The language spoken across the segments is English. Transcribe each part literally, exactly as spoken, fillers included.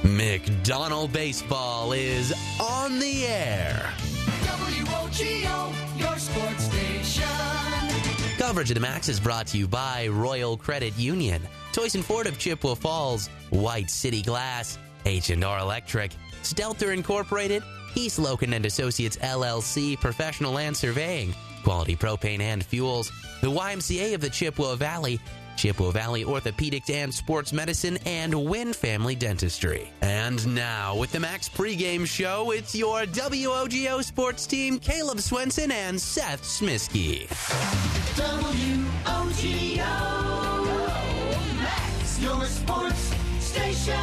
McDonald Baseball is on the air. W O G O, your sports station. Coverage of the Max is brought to you by Royal Credit Union, Toys and Ford of Chippewa Falls, White City Glass, H and R Electric, Stelter Incorporated, East Loken and Associates L L C, Professional Land Surveying, Quality Propane and Fuels, the Y M C A of the Chippewa Valley, Chippewa Valley Orthopedics and Sports Medicine, and Wynn Family Dentistry. And now, with the Max pregame show, it's your W O G O sports team, Caleb Swenson and Seth Smisky. W O G O, Max, your sports station.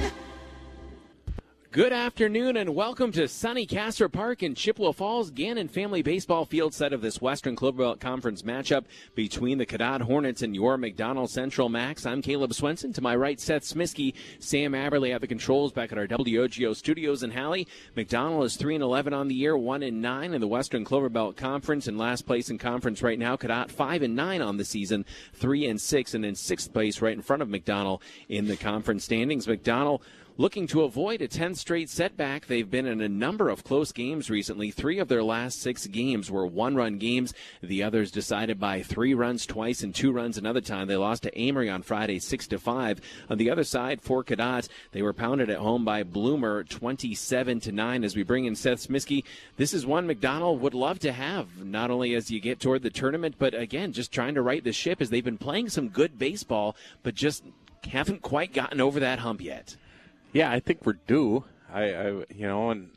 Good afternoon and welcome to sunny Castor Park in Chippewa Falls. Gannon Family Baseball Field set of this Western Clover Belt Conference matchup between the Cadott Hornets and your McDonald Central Max. I'm Caleb Swenson. To my right, Seth Smisky, Sam Aberley at the controls back at our W O G O studios in Halley. McDonald is three and eleven on the year, one and nine in the Western Clover Belt Conference. In last place in conference right now, Cadott five and nine on the season, three and six, and in sixth place right in front of McDonald in the conference standings. McDonald looking to avoid a tenth straight setback. They've been in a number of close games recently. Three of their last six games were one-run games. The others decided by three runs twice and two runs another time. They lost to Amory on Friday six to five. On the other side, for Cadott, they were pounded at home by Bloomer twenty-seven to nine. As we bring in Seth Smisky, this is one McDonald would love to have, not only as you get toward the tournament, but again, just trying to right the ship as they've been playing some good baseball, but just haven't quite gotten over that hump yet. Yeah, I think we're due. I, I you know, and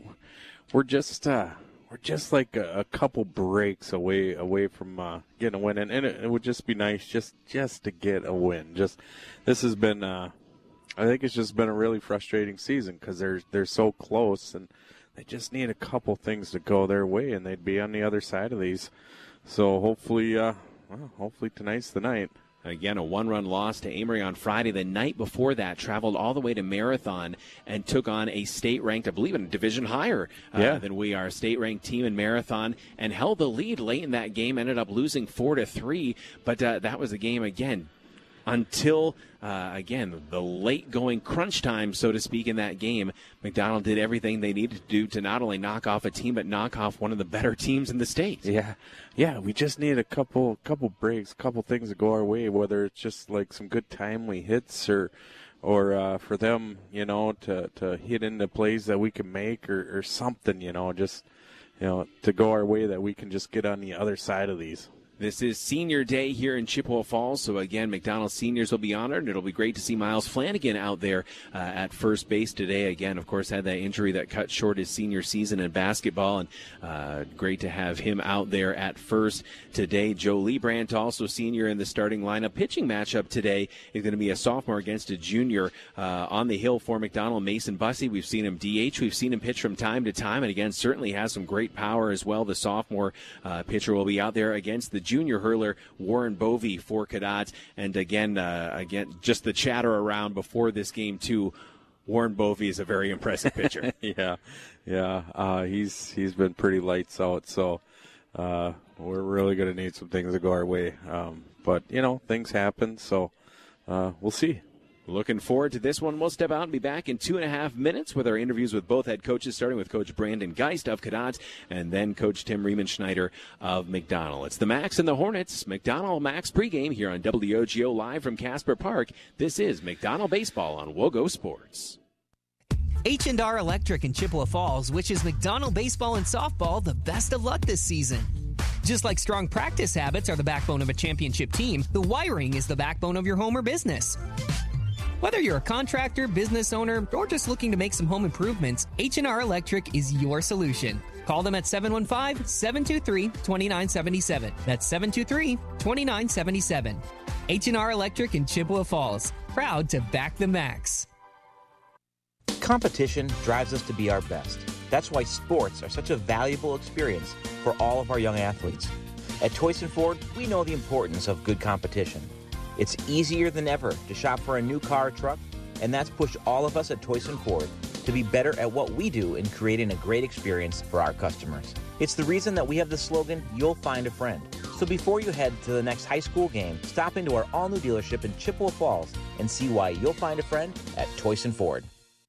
we're just uh, we're just like a, a couple breaks away away from uh, getting a win, and, and it, it would just be nice just just to get a win. Just this has been, uh, I think it's just been a really frustrating season because they're they're so close, and they just need a couple things to go their way, and they'd be on the other side of these. So hopefully, uh, well, hopefully tonight's the night. Again, a one-run loss to Amory on Friday. The night before that, traveled all the way to Marathon and took on a state-ranked, I believe, in a division higher uh, yeah. than we are, state-ranked team in Marathon, and held the lead late in that game. Ended up losing four to three, but uh, that was a game again until uh, again the late-going crunch time, so to speak, in that game. McDonald did everything they needed to do to not only knock off a team, but knock off one of the better teams in the state. Yeah, yeah. We just need a couple, couple breaks, couple things to go our way. Whether it's just like some good timely hits, or, or uh, for them, you know, to to hit into plays that we can make, or, or something, you know, just you know, to go our way that we can just get on the other side of these. This is senior day here in Chippewa Falls, so again, McDonald seniors will be honored, and it'll be great to see Miles Flanagan out there uh, at first base today. Again, of course, had that injury that cut short his senior season in basketball, and uh, great to have him out there at first today. Joe Liebrandt, also senior in the starting lineup. Pitching matchup today is going to be a sophomore against a junior uh, on the hill for McDonald, Mason Bussey. We've seen him D H. We've seen him pitch from time to time, and again, certainly has some great power as well. The sophomore uh, pitcher will be out there against the junior hurler Warren Bovey for Cadott, and again, uh, again, just the chatter around before this game too. Warren Bovey is a very impressive pitcher. yeah, yeah, uh, he's he's been pretty lights out. So uh, we're really going to need some things to go our way. Um, but you know, things happen. So uh, we'll see. Looking forward to this one. We'll step out and be back in two and a half minutes with our interviews with both head coaches, starting with Coach Brandon Geist of Cadott and then Coach Tim Riemenschneider of McDonald. It's the Max and the Hornets, McDonald Max pregame here on W O G O live from Casper Park. This is McDonald Baseball on WOGO Sports. H and R Electric in Chippewa Falls wishes McDonald Baseball and Softball the best of luck this season. Just like strong practice habits are the backbone of a championship team, the wiring is the backbone of your home or business. Whether you're a contractor, business owner, or just looking to make some home improvements, H and R Electric is your solution. Call them at seven one five, seven two three, two nine seven seven. That's seven two three, two nine seven seven. H and R Electric in Chippewa Falls. Proud to back the Max. Competition drives us to be our best. That's why sports are such a valuable experience for all of our young athletes. At Toys and Ford, we know the importance of good competition. It's easier than ever to shop for a new car or truck, and that's pushed all of us at Toys and Ford to be better at what we do in creating a great experience for our customers. It's the reason that we have the slogan, "You'll find a friend." So before you head to the next high school game, stop into our all-new dealership in Chippewa Falls and see why you'll find a friend at Toys and Ford.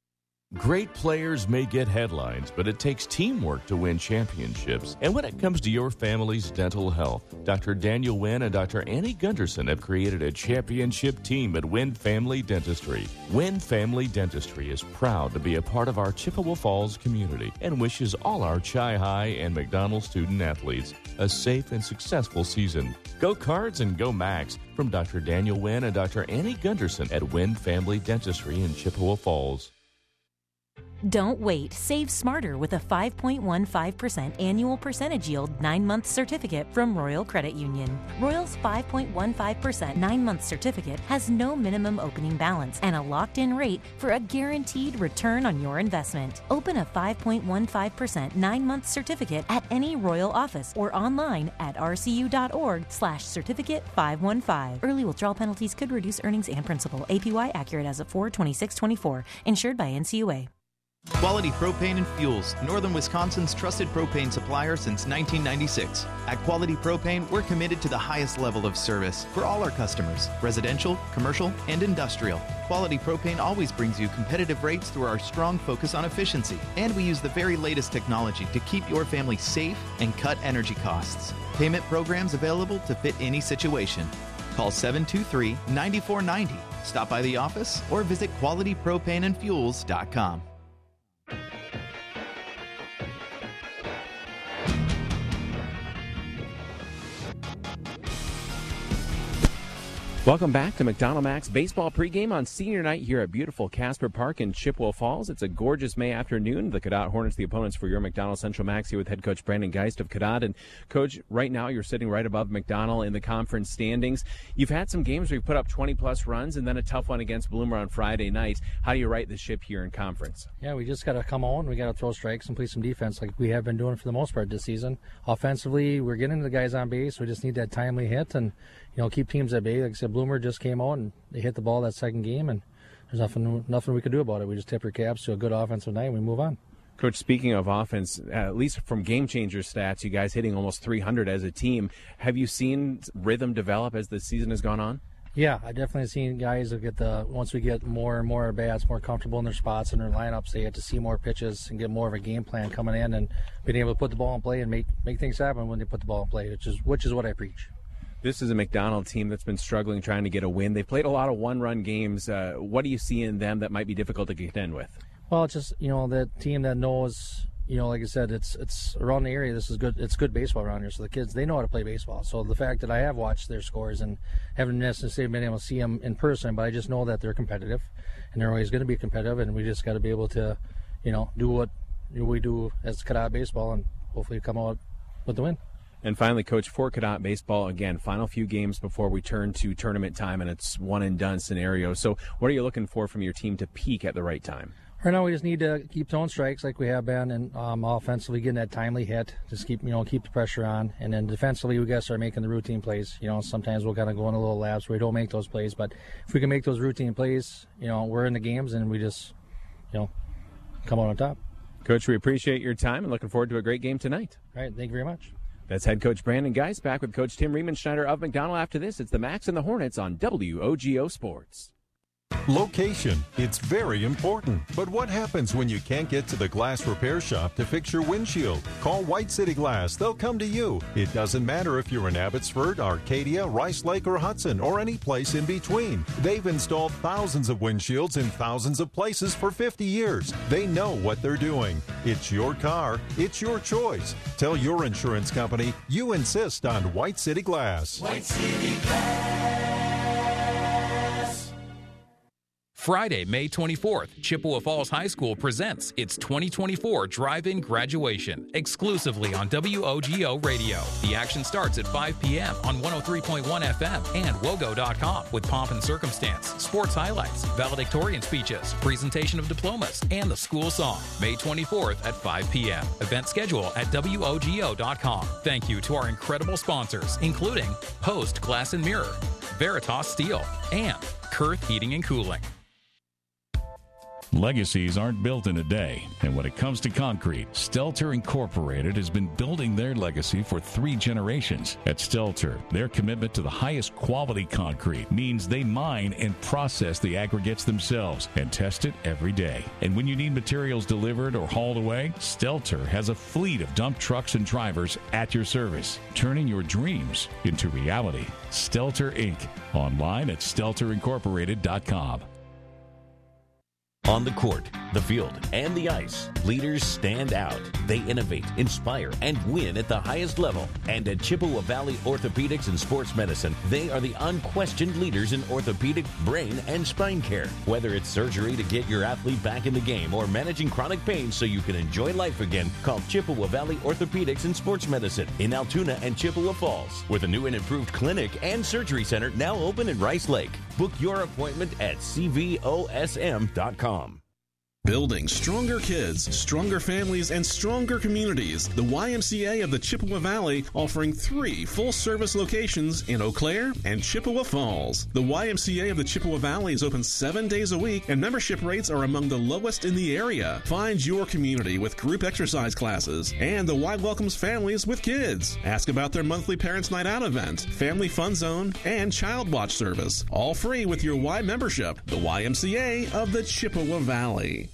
Great players may get headlines, but it takes teamwork to win championships. And when it comes to your family's dental health, Doctor Daniel Wynn and Doctor Annie Gunderson have created a championship team at Wynn Family Dentistry. Wynn Family Dentistry is proud to be a part of our Chippewa Falls community and wishes all our Chi High and McDonald student athletes a safe and successful season. Go Cards and go Max from Doctor Daniel Wynn and Doctor Annie Gunderson at Wynn Family Dentistry in Chippewa Falls. Don't wait. Save smarter with a five point one five percent annual percentage yield nine-month certificate from Royal Credit Union. Royal's five point one five percent nine-month certificate has no minimum opening balance and a locked-in rate for a guaranteed return on your investment. Open a five point one five percent nine-month certificate at any Royal office or online at rcu.org slash certificate 515. Early withdrawal penalties could reduce earnings and principal. A P Y accurate as of four twenty-six twenty-four. Insured by N C U A. Quality Propane and Fuels, Northern Wisconsin's trusted propane supplier since nineteen ninety-six. At Quality Propane, we're committed to the highest level of service for all our customers, residential, commercial, and industrial. Quality Propane always brings you competitive rates through our strong focus on efficiency, and we use the very latest technology to keep your family safe and cut energy costs. Payment programs available to fit any situation. Call seven two three, nine four nine zero, stop by the office, or visit quality propane and fuels dot com. Welcome back to McDonald Max Baseball pregame on senior night here at beautiful Casper Park in Chippewa Falls. It's a gorgeous May afternoon. The Cadott Hornets, the opponents for your McDonald Central Max, here with head coach Brandon Geist of Cadott. And coach, right now you're sitting right above McDonald in the conference standings. You've had some games where you've put up twenty plus runs and then a tough one against Bloomer on Friday night. How do you right the ship here in conference? Yeah, we just got to come on. We got to throw strikes and play some defense like we have been doing for the most part this season. Offensively, we're getting the guys on base. We just need that timely hit and, you know, keep teams at bay. Like I said, Bloomer just came out and they hit the ball that second game, and there's nothing nothing we could do about it. We just tip our caps to a good offensive night and we move on. Coach, speaking of offense, at least from game changer stats, you guys hitting almost three hundred as a team. Have you seen rhythm develop as the season has gone on? Yeah, I definitely seen guys that get the once we get more and more bats, more comfortable in their spots and their lineups, they have to see more pitches and get more of a game plan coming in and being able to put the ball in play and make make things happen when they put the ball in play, which is which is what I preach. This is a McDonald team that's been struggling trying to get a win. They've played a lot of one-run games. Uh, what do you see in them that might be difficult to contend with? Well, it's just, you know, that team that knows, you know, like I said, it's it's around the area. This is good. It's good baseball around here. So the kids, they know how to play baseball. So the fact that I have watched their scores and haven't necessarily been able to see them in person, but I just know that they're competitive and they're always going to be competitive. And we just got to be able to, you know, do what we do as Cadott baseball and hopefully come out with the win. And finally, Coach, for Cadott baseball, again, final few games before we turn to tournament time, and it's one-and-done scenario. So what are you looking for from your team to peak at the right time? Right now, we just need to keep throwing strikes like we have been, and um, offensively getting that timely hit. Just keep, you know, keep the pressure on, and then defensively, we got to start making the routine plays. You know, sometimes we'll kind of go in a little lapse where we don't make those plays, but if we can make those routine plays, you know, we're in the games, and we just, you know, come out on top. Coach, we appreciate your time and looking forward to a great game tonight. All right, thank you very much. That's head coach Brandon Geist. Back with Coach Tim Riemenschneider of McDonald after this. It's the Max and the Hornets on W O G O Sports. Location, it's very important. But what happens when you can't get to the glass repair shop to fix your windshield? Call White City Glass. They'll come to you. It doesn't matter if you're in Abbotsford, Arcadia, Rice Lake, or Hudson, or any place in between. They've installed thousands of windshields in thousands of places for fifty years. They know what they're doing. It's your car. It's your choice. Tell your insurance company you insist on White City Glass. White City Glass. Friday, May twenty-fourth, Chippewa Falls High School presents its twenty twenty-four Drive-In Graduation, exclusively on W O G O Radio. The action starts at five p.m. on one oh three point one F M and wogo dot com with pomp and circumstance, sports highlights, valedictorian speeches, presentation of diplomas, and the school song. May twenty-fourth at five p.m. Event schedule at W O G O dot com. Thank you to our incredible sponsors, including Post Glass and Mirror, Veritas Steel, and Kurth Heating and Cooling. Legacies aren't built in a day, and when it comes to concrete, Stelter Incorporated has been building their legacy for three generations. At Stelter, their commitment to the highest quality concrete means they mine and process the aggregates themselves and test it every day. And when you need materials delivered or hauled away, Stelter has a fleet of dump trucks and drivers at your service, turning your dreams into reality. Stelter Incorporated. Online at stelter incorporated dot com. On the court, the field, and the ice, leaders stand out. They innovate, inspire, and win at the highest level. And at Chippewa Valley Orthopedics and Sports Medicine, they are the unquestioned leaders in orthopedic, brain, and spine care. Whether it's surgery to get your athlete back in the game or managing chronic pain so you can enjoy life again, call Chippewa Valley Orthopedics and Sports Medicine in Altoona and Chippewa Falls, with a new and improved clinic and surgery center now open in Rice Lake. Book your appointment at c v o s m dot com. Building stronger kids, stronger families, and stronger communities. The Y M C A of the Chippewa Valley offering three full-service locations in Eau Claire and Chippewa Falls. The Y M C A of the Chippewa Valley is open seven days a week, and membership rates are among the lowest in the area. Find your community with group exercise classes, and the Y welcomes families with kids. Ask about their monthly Parents' Night Out event, Family Fun Zone, and Child Watch service. All free with your Y membership. The Y M C A of the Chippewa Valley.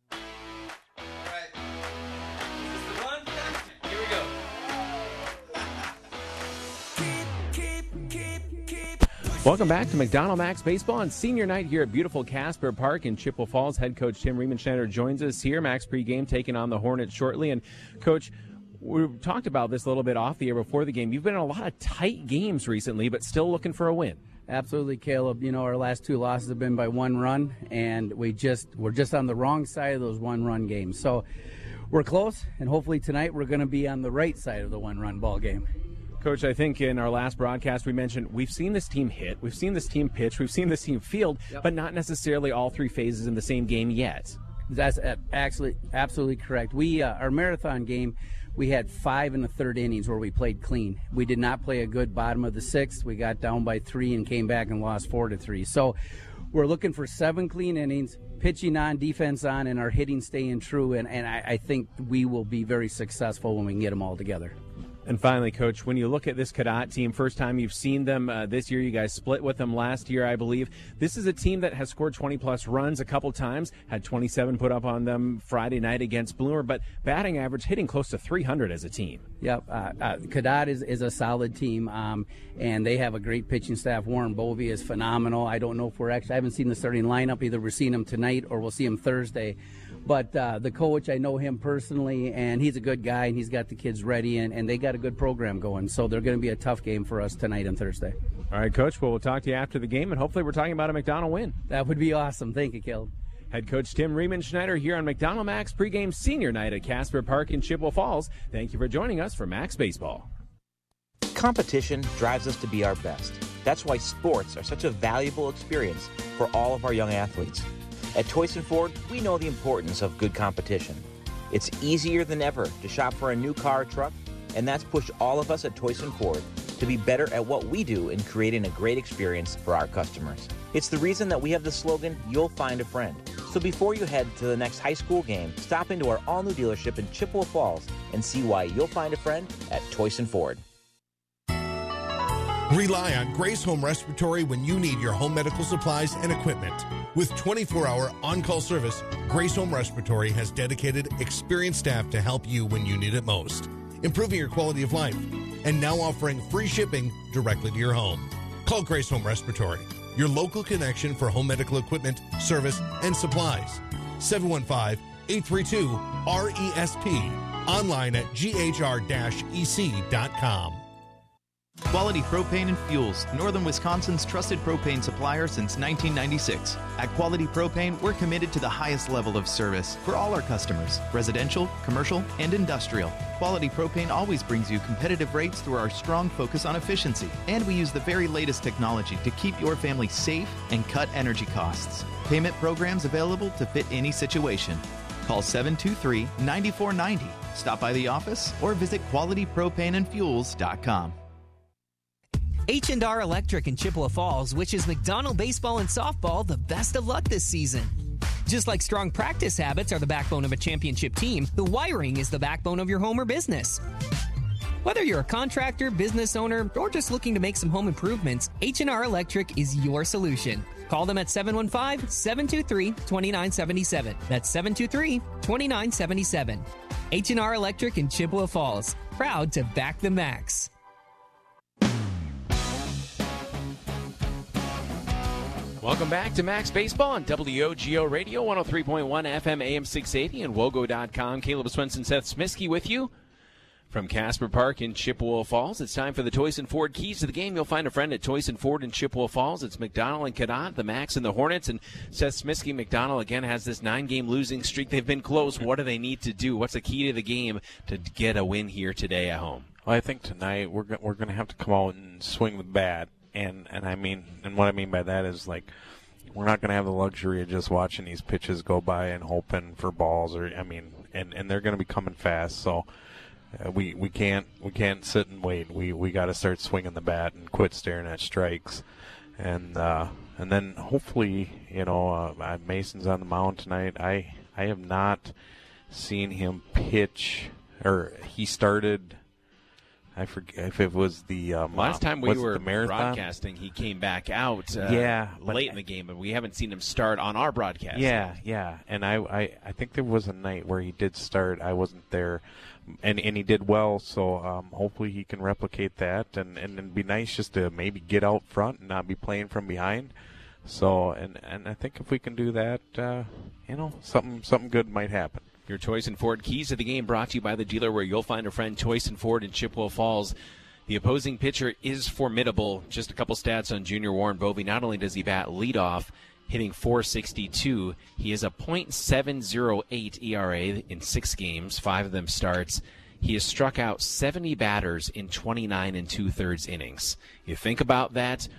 Welcome back to McDonald Max Baseball and Senior Night here at beautiful Casper Park in Chippewa Falls. Head coach Tim Riemenschneider joins us here. Max pregame taking on the Hornets shortly. And, Coach, we talked about this a little bit off the air before the game. You've been in a lot of tight games recently, but still looking for a win. Absolutely, Caleb. You know, our last two losses have been by one run, and we just, we're just on the wrong side of those one-run games. So we're close, and hopefully tonight we're going to be on the right side of the one-run ball game. Coach, I think in our last broadcast we mentioned we've seen this team hit, we've seen this team pitch, we've seen this team field, yep. but not necessarily all three phases in the same game yet. That's actually absolutely correct. We uh, our marathon game, we had five in the third innings where we played clean. We did not play a good bottom of the sixth. We got down by three and came back and lost four to three. So we're looking for seven clean innings, pitching on, defense on, and our hitting staying true. And, and I, I think we will be very successful when we can get them all together. And finally, Coach, when you look at this Cadott team, first time you've seen them uh, this year, you guys split with them last year, I believe. This is a team that has scored twenty-plus runs a couple times, had twenty-seven put up on them Friday night against Bloomer, but batting average hitting close to three hundred as a team. Yep, uh, uh, Cadott is, is a solid team, um, and they have a great pitching staff. Warren Bovee is phenomenal. I don't know if we're actually – I haven't seen the starting lineup. Either we're seeing him tonight or we'll see him Thursday. But uh, the coach, I know him personally, and he's a good guy, and he's got the kids ready, and, and they got a good program going. So they're going to be a tough game for us tonight and Thursday. All right, Coach. Well, we'll talk to you after the game, and hopefully we're talking about a McDonald win. That would be awesome. Thank you, Caleb. Head coach Tim Riemenschneider here on McDonald Max pregame Senior Night at Casper Park in Chippewa Falls. Thank you for joining us for Max Baseball. Competition drives us to be our best. That's why sports are such a valuable experience for all of our young athletes. At Toyson Ford, we know the importance of good competition. It's easier than ever to shop for a new car or truck, and that's pushed all of us at Toyson Ford to be better at what we do in creating a great experience for our customers. It's the reason that we have the slogan, "You'll find a friend." So before you head to the next high school game, stop into our all-new dealership in Chippewa Falls and see why you'll find a friend at Toyson Ford. Rely on Grace Home Respiratory when you need your home medical supplies and equipment. With twenty-four hour on-call service, Grace Home Respiratory has dedicated, experienced staff to help you when you need it most, improving your quality of life, and now offering free shipping directly to your home. Call Grace Home Respiratory, your local connection for home medical equipment, service, and supplies. seven one five, eight three two, R E S P. Online at G H R E C dot com. Quality Propane and Fuels, Northern Wisconsin's trusted propane supplier since nineteen ninety-six. At Quality Propane, we're committed to the highest level of service for all our customers, residential, commercial, and industrial. Quality Propane always brings you competitive rates through our strong focus on efficiency, and we use the very latest technology to keep your family safe and cut energy costs. Payment programs available to fit any situation. Call seven two three, nine four nine zero. Stop by the office or visit quality propane and fuels dot com. H and R Electric in Chippewa Falls wishes McDonald baseball and softball the best of luck this season. Just like strong practice habits are the backbone of a championship team, the wiring is the backbone of your home or business. Whether you're a contractor, business owner, or just looking to make some home improvements, H and R Electric is your solution. Call them at seven one five, seven two three, two nine seven seven. That's seven two three, two nine seven seven. H and R Electric in Chippewa Falls. Proud to back the Max. Welcome back to Max Baseball on W O G O Radio, one oh three point one F M, A M six eighty, and Wogo dot com. Caleb Swenson, Seth Smisky with you from Casper Park in Chippewa Falls. It's time for the Toyson Ford Keys to the Game. You'll find a friend at Toyson Ford in Chippewa Falls. It's McDonald and Cadott, the Max and the Hornets. And Seth Smisky, McDonald, again, has this nine-game losing streak. They've been close. What do they need to do? What's the key to the game to get a win here today at home? Well, I think tonight we're go- we're going to have to come out and swing the bat. And, and I mean, and what I mean by that is, like, we're not going to have the luxury of just watching these pitches go by and hoping for balls, or I mean, and, and they're going to be coming fast. So uh, we we can't we can't sit and wait. We we got to start swinging the bat and quit staring at strikes, and uh, and then hopefully, you know, uh, Mason's on the mound tonight. I I have not seen him pitch, or he started. I forget if it was the um, last time we were the marathon? broadcasting. He came back out, uh, yeah, late in the game, but we haven't seen him start on our broadcast. Yeah, yeah, and I, I, I think there was a night where he did start. I wasn't there, and and he did well. So um, hopefully he can replicate that, and and it'd be nice just to maybe get out front and not be playing from behind. So and and I think if we can do that, uh, you know, something something good might happen. Your Toyson Ford Keys to the Game brought to you by the dealer where you'll find a friend, Toyson Ford in Chippewa Falls. The opposing pitcher is formidable. Just a couple stats on junior Warren Bovey. Not only does he bat leadoff, hitting four sixty-two, he has a point seven oh eight E R A in six games, five of them starts. He has struck out seventy batters in twenty-nine and two-thirds innings. You think about that,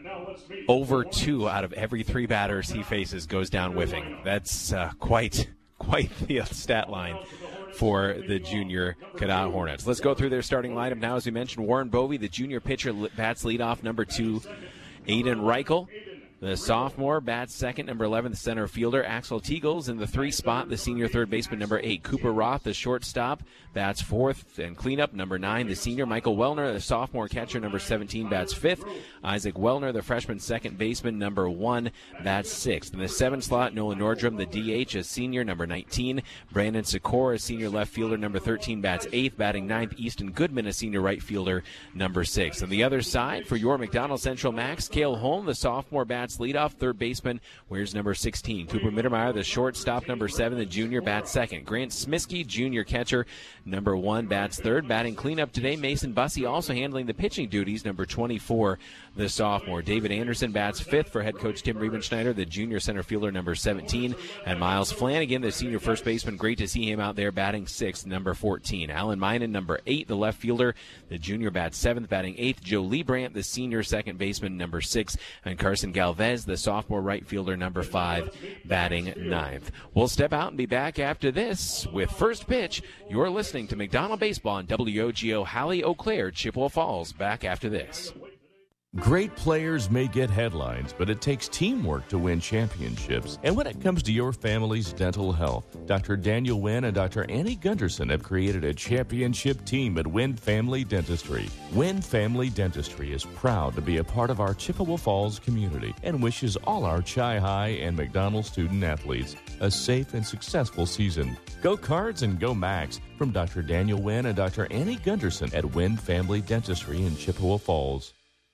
over two out of every three batters he faces goes down whiffing. That's uh, quite... Quite the stat line for the junior Cadott Hornets. Let's go through their starting lineup now. As we mentioned, Warren Bovey, the junior pitcher, bats leadoff. Number two, Aiden Reichel. The sophomore bats second, number eleven, the center fielder, Axel Teagles. In the three spot, the senior third baseman, number eight, Cooper Roth, the shortstop, bats fourth and cleanup. Number nine, the senior, Michael Wellner, the sophomore catcher, number seventeen, bats fifth. Isaac Wellner, the freshman second baseman, number one, bats sixth. In the seven slot, Nolan Nordrum, the D H, a senior, number nineteen. Brandon Sikora, a senior left fielder, number thirteen, bats eighth. Batting ninth, Easton Goodman, a senior right fielder, number six. On the other side, for your McDonald Central Max, Cale Holm, the sophomore, bats leadoff. Third baseman, wears number sixteen. Cooper Mittermeier, the shortstop, number seven, the junior, bats second. Grant Smisky, junior catcher, number one, bats third. Batting cleanup today, Mason Bussey also handling the pitching duties, number twenty-four, the sophomore. David Anderson bats fifth for head coach Tim Riebenschneider, the junior center fielder, number seventeen. And Miles Flanagan, the senior first baseman, great to see him out there batting sixth, number fourteen. Alan Minen, number eight, the left fielder, the junior, bats seventh. Batting eighth, Joe Liebrandt, the senior second baseman, number six. And Carson Galvez, the sophomore right fielder, number five, batting ninth. We'll step out and be back after this with first pitch. You're listening to McDonald Baseball on W O G O, Halle, Eau Claire, Chippewa Falls. Back after this. Great players may get headlines, but it takes teamwork to win championships. And when it comes to your family's dental health, Doctor Daniel Wynn and Doctor Annie Gunderson have created a championship team at Wynn Family Dentistry. Wynn Family Dentistry is proud to be a part of our Chippewa Falls community and wishes all our Chi High and McDonald student athletes a safe and successful season. Go Cards and go Max from Doctor Daniel Wynn and Doctor Annie Gunderson at Wynn Family Dentistry in Chippewa Falls.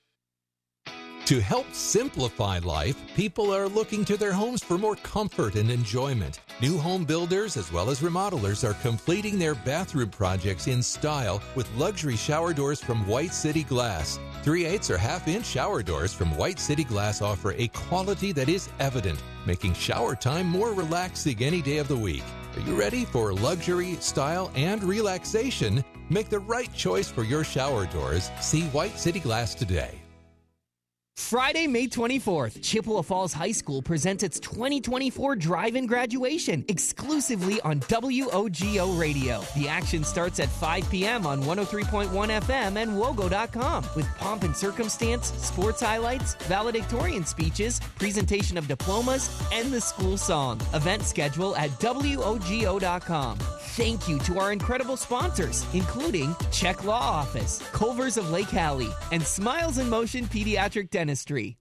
To help simplify life, people are looking to their homes for more comfort and enjoyment. New home builders as well as remodelers are completing their bathroom projects in style with luxury shower doors from White City Glass. three eighths or half-inch shower doors from White City Glass offer a quality that is evident, making shower time more relaxing any day of the week. Are you ready for luxury, style, and relaxation? Make the right choice for your shower doors. See White City Glass today. Friday, May twenty-fourth, Chippewa Falls High School presents its twenty twenty-four Drive-In Graduation exclusively on W O G O Radio. The action starts at five p.m. on one oh three point one F M and wogo dot com with pomp and circumstance, sports highlights, valedictorian speeches, presentation of diplomas, and the school song. Event schedule at W O G O dot com. Thank you to our incredible sponsors, including Czech Law Office, Culver's of Lake Hallie, and Smiles in Motion Pediatric Dentistry.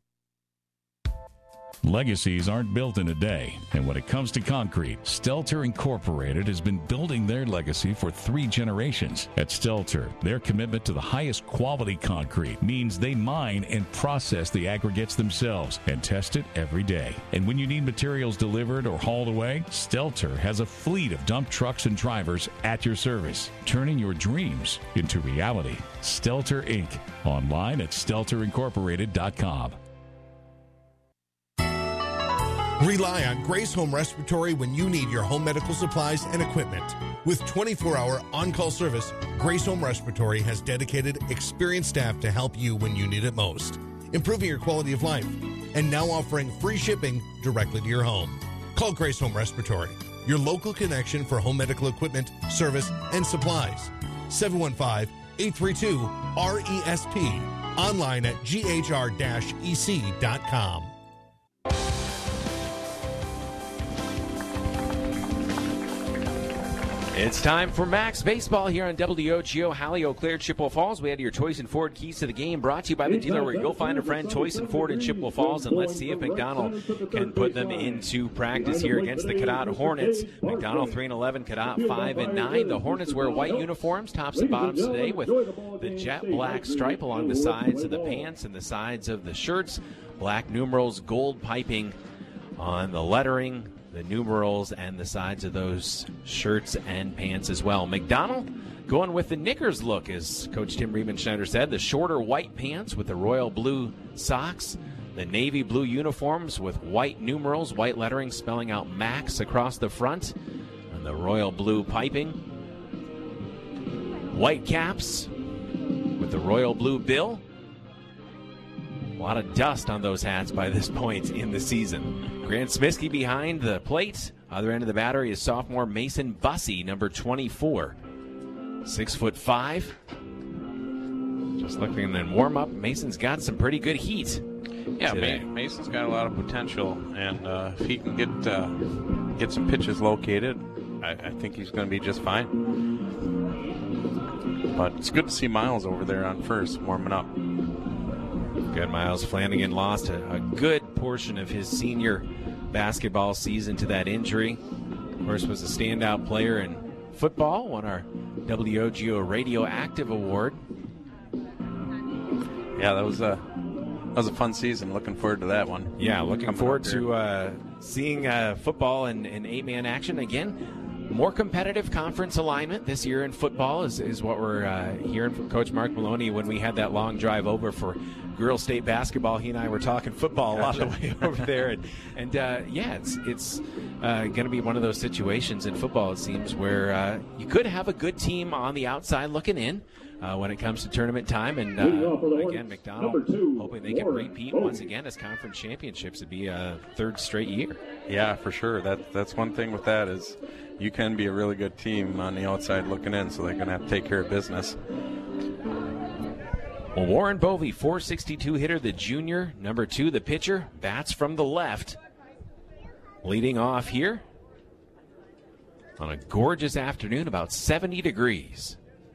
Legacies aren't built in a day, and when it comes to concrete, Stelter Incorporated has been building their legacy for three generations. At Stelter, their commitment to the highest quality concrete means they mine and process the aggregates themselves and test it every day. And when you need materials delivered or hauled away, Stelter has a fleet of dump trucks and drivers at your service, turning your dreams into reality. Stelter Incorporated. Online at stelter incorporated dot com. Rely on Grace Home Respiratory when you need your home medical supplies and equipment. With twenty-four hour on-call service, Grace Home Respiratory has dedicated, experienced staff to help you when you need it most, improving your quality of life, and now offering free shipping directly to your home. Call Grace Home Respiratory, your local connection for home medical equipment, service, and supplies. seven one five, eight three two, R E S P. Online at G H R E C dot com. It's time for Max Baseball here on W O G O, Hallie, Eau Claire, Chippewa Falls. We had your Toys and Ford keys to the game brought to you by the dealer where you'll find a friend, Toys and Ford in Chippewa Falls. And let's see if McDonald can put them into practice here against the Cadott Hornets. McDonald three and eleven, Cadott five and nine. The Hornets wear white uniforms, tops and bottoms today, with the jet black stripe along the sides of the pants and the sides of the shirts. Black numerals, gold piping on the lettering, the numerals, and the sides of those shirts and pants as well. McDonald going with the knickers look, as Coach Tim Riemenschneider said. The shorter white pants with the royal blue socks. The navy blue uniforms with white numerals, white lettering spelling out Max across the front. And the royal blue piping. White caps with the royal blue bill. A lot of dust on those hats by this point in the season. Grant Smiskey behind the plate. Other end of the battery is sophomore Mason Bussey, number twenty-four. Six foot five. Just looking in warm-up, Mason's got some pretty good heat. Yeah, today. Mason's got a lot of potential, and uh, if he can get uh, get some pitches located, I, I think he's going to be just fine. But it's good to see Miles over there on first, warming up. Good. Miles Flanagan lost a, a good portion of his senior basketball season to that injury. Of course, was a standout player in football, won our W O G O Radio Active Award. Yeah, that was a that was a fun season. Looking forward to that one. Yeah, looking Coming forward to uh, seeing uh, football in, in eight-man action again. More competitive conference alignment this year in football is, is what we're uh, hearing from Coach Mark Maloney. When we had that long drive over for girls state basketball, he and I were talking football a lot of the way over there. And, and uh, yeah, it's it's uh, going to be one of those situations in football, it seems, where uh, you could have a good team on the outside looking in uh, when it comes to tournament time. And uh, again, McDonald hoping they can repeat once again as conference championships. It'd be a third straight year. Yeah, for sure. That That's one thing with that is you can be a really good team on the outside looking in, so they're going to have to take care of business. Well, Warren Bovey, four sixty-two hitter, the junior. Number two, the pitcher, bats from the left. Leading off here on a gorgeous afternoon, about seventy degrees.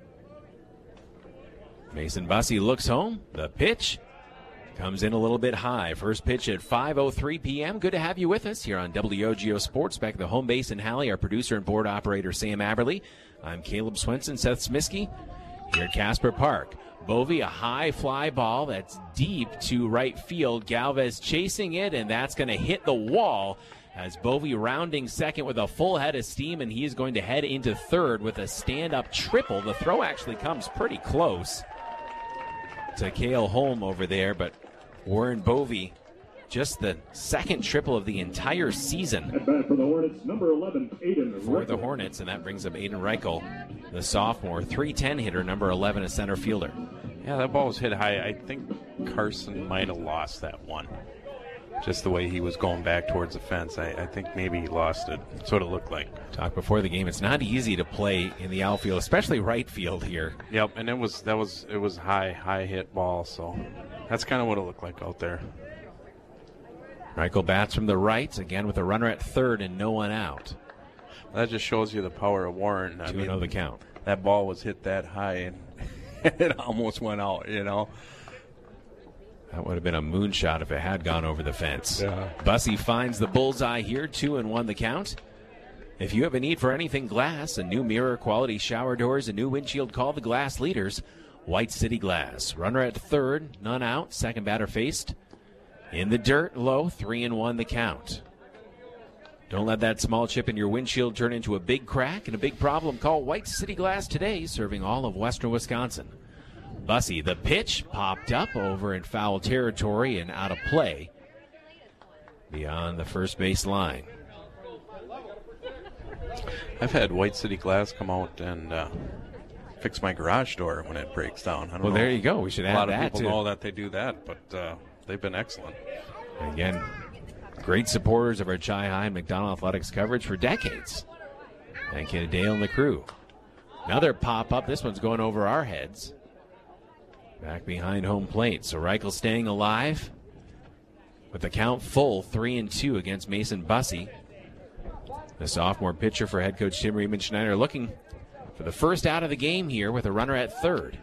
Mason Bussey looks home. The pitch comes in a little bit high. First pitch at five oh three p.m. Good to have you with us here on W O G O Sports. Back at the home base in Hallie, our producer and board operator, Sam Aberly. I'm Caleb Swenson, Seth Smiskey, here at Casper Park. Bovey, a high fly ball that's deep to right field. Galvez chasing it, and that's going to hit the wall as Bovey rounding second with a full head of steam, and he is going to head into third with a stand-up triple. The throw actually comes pretty close to Cale Holm over there, but Warren Bovey, just the second triple of the entire season for the Hornets, number eleven, Aiden for the Hornets, and that brings up Aiden Reichel, the sophomore, three ten hitter, number eleven, a center fielder. Yeah, that ball was hit high. I think Carson might have lost that one. Just the way he was going back towards the fence. I, I think maybe he lost it. That's what it looked like. Talked before the game. It's not easy to play in the outfield, especially right field here. Yep, and it was that was it was high, high hit ball, so that's kind of what it looked like out there. Reichel bats from the right, again with a runner at third and no one out. That just shows you the power of Warren. I two mean, oh the count. That ball was hit that high, and it almost went out, you know. That would have been a moonshot if it had gone over the fence. Yeah. Bussey finds the bullseye here, two and one the count. If you have a need for anything glass, a new mirror, quality shower doors, a new windshield, call the Glass Leaders. White City Glass. Runner at third, none out. Second batter faced. In the dirt, low, three and one the count. Don't let that small chip in your windshield turn into a big crack and a big problem. Call White City Glass today, serving all of western Wisconsin. Bussey, the pitch, popped up over in foul territory and out of play beyond the first base line. I've had White City Glass come out and uh, fix my garage door when it breaks down. I don't well, know. there you go. We should a add lot that of people too. know that they do that, but uh, they've been excellent. Again, great supporters of our Chi High and McDonald Athletics coverage for decades. Thank you to Dale and the crew. Another pop-up. This one's going over our heads. Back behind home plate. So Reichel staying alive with the count full, three and two against Mason Bussey. The sophomore pitcher for head coach Tim Riemenschneider looking for the first out of the game here with a runner at third.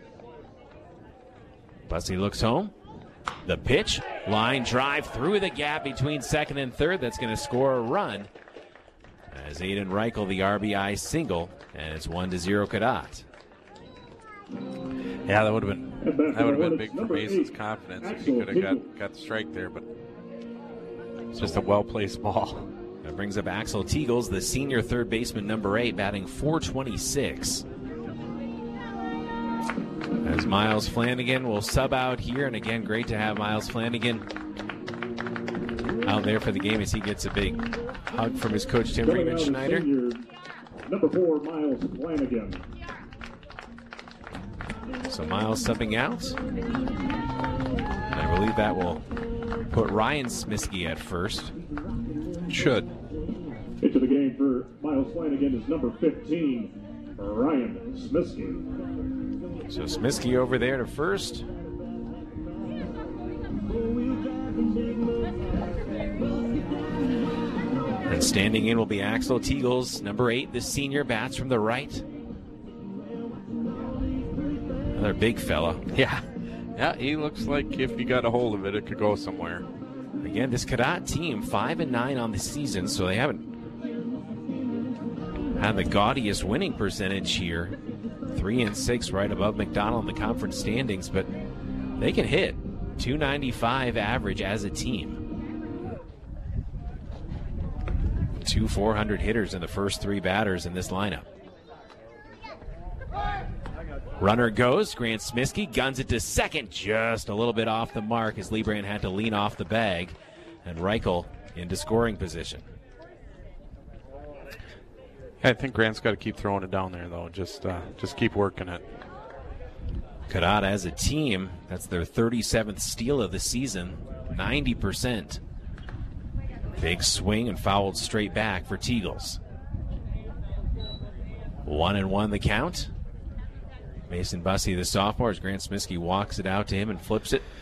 Bussey looks home. The pitch, line drive through the gap between second and third. That's going to score a run as Aiden Reichel, the R B I single, and it's one to zero Cadott. Yeah, that would have been that would have been big for Mason's confidence if he could have got, got the strike there, but it's just a well-placed ball. That brings up Axel Teagles, the senior third baseman, number eight, batting four twenty-six. As Miles Flanagan will sub out here, and again, great to have Miles Flanagan out there for the game as he gets a big hug from his coach, Tim Riemenschneider. Number four, Miles Flanagan. So Miles subbing out. And I believe that will put Ryan Smiskey at first. Should. Into the game for Miles Flanagan is number fifteen, Ryan Smiskey. So Smiskey over there to first. And standing in will be Axel Teagles, number eight, the senior, bats from the right. Another big fella. Yeah. Yeah, he looks like if you got a hold of it, it could go somewhere. Again, this Cadott team, five and nine on the season, so they haven't had the gaudiest winning percentage here. Three and six, right above McDonald in the conference standings, but they can hit two ninety-five average as a team. Two four hundred hitters in the first three batters in this lineup. Runner goes. Grant Smiskey guns it to second, just a little bit off the mark as Lebrand had to lean off the bag, and Reichel into scoring position. I think Grant's got to keep throwing it down there, though. Just, uh, just keep working it. Cadott as a team, that's their thirty-seventh steal of the season, ninety percent. Big swing and fouled straight back for Teagles. One and one the count. Mason Bussey, the sophomore, as Grant Smiskey walks it out to him and flips it.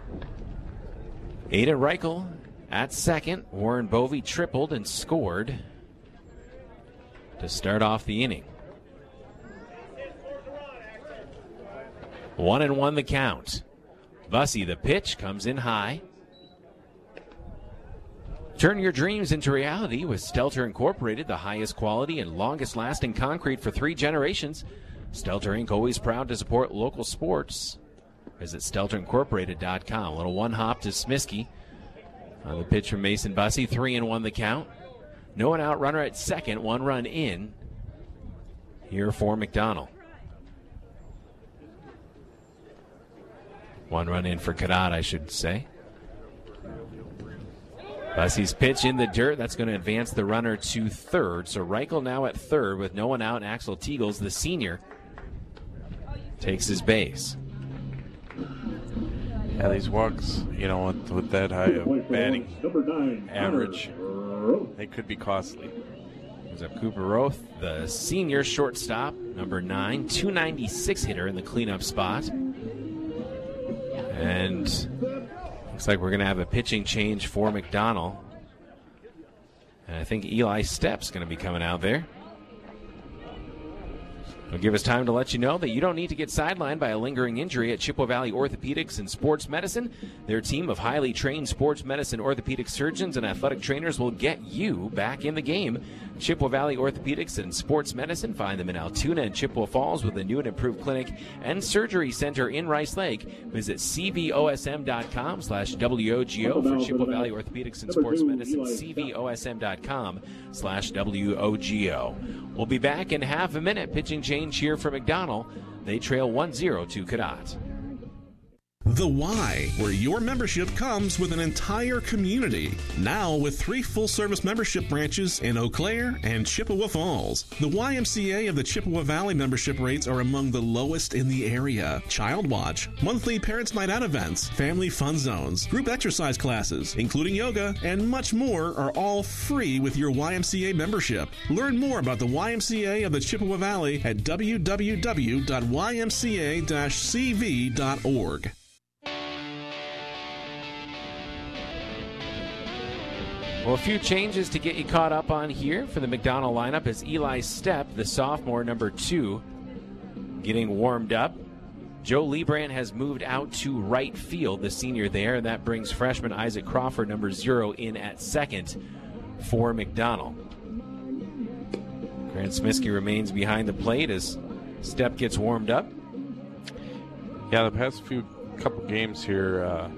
Aiden Reichel at second. Warren Bovey tripled and scored to start off the inning. One and one the count. Bussey, the pitch, comes in high. Turn your dreams into reality with Stelter Incorporated, the highest quality and longest lasting concrete for three generations. Stelter Incorporated, always proud to support local sports. Visit stelter incorporated dot com. A little one hop to Smiskey. On the pitch from Mason Bussey, three and one the count. No one out, runner at second, one run in here for McDonald. One run in for Cadott, I should say. Bussey's pitch in the dirt. That's going to advance the runner to third. So Reichel now at third with no one out. And Axel Teagles, the senior, takes his base. Yeah, these walks, you know, with, with that high of batting average, they could be costly. There's a Cooper Roth, the senior shortstop, number nine, two ninety-six hitter in the cleanup spot. And looks like we're going to have a pitching change for McDonald. And I think Eli Stepp's going to be coming out there. It'll give us time to let you know that you don't need to get sidelined by a lingering injury at Chippewa Valley Orthopedics and Sports Medicine. Their team of highly trained sports medicine orthopedic surgeons and athletic trainers will get you back in the game. Chippewa Valley Orthopedics and Sports Medicine. Find them in Altoona and Chippewa Falls with a new and improved clinic and surgery center in Rice Lake. Visit cvosm.com slash WOGO for Chippewa Valley Orthopedics and Sports Medicine. cvosm.com slash WOGO. We'll be back in half a minute. Pitching change here for McDonald. They trail one zero to Cadott. The Y, where your membership comes with an entire community. Now with three full-service membership branches in Eau Claire and Chippewa Falls. The Y M C A of the Chippewa Valley membership rates are among the lowest in the area. Child Watch, monthly Parents Night Out events, family fun zones, group exercise classes, including yoga, and much more are all free with your Y M C A membership. Learn more about the Y M C A of the Chippewa Valley at w w w dot y m c a dash c v dot org. Well, a few changes to get you caught up on here for the McDonald lineup as Eli Stepp, the sophomore, number two, getting warmed up. Joe Lebrand has moved out to right field, the senior there, and that brings freshman Isaac Crawford, number zero, in at second for McDonald. Grant Smiskey remains behind the plate as Stepp gets warmed up. Yeah, the past few couple games here, uh,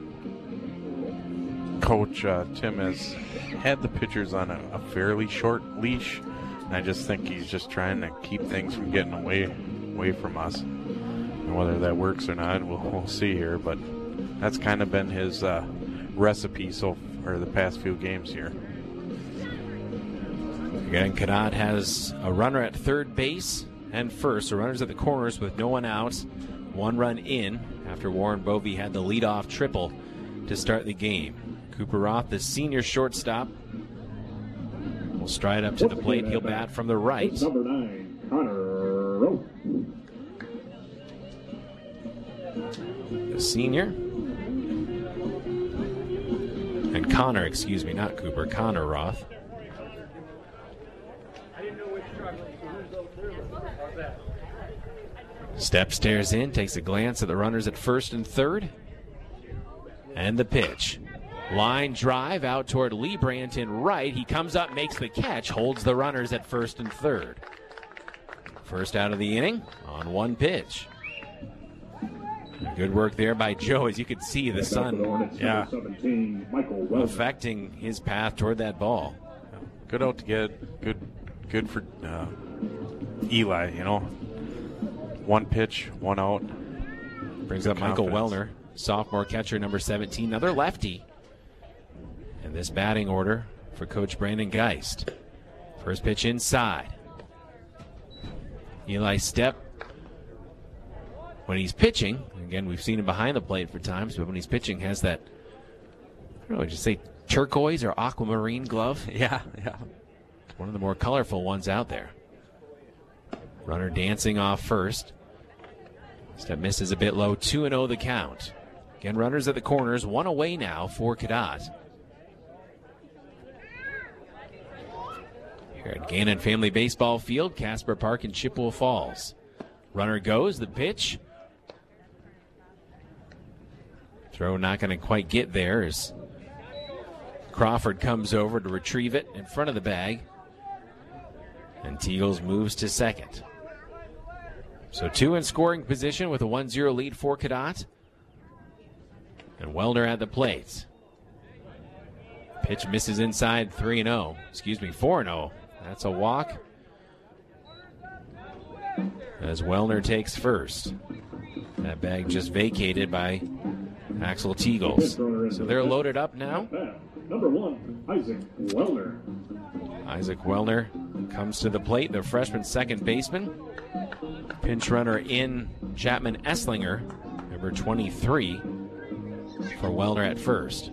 Coach uh, Tim has had the pitchers on a, a fairly short leash, and I just think he's just trying to keep things from getting away away from us. And whether that works or not, we'll, we'll see here. But that's kind of been his uh, recipe so for the past few games here. Again, Cadott has a runner at third base and first. So runners at the corners with no one out, one run in after Warren Bovee had the leadoff triple to start the game. Cooper Roth, the senior shortstop, will stride up to the plate. He'll bat from the right. Number nine, Connor Rowe. The senior. And Connor, excuse me, not Cooper, Connor Roth. Stepp stares in, takes a glance at the runners at first and third. And the pitch. Line drive out toward Lebrand in right. He comes up, makes the catch, holds the runners at first and third. First out of the inning on one pitch. Good work there by Joe, as you could see the sun yeah, affecting his path toward that ball. Good out to get. Good good for uh, Eli, you know. One pitch, one out. Brings up Michael Wellner, sophomore catcher, number seventeen, another lefty. And this batting order for Coach Brandon Geist. First pitch inside. Eli Stepp, when he's pitching, again, we've seen him behind the plate for times, but when he's pitching, has that, I don't know, just say turquoise or aquamarine glove? Yeah, yeah. One of the more colorful ones out there. Runner dancing off first. Stepp misses a bit low, two and oh the count. Again, runners at the corners, one away now for Cadott. Here at Gannon Family Baseball Field, Casper Park in Chippewa Falls. Runner goes, the pitch. Throw not going to quite get there as Crawford comes over to retrieve it in front of the bag. And Teagles moves to second. So two in scoring position with a one zero lead for Cadott. And Wellner at the plate. Pitch misses inside three and oh. Excuse me, four and oh. That's a walk. As Wellner takes first. That bag just vacated by Axel Teagles. So they're loaded up now. Number one, Isaac Wellner. Isaac Wellner comes to the plate, the freshman second baseman. Pinch runner in Chapman Esslinger, number twenty-three. for Wellner at first.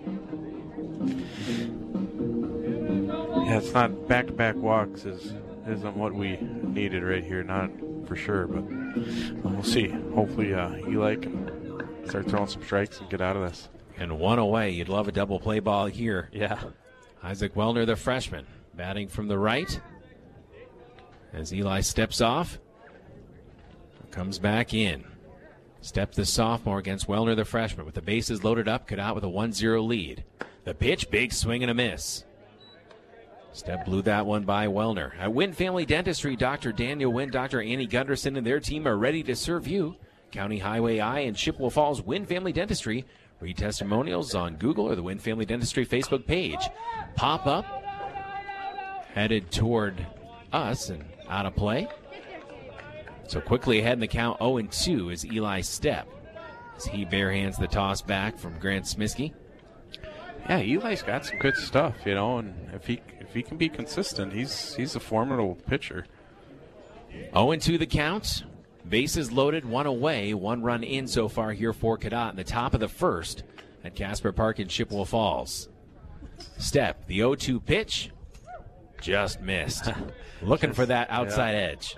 Yeah, it's not back-to-back walks is, isn't what we needed right here, not for sure, but we'll see. Hopefully uh, Eli can start throwing some strikes and get out of this. And one away. You'd love a double play ball here. Yeah. Isaac Wellner, the freshman, batting from the right. As Eli steps off, comes back in. Step the sophomore against Wellner, the freshman. With the bases loaded up, cut out with a one zero lead. The pitch, big swing and a miss. Step blew that one by Wellner. At Wynn Family Dentistry, Doctor Daniel Wynn, Doctor Annie Gunderson, and their team are ready to serve you. County Highway I and Chippewa Falls Wynn Family Dentistry. Read testimonials on Google or the Wynn Family Dentistry Facebook page. Pop up, headed toward us and out of play. So quickly ahead in the count, oh and two is Eli Stepp as he barehands the toss back from Grant Smiskey. Yeah, Eli's got some good stuff, you know, and if he if he can be consistent, he's he's a formidable pitcher. oh and two the count. Bases loaded, one away, one run in so far here for Cadott in the top of the first at Casper Park in Chippewa Falls. Stepp, the oh two pitch, just missed. Looking for that outside yeah. edge.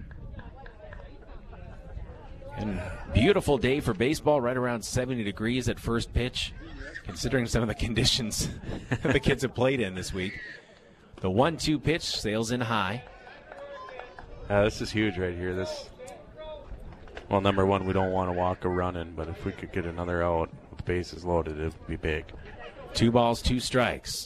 And beautiful day for baseball, right around seventy degrees at first pitch, considering some of the conditions the kids have played in this week. The one two pitch sails in high. Uh, this is huge right here. This, well, number one, we don't want to walk a run in, but if we could get another out with bases loaded, it would be big. Two balls, two strikes.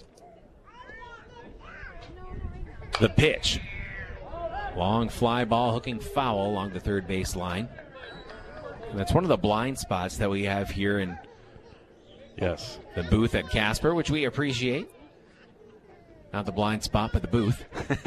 The pitch. Long fly ball hooking foul along the third base line. And that's one of the blind spots that we have here in yes the booth at Casper, which we appreciate. Not the blind spot, but the booth.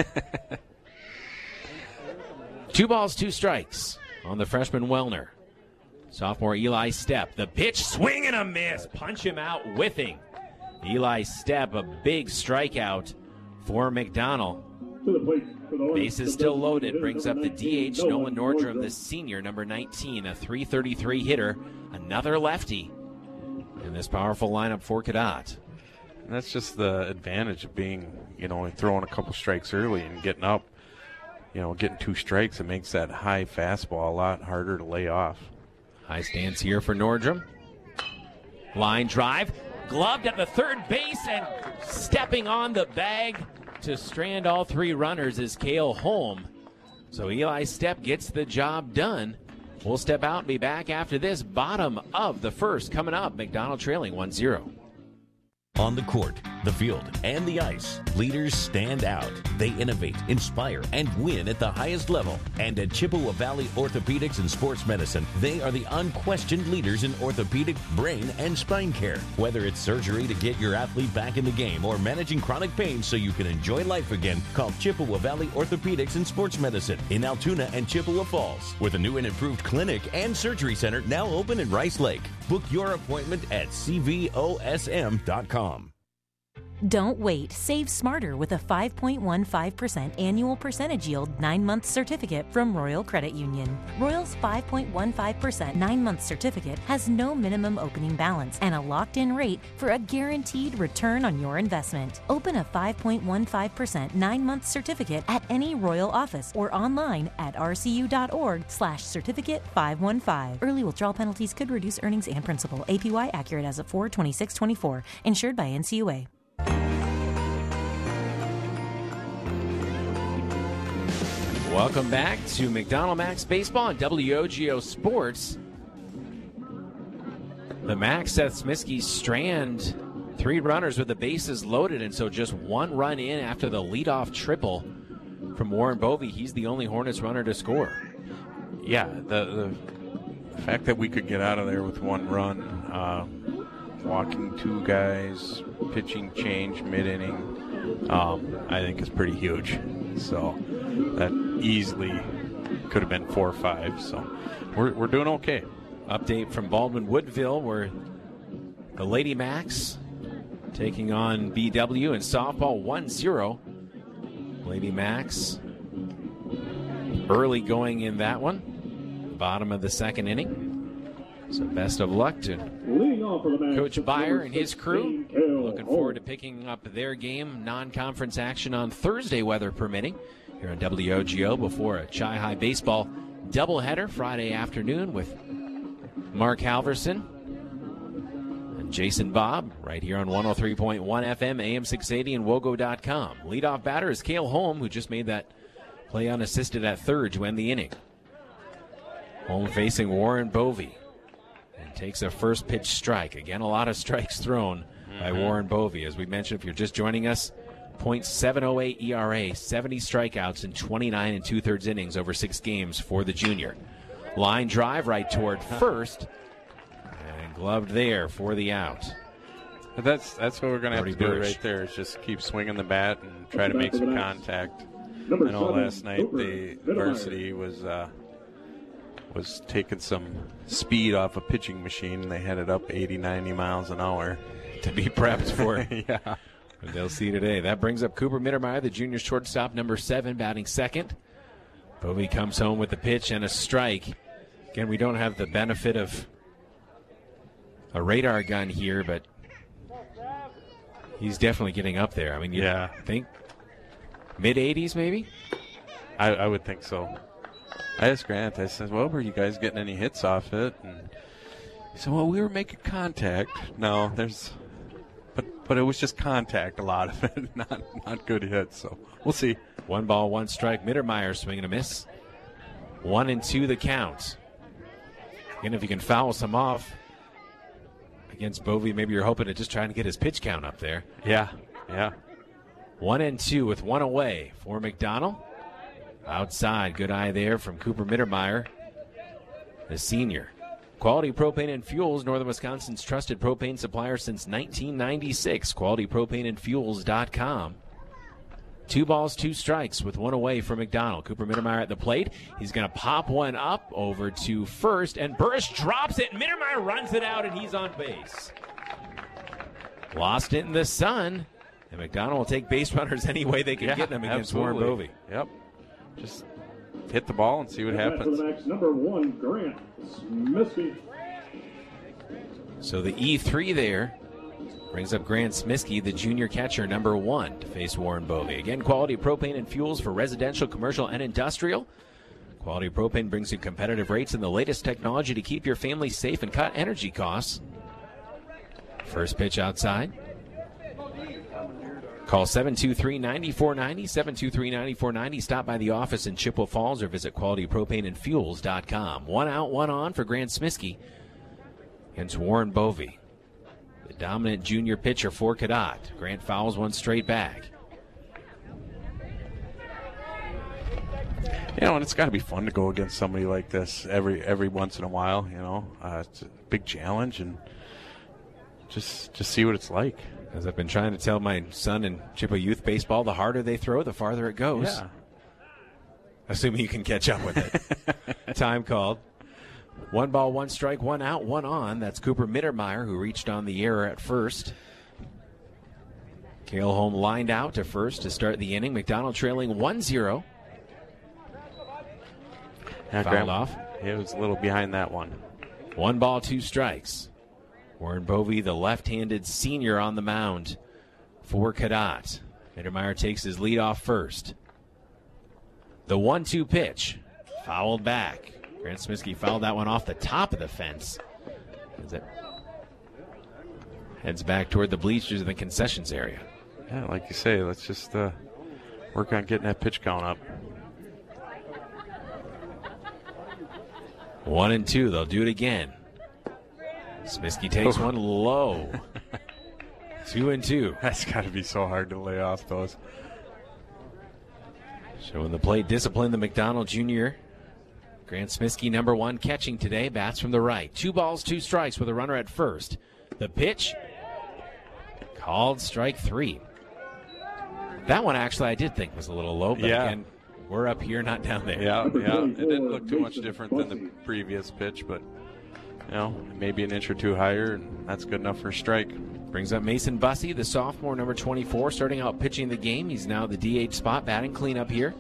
Two balls, two strikes on the freshman Wellner. Sophomore Eli Stepp. The pitch, swing and a miss. Punch him out, whiffing. Eli Stepp, a big strikeout for McDonald. Bases still loaded. Brings up the D H, Nolan Nordrum, the senior, number nineteen, a three thirty-three hitter. Another lefty in this powerful lineup for Cadott. And that's just the advantage of being, you know, throwing a couple strikes early and getting up. You know, getting two strikes, it makes that high fastball a lot harder to lay off. High stance here for Nordrum. Line drive, gloved at the third base, and stepping on the bag to strand all three runners is Cale Holm. So Eli Stepp gets the job done. We'll step out and be back after this. Bottom of the first coming up. McDonald trailing one zero. On the court, the field, and the ice, leaders stand out. They innovate, inspire, and win at the highest level. And at Chippewa Valley Orthopedics and Sports Medicine, they are the unquestioned leaders in orthopedic, brain, and spine care. Whether it's surgery to get your athlete back in the game or managing chronic pain so you can enjoy life again, call Chippewa Valley Orthopedics and Sports Medicine in Altoona and Chippewa Falls, with a new and improved clinic and surgery center now open in Rice Lake. Book your appointment at C V O S M dot com. Don't wait. Save smarter with a five point one five percent annual percentage yield nine-month certificate from Royal Credit Union. Royal's five point one five percent nine-month certificate has no minimum opening balance and a locked-in rate for a guaranteed return on your investment. Open a five point one five percent nine-month certificate at any Royal office or online at rcu.org slash certificate 515. Early withdrawal penalties could reduce earnings and principal. A P Y accurate as of four twenty-six twenty-four. Insured by N C U A. Welcome back to McDonald Max Baseball on W O G O Sports. The Max, Seth Smiskey, strand three runners with the bases loaded, and so just one run in after the leadoff triple from Warren Bovee. He's the only Hornets runner to score. Yeah, the, the fact that we could get out of there with one run, uh, walking two guys, pitching change mid-inning, um, I think is pretty huge. So that easily could have been four or five. So we're we're doing okay. Update from Baldwin Woodville, where the Lady Max taking on B W in softball one zero. Lady Max early going in that one. Bottom of the second inning. So best of luck to Coach Byer and his crew looking forward to picking up their game, non-conference action on Thursday, weather permitting, here on W O G O before a Chi-High baseball doubleheader Friday afternoon with Mark Halverson and Jason Bobb right here on one oh three point one F M, A M six eighty, and Wogo dot com. Leadoff batter is Cale Holm, who just made that play unassisted at third to end the inning. Holm facing Warren Bovey and takes a first pitch strike. Again, a lot of strikes thrown mm-hmm. by Warren Bovey. As we mentioned, if you're just joining us, point seven oh eight E R A, seventy strikeouts in twenty-nine and two-thirds innings over six games for the junior. Line drive right toward first, and gloved there for the out. But that's that's what we're going to have to do right there, is just keep swinging the bat and try to make some contact. I know last night the varsity was uh, was taking some speed off a pitching machine. They had it up eighty, ninety miles an hour. To be prepped for it. Yeah. But they'll see today. That brings up Cooper Mittermeier, the junior shortstop, number seven, batting second. Bovey comes home with the pitch and a strike. Again, we don't have the benefit of a radar gun here, but he's definitely getting up there. I mean, you yeah. think mid eighties maybe? I, I would think so. I asked Grant, I said, well, were you guys getting any hits off it? And he said, well, we were making contact. No, there's... But but it was just contact, a lot of it, not not good hits. So we'll see. One ball, one strike. Mittermeier swinging a miss. One and two the count. Again, if you can foul some off against Bovey, maybe you're hoping to just trying to get his pitch count up there. Yeah, yeah. One and two with one away for McDonald. Outside, good eye there from Cooper Mittermeier, the senior. Quality Propane and Fuels, Northern Wisconsin's trusted propane supplier since nineteen ninety-six. quality propane and fuels dot com. Two balls, two strikes with one away for McDonald. Cooper Mittermeier at the plate. He's going to pop one up over to first, and Burris drops it. Mittermeier runs it out, and he's on base. Lost it in the sun, and McDonald will take base runners any way they can yeah, get them against absolutely. Warren Bovey. Yep. Just hit the ball and see what happens. To the next, number one, Grant Smisky. So the E three there brings up Grant Smisky, the junior catcher, number one, to face Warren Bovey. Again, Quality Propane and Fuels for residential, commercial, and industrial. Quality Propane brings you competitive rates and the latest technology to keep your family safe and cut energy costs. First pitch outside. Call seven two three, nine four nine zero, seven two three, nine four nine zero. Stop by the office in Chippewa Falls or visit quality propane and fuels dot com. One out, one on for Grant Smisky against Warren Bovey, the dominant junior pitcher for Cadott. Grant fouls one straight back. You know, and it's got to be fun to go against somebody like this every every once in a while. You know, uh, it's a big challenge, and just just see what it's like. As I've been trying to tell my son in Chippewa youth baseball, the harder they throw, the farther it goes. Yeah. Assuming you can catch up with it. Time called. One ball, one strike, one out, one on. That's Cooper Mittermeier, who reached on the error at first. Cale Holm lined out to first to start the inning. McDonald trailing one zero. Yeah, Fouled Graham, off. It was a little behind that one. One ball, two strikes. Warren Bovey, the left-handed senior on the mound for Cadott. Mittermeier takes his lead off first. The one two pitch, fouled back. Grant Smisky fouled that one off the top of the fence. As it heads back toward the bleachers in the concessions area. Yeah, like you say, let's just uh, work on getting that pitch count up. One and two, they'll do it again. Smisky takes one low. Two and two. That's got to be so hard to lay off those. Showing the plate discipline, the McDonald Junior Grant Smisky, number one, catching today. Bats from the right. Two balls, two strikes with a runner at first. The pitch, called strike three. That one actually I did think was a little low, but yeah. again, we're up here, not down there. Yeah, yeah. It didn't look too much different than the previous pitch, but you know, maybe an inch or two higher, and that's good enough for a strike. Brings up Mason Bussey, the sophomore, number twenty-four, starting out pitching the game. He's now the D H spot, batting cleanup here.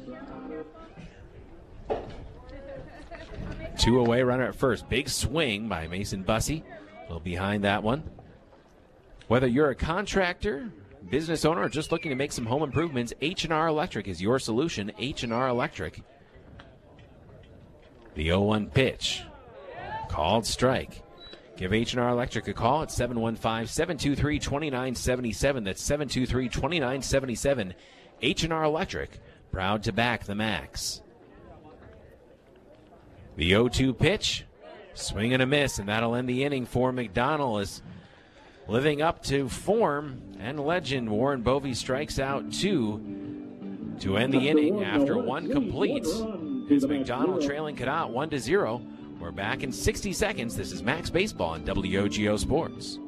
Two away, runner at first. Big swing by Mason Bussey. little behind that one. Whether you're a contractor, business owner, or just looking to make some home improvements, H and R Electric is your solution. H and R Electric. The oh one pitch. Called strike. Give H and R Electric a call at seven one five, seven two three, two nine seven seven. That's seven two three, two nine seven seven. H and R Electric, proud to back the Max. The oh two pitch. Swing and a miss, and that'll end the inning for McDonald as living up to form and legend. Warren Bovee strikes out two to end the inning after one complete. It's McDonald trailing Cadott one to zero. We're back in sixty seconds. This is Max Baseball on W O G O Sports.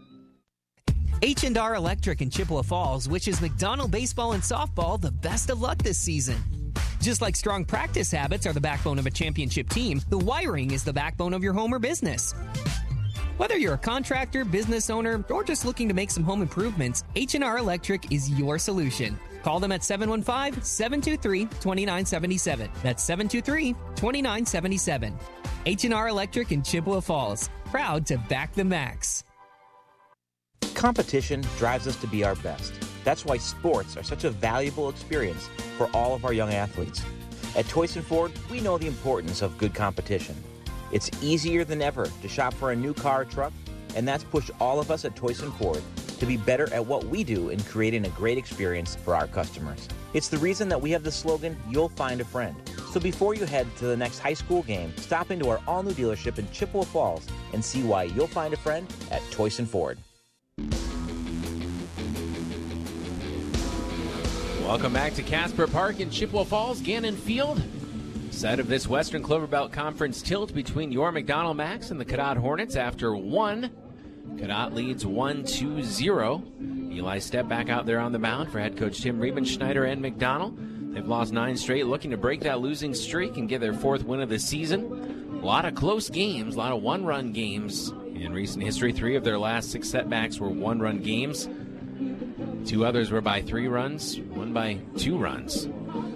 H and R Electric in Chippewa Falls wishes McDonald baseball and softball the best of luck this season. Just like strong practice habits are the backbone of a championship team, the wiring is the backbone of your home or business. Whether you're a contractor, business owner, or just looking to make some home improvements, H and R Electric is your solution. Call them at seven one five, seven two three, two nine seven seven. That's seven two three, two nine seven seven. H and R Electric in Chippewa Falls, proud to back the Max. Competition drives us to be our best. That's why sports are such a valuable experience for all of our young athletes. At Toyson Ford, we know the importance of good competition. It's easier than ever to shop for a new car or truck, and that's pushed all of us at Toyson Ford to be better at what we do in creating a great experience for our customers. It's the reason that we have the slogan, "You'll find a friend." So before you head to the next high school game, stop into our all-new dealership in Chippewa Falls and see why you'll find a friend at Toyson Ford. Welcome back to Casper Park in Chippewa Falls, Gannon Field. Site of this Western Clover Belt Conference tilt between your McDonald Max and the Cadott Hornets after one. Cadott leads one to zero. Eli Stepp back out there on the mound for head coach Tim Riemenschneider and McDonald. They've lost nine straight, looking to break that losing streak and get their fourth win of the season. A lot of close games, a lot of one-run games in recent history. Three of their last six setbacks were one-run games. Two others were by three runs, one by two runs.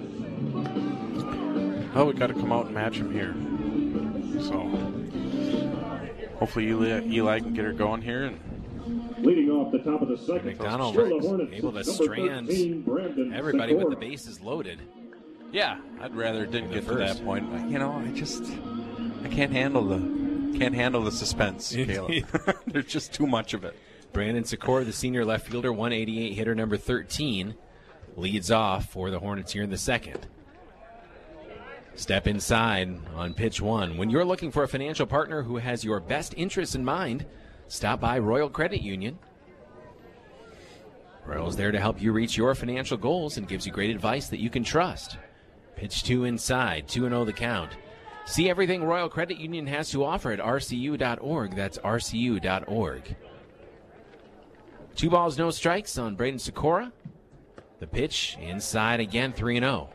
Oh, we got to come out and match him here. So hopefully Eli, Eli can get her going here. And leading off the top of the second, McDonald able to strand everybody with the bases loaded. Yeah, I'd rather it didn't get to that point. You know, I just I can't handle the can't handle the suspense, Caleb. There's just too much of it. Brandon Sikora, the senior left fielder, one eighty-eight hitter, number thirteen, leads off for the Hornets here in the second. Step inside on pitch one. When you're looking for a financial partner who has your best interests in mind, stop by Royal Credit Union. Royal's there to help you reach your financial goals and gives you great advice that you can trust. Pitch two inside, two and oh the count. See everything Royal Credit Union has to offer at R C U dot org. That's R C U dot org. Two balls, no strikes on Braden Sikora. The pitch inside again, three and oh.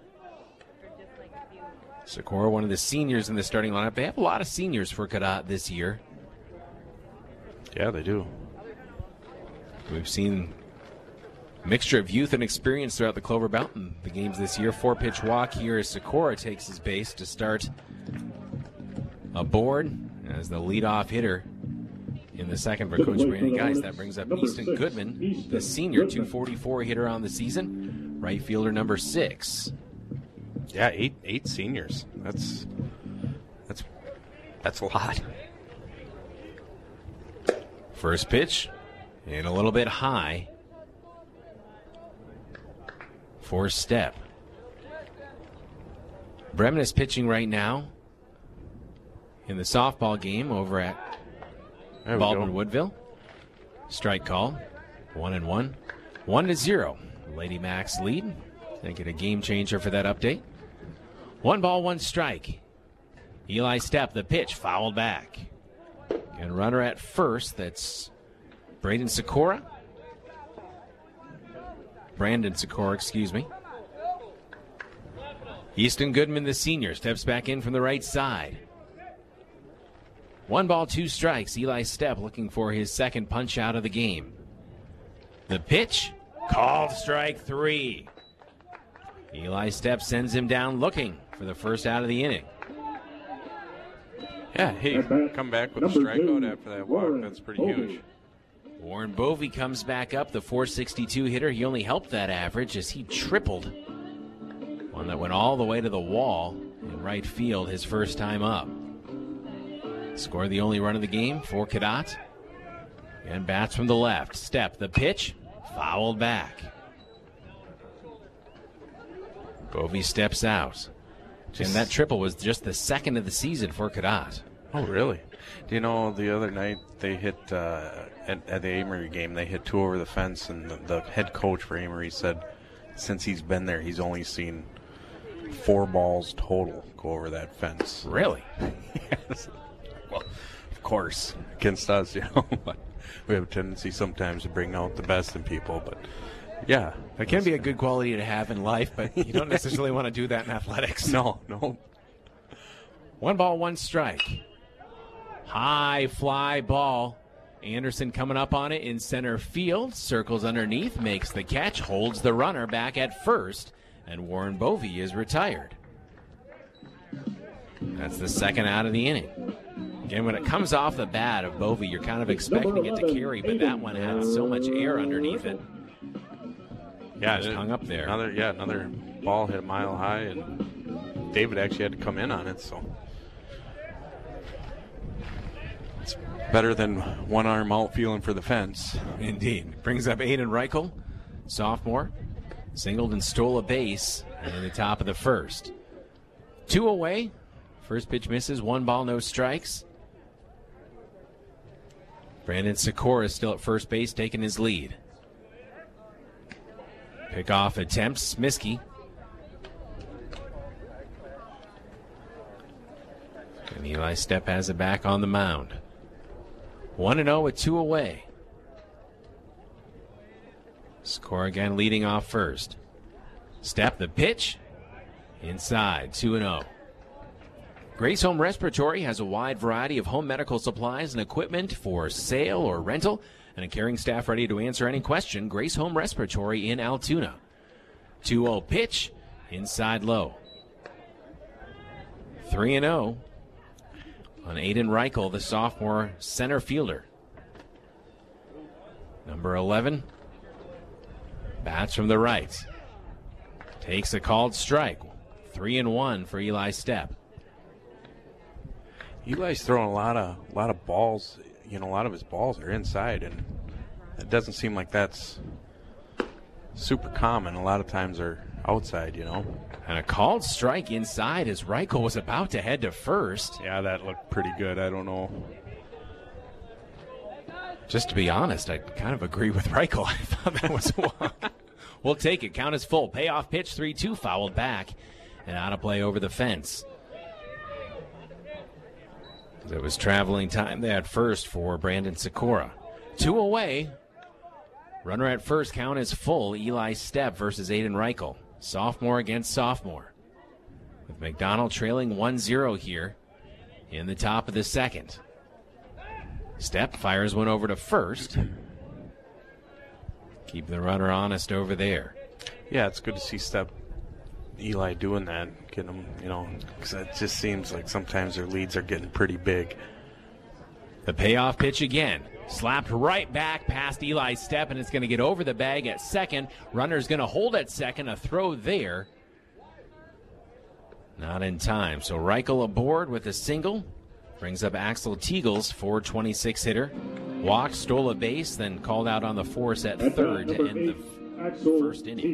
Sikora, one of the seniors in the starting lineup. They have a lot of seniors for Cadott this year. Yeah, they do. We've seen a mixture of youth and experience throughout the Clover Belt in the games this year. Four-pitch walk here as Sikora takes his base to start aboard as the leadoff hitter in the second for Coach Brandon Geis. That brings up Easton Goodman, the senior, two forty-four hitter on the season, right fielder number six. Yeah, eight eight seniors. That's that's that's a lot. First pitch, and a little bit high for Stepp. Bremen is pitching right now in the softball game over at Baldwin Woodville. Strike call. One and one. One to zero. Lady Max lead. Make it a game changer for that update. One ball, one strike. Eli Stepp, the pitch, fouled back. And runner at first, that's Braden Sikora. Brandon Sikora, excuse me. Easton Goodman, the senior, steps back in from the right side. One ball, two strikes. Eli Stepp looking for his second punch out of the game. The pitch, called strike three. Eli Stepp sends him down looking for the first out of the inning. Yeah, hey, come back with a strikeout after that walk. That's pretty huge. Warren Bovee comes back up, the four sixty-two hitter. He only helped that average as he tripled. One that went all the way to the wall in right field his first time up. Scored the only run of the game for Cadott. And bats from the left. Step, the pitch, fouled back. Bovee steps out. And that triple was just the second of the season for Cadott. Oh, really? Do you know the other night they hit, uh, at, at the Amory game, they hit two over the fence, and the, the head coach for Amory said since he's been there, he's only seen four balls total go over that fence. Really? Yes. Well, of course, against us, you know, but we have a tendency sometimes to bring out the best in people, but yeah. That can be a good quality to have in life, but you don't necessarily want to do that in athletics. No, no. One ball, one strike. High fly ball. Anderson coming up on it in center field. Circles underneath, makes the catch, holds the runner back at first, and Warren Bovee is retired. That's the second out of the inning. Again, when it comes off the bat of Bovee, you're kind of expecting it to carry, but that one had so much air underneath it. Yeah, Just it hung up there. Another, yeah, another ball hit a mile high, and David actually had to come in on it, so it's better than one arm out feeling for the fence. Indeed. Brings up Aiden Reichel, sophomore. Singled and stole a base in the top of the first. Two away. First pitch misses. One ball, no strikes. Brandon Sikora is still at first base, taking his lead. Pickoff attempts. Smiskey. And Eli Stepp has it back on the mound. one and oh with two away. Score again leading off first. Step the pitch. Inside, two and oh. Grace Home Respiratory has a wide variety of home medical supplies and equipment for sale or rental, and a caring staff ready to answer any question. Grace Home Respiratory in Altoona. two oh pitch. Inside low. three and oh on Aiden Reichel, the sophomore center fielder. Number eleven. Bats from the right. Takes a called strike. Three and one for Eli Stepp. Eli's throwing a lot of a lot of balls. You know, a lot of his balls are inside, and it doesn't seem like that's super common. A lot of times they're outside, you know. And a called strike inside as Reichel was about to head to first. Yeah, that looked pretty good. I don't know. Just to be honest, I kind of agree with Reichel. I thought that was a walk. We'll take it. Count is full. Payoff pitch, three two, fouled back. And out of play over the fence. It was traveling time there at first for Brandon Sikora. Two away. Runner at first. Count is full. Eli Stepp versus Aiden Reichel. Sophomore against sophomore. With McDonald trailing one zero here in the top of the second. Stepp fires one over to first. Keep the runner honest over there. Yeah, it's good to see Stepp, Eli doing that, getting them, you know, because it just seems like sometimes their leads are getting pretty big. The payoff pitch again. Slapped right back past Eli Stepp, and it's going to get over the bag at second. Runner's going to hold at second. A throw there. Not in time. So Reichel aboard with a single. Brings up Axel Teagles, four twenty-six hitter. Walked, stole a base, then called out on the force at third to end the f- first inning.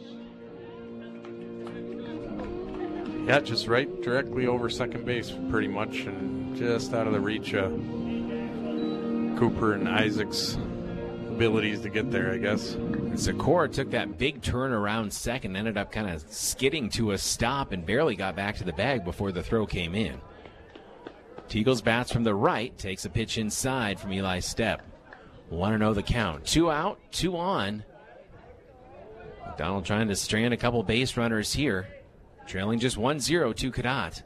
Yeah, just right directly over second base pretty much, and just out of the reach of Cooper and Isaac's abilities to get there, I guess. And Sikora took that big turn around second, ended up kind of skidding to a stop and barely got back to the bag before the throw came in. Teagles bats from the right, takes a pitch inside from Eli Stepp. one and oh the count. Two out, two on. McDonald trying to strand a couple base runners here. Trailing just one zero to Cadott.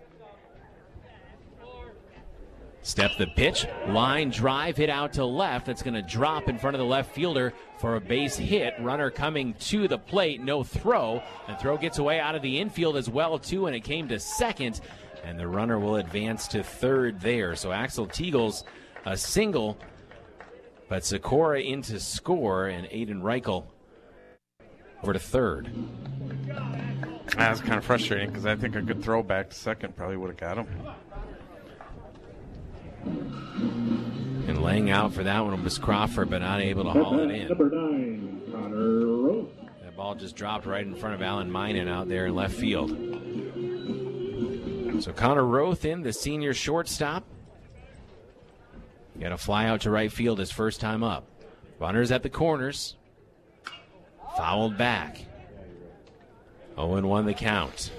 Stepp the pitch. Line drive hit out to left. That's going to drop in front of the left fielder for a base hit. Runner coming to the plate. No throw. And throw gets away out of the infield as well, too, and it came to second. And the runner will advance to third there. So Axel Teagles, a single, but Sikora into score, and Aiden Reichel over to third. That's kind of frustrating because I think a good throw back to second probably would have got him. And laying out for that one was Crawford, but not able to haul it in. Number nine, Connor Roth. That ball just dropped right in front of Alan Minen out there in left field. So Connor Roth in, the senior shortstop. Got a fly out to right field his first time up. Runners at the corners. Fouled back. oh and one the count.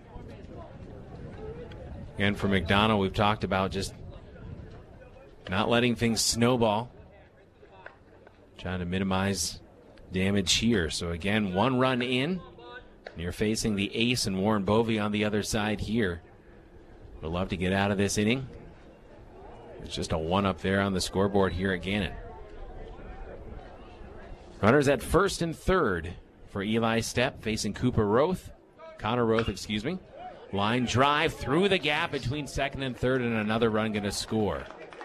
And for McDonald, we've talked about just not letting things snowball. Trying to minimize damage here. So again, one run in. And you're facing the ace and Warren Bovey on the other side here. Would love to get out of this inning. It's just a one up there on the scoreboard here at Gannon. Runners at first and third for Eli Stepp, facing Cooper Roth. Connor Roth, excuse me. Line drive through the gap between second and third, and another run going to score.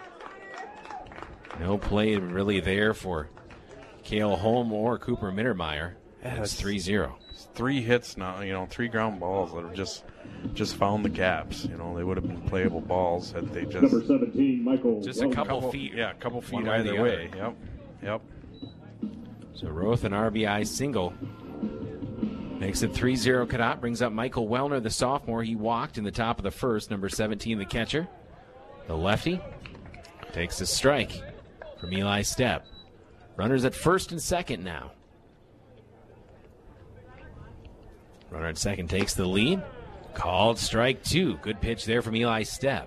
No play really there for Cale Holm or Cooper Mittermeier. That's three zero. Three hits now, you know, three ground balls that have just just found the gaps. You know, they would have been playable balls had they just. Number seventeen, Michael. Just a couple, couple feet. Yeah, a couple feet One either way. way. Yep. Yep. So Roth, an R B I single. Makes it three zero Cadott. Brings up Michael Wellner, the sophomore. He walked in the top of the first. Number seventeen, the catcher. The lefty takes a strike from Eli Stepp. Runners at first and second now. Runner at second takes the lead. Called strike two. Good pitch there from Eli Stepp.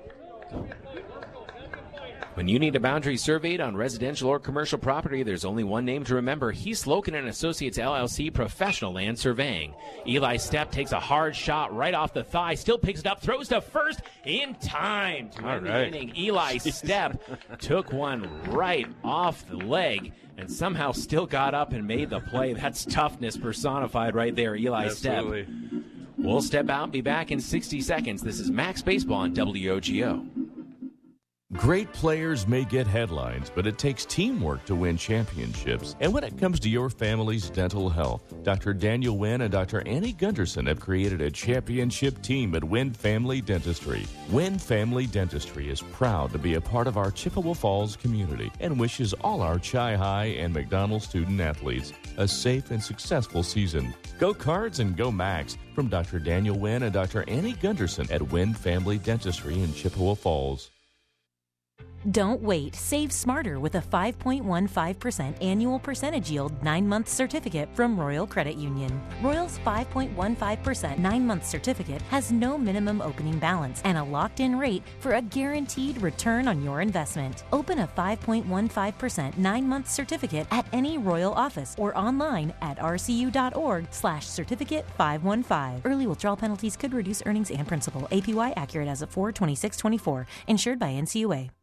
When you need a boundary surveyed on residential or commercial property, there's only one name to remember. Heath Loken and Associates, L L C, Professional Land Surveying. Eli Stepp takes a hard shot right off the thigh, still picks it up, throws to first in time to end the inning. Eli Stepp took one right off the leg and somehow still got up and made the play. That's toughness personified right there, Eli Absolutely. Stepp. We'll step out and be back in sixty seconds. This is Max Baseball on W O G O. Great players may get headlines, but it takes teamwork to win championships. And when it comes to your family's dental health, Doctor Daniel Wynn and Doctor Annie Gunderson have created a championship team at Wynn Family Dentistry. Wynn Family Dentistry is proud to be a part of our Chippewa Falls community and wishes all our Chi High and McDonald student athletes a safe and successful season. Go Cards and go Max from Doctor Daniel Wynn and Doctor Annie Gunderson at Wynn Family Dentistry in Chippewa Falls. Don't wait. Save smarter with a five point one five percent annual percentage yield nine-month certificate from Royal Credit Union. Royal's five point one five percent nine-month certificate has no minimum opening balance and a locked-in rate for a guaranteed return on your investment. Open a five point one five percent nine-month certificate at any Royal office or online at rcu.org slash certificate 515. Early withdrawal penalties could reduce earnings and principal. A P Y accurate as of four twenty-six twenty-four. Insured by N C U A.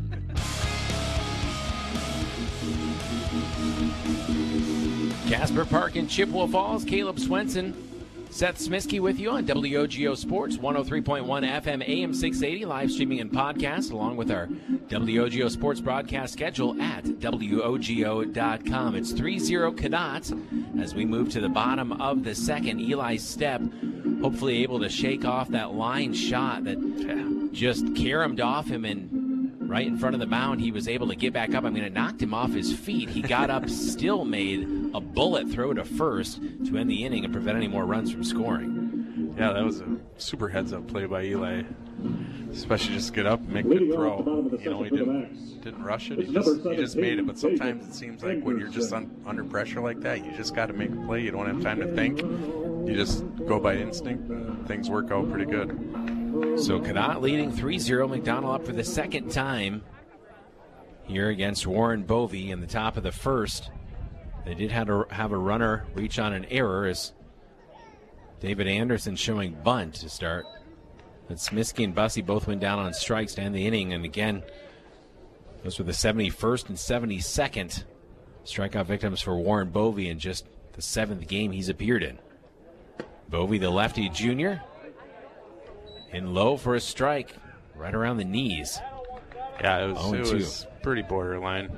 Casper Park in Chippewa Falls. Caleb Swenson, Seth Smisky with you on W O G O Sports, one oh three point one F M, A M six eighty, live streaming and podcast, along with our W O G O Sports broadcast schedule at W O G O dot com. It's three zero Cadott as we move to the bottom of the second. Eli Stepp hopefully able to shake off that line shot that just caromed off him, and right in front of the mound, he was able to get back up. I mean, it knocked him off his feet. He got up, still made a bullet throw to first to end the inning and prevent any more runs from scoring. Yeah, that was a super heads-up play by Eli. Especially just get up and make a good throw. You know, he didn't, didn't rush it. He just, he just made it. But sometimes it seems like when you're just un, under pressure like that, you just got to make a play. You don't have time to think. You just go by instinct, and things work out pretty good. So Cadott leading three zero. McDonald up for the second time here against Warren Bovey in the top of the first. They did have a, have a runner reach on an error as David Anderson showing bunt to start. But Smisky and Bussey both went down on strikes to end the inning. And again, those were the seventy-first and seventy-second strikeout victims for Warren Bovey in just the seventh game he's appeared in. Bovey, the lefty junior, In low for a strike, right around the knees. Yeah, it was, it was pretty borderline.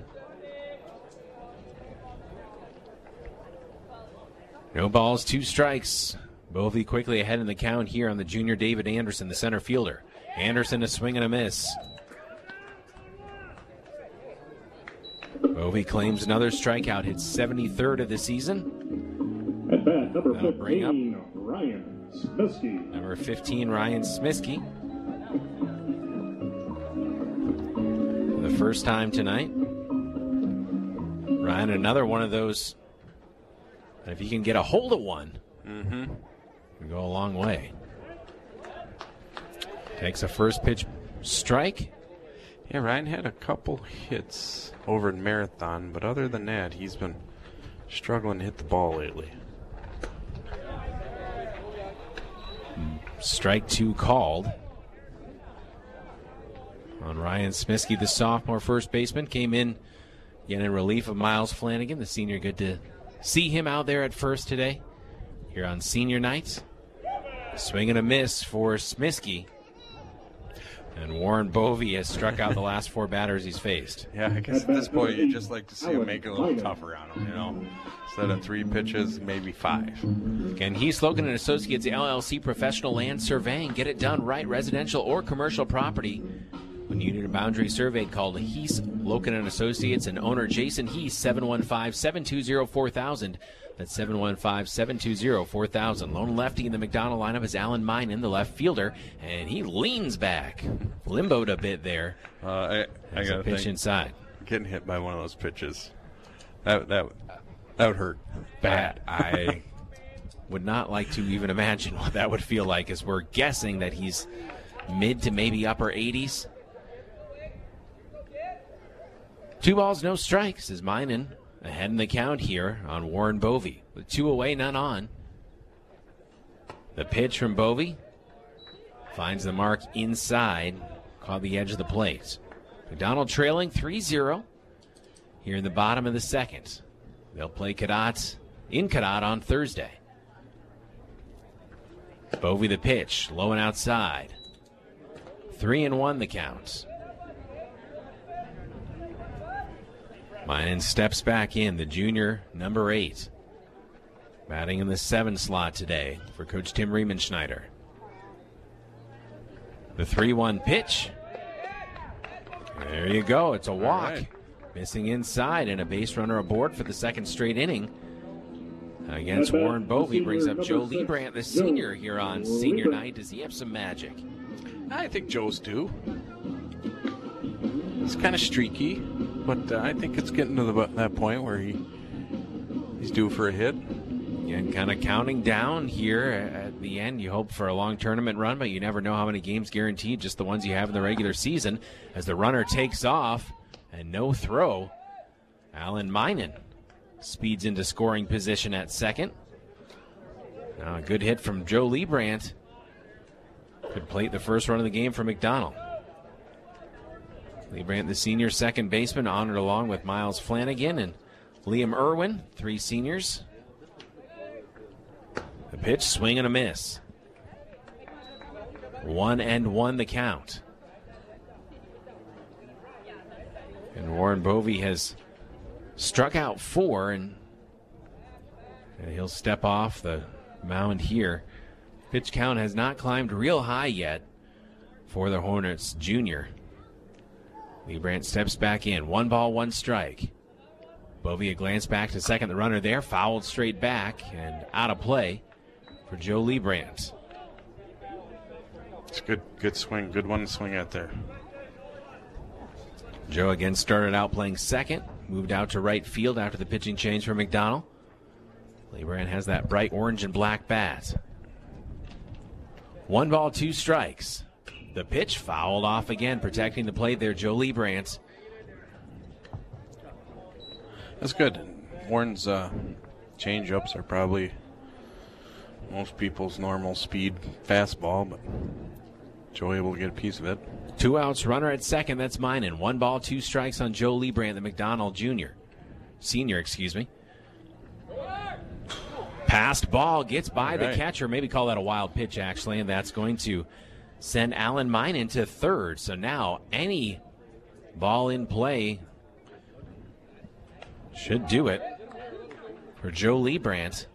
No balls, two strikes. Bovey quickly ahead in the count here on the junior David Anderson, the center fielder. Anderson a swing and a miss. Bovey claims another strikeout, hits seventy-third of the season. At bat, number That'll bring up fifteen, Ryan Smisky. number fifteen, Ryan Smisky. For the first time tonight. Ryan, another one of those, if you can get a hold of one, mm-hmm. you go a long way. Takes a first pitch strike. Yeah, Ryan had a couple hits over in Marathon, but other than that, he's been struggling to hit the ball lately. Strike two called on Ryan Smisky, the sophomore first baseman. Came in again in relief of Miles Flanagan, the senior. Good to see him out there at first today here on senior night. Swing and a miss for Smisky. And Warren Bovey has struck out the last four batters he's faced. Yeah, I guess at this point you'd just like to see him make it a little tougher on him, you know. Instead of three pitches, maybe five. Again, Heath Logan and Associates L L C Professional Land Surveying. Get it done right, residential or commercial property. When you need a boundary surveyed, call Heath Logan and Associates and owner Jason Heath, seven one five, seven two zero, four thousand. That's seven one five, seven two zero, four thousand. Lone lefty in the McDonald lineup is Alan Minen, the left fielder, and he leans back. Limboed a bit there. Uh, I, I got a pitch inside. Getting hit by one of those pitches, that that that would hurt bad. I would not like to even imagine what that would feel like, as we're guessing that he's mid to maybe upper eighties. Two balls, no strikes as Minen ahead in the count here on Warren Bovey. With two away, none on. The pitch from Bovey finds the mark inside, caught the edge of the plate. McDonald trailing three zero here in the bottom of the second. They'll play Cadott in Cadott on Thursday. Bovey the pitch, low and outside. Three and one the count. Minen steps back in, the junior, number eight. Batting in the seven slot today for Coach Tim Riemenschneider. The three one pitch. There you go. It's a walk. Right. Missing inside and a base runner aboard for the second straight inning. Against Warren Bovey brings up Joe Liebrandt, the senior, here on senior night. Does he have some magic? I think Joe's due. He's kind of streaky, but uh, I think it's getting to the, that point where he he's due for a hit. Again, kind of counting down here at the end. You hope for a long tournament run, but you never know how many games guaranteed, just the ones you have in the regular season. As the runner takes off and no throw, Alan Minen speeds into scoring position at second. Now a good hit from Joe Liebrandt. Could plate the first run of the game for McDonald. Liebrandt, the senior second baseman, honored along with Miles Flanagan and Liam Irwin, three seniors. The pitch, swing and a miss. One and one the count. And Warren Bovey has struck out four, and, and he'll step off the mound here. Pitch count has not climbed real high yet for the Hornets junior. Liebrandt steps back in. One ball, one strike. Bovey a glance back to second. The runner there, fouled straight back and out of play for Joe Liebrandt. It's a good, good swing. Good one to swing at there. Joe again started out playing second. Moved out to right field after the pitching change for McDonald. Liebrandt has that bright orange and black bat. One ball, two strikes. The pitch fouled off again, protecting the plate there, Joe Liebrandt. That's good. Warren's uh, change-ups are probably most people's normal speed fastball, but Joe able to get a piece of it. Two outs, runner at second. That's Minen. One ball, two strikes on Joe Liebrandt, the McDonald Junior. Senior, excuse me. Passed ball gets by right. the catcher. Maybe call that a wild pitch, actually, and that's going to send Alan Minen to third. So now any ball in play should do it for Joe Liebrandt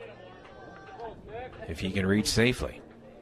if he can reach safely.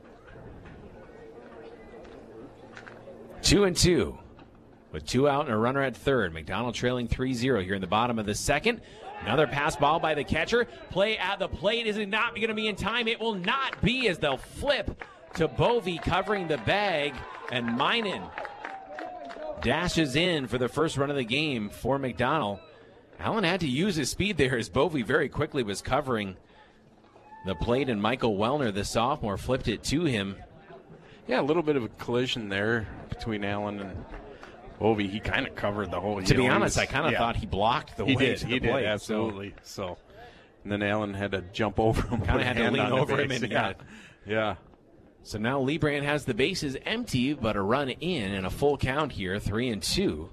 Two and two with two out and a runner at third. McDonald trailing three zero here in the bottom of the second. Another pass ball by the catcher. Play at the plate. Is it not going to be in time? It will not be, as they'll flip to Bovey covering the bag, and Minen dashes in for the first run of the game for McDonald. Allen had to use his speed there as Bovey very quickly was covering the plate, and Michael Wellner, the sophomore, flipped it to him. Yeah, a little bit of a collision there between Allen and Bovey. He kind of covered the whole. To be know, honest, was, I kind of yeah. thought he blocked the he way did, to he the plate. Did, absolutely. So, so and then Allen had to jump over him. Kind of had to lean over him and yeah. yeah. So now Liebrandt has the bases empty, but a run in and a full count here, three and two.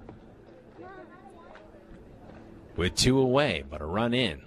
With two away, but a run in.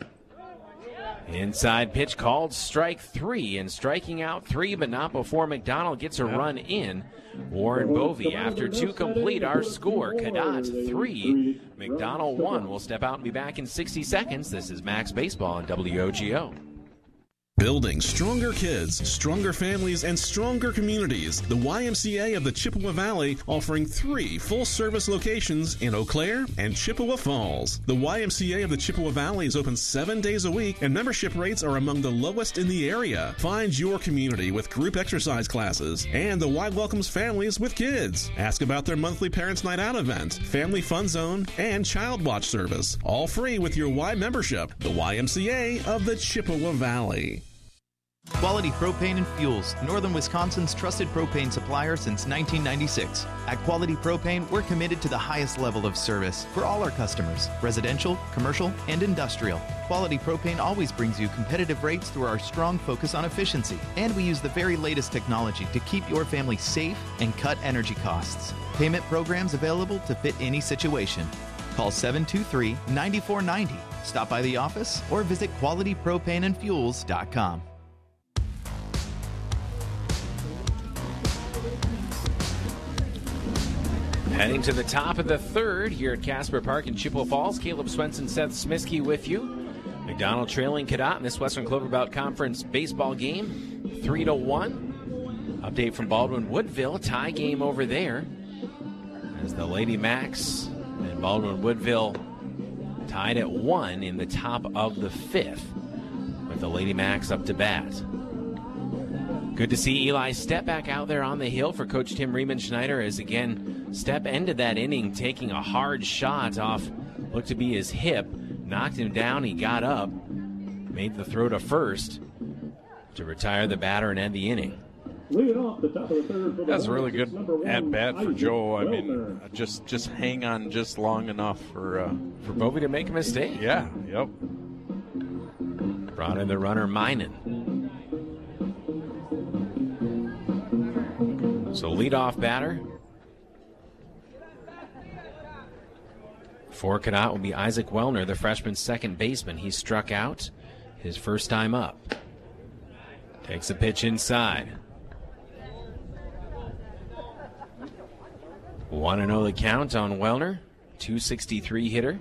Inside pitch called strike three, and striking out three, but not before McDonald gets a yep. run in. Warren Bovey, after two complete, our score, Cadott three, McDonald one. We'll step out and be back in sixty seconds. This is Max Baseball on W O G O. Building stronger kids, stronger families, and stronger communities. The Y M C A of the Chippewa Valley offering three full-service locations in Eau Claire and Chippewa Falls. The Y M C A of the Chippewa Valley is open seven days a week, and membership rates are among the lowest in the area. Find your community with group exercise classes, and the Y welcomes families with kids. Ask about their monthly Parents' Night Out event, Family Fun Zone, and Child Watch service. All free with your Y membership. The Y M C A of the Chippewa Valley. Quality Propane and Fuels, Northern Wisconsin's trusted propane supplier since nineteen ninety-six. At Quality Propane, we're committed to the highest level of service for all our customers, residential, commercial, and industrial. Quality Propane always brings you competitive rates through our strong focus on efficiency, and we use the very latest technology to keep your family safe and cut energy costs. Payment programs available to fit any situation. Call seven two three, nine four nine zero, stop by the office, or visit quality propane and fuels dot com. Heading to the top of the third here at Casper Park in Chippewa Falls. Caleb Swenson, Seth Smiskey with you. McDonald trailing Cadott in this Western Clover Belt Conference baseball game, three to one. Update from Baldwin Woodville, tie game over there, as the Lady Macs and Baldwin Woodville tied at one in the top of the fifth, with the Lady Macs up to bat. Good to see Eli Stepp back out there on the hill for Coach Tim Riemenschneider, as again Stepp ended that inning taking a hard shot off, looked to be his hip, knocked him down, he got up, made the throw to first to retire the batter and end the inning. That's a really good at bat for Joe. I mean, just just hang on just long enough for uh, for Bovey to make a mistake. Yeah, yep. Brought in the runner Minen. So leadoff batter for Cadott will be Isaac Wellner, the freshman second baseman. He struck out his first time up. Takes a pitch inside. one and oh the count on Wellner. two sixty-three hitter.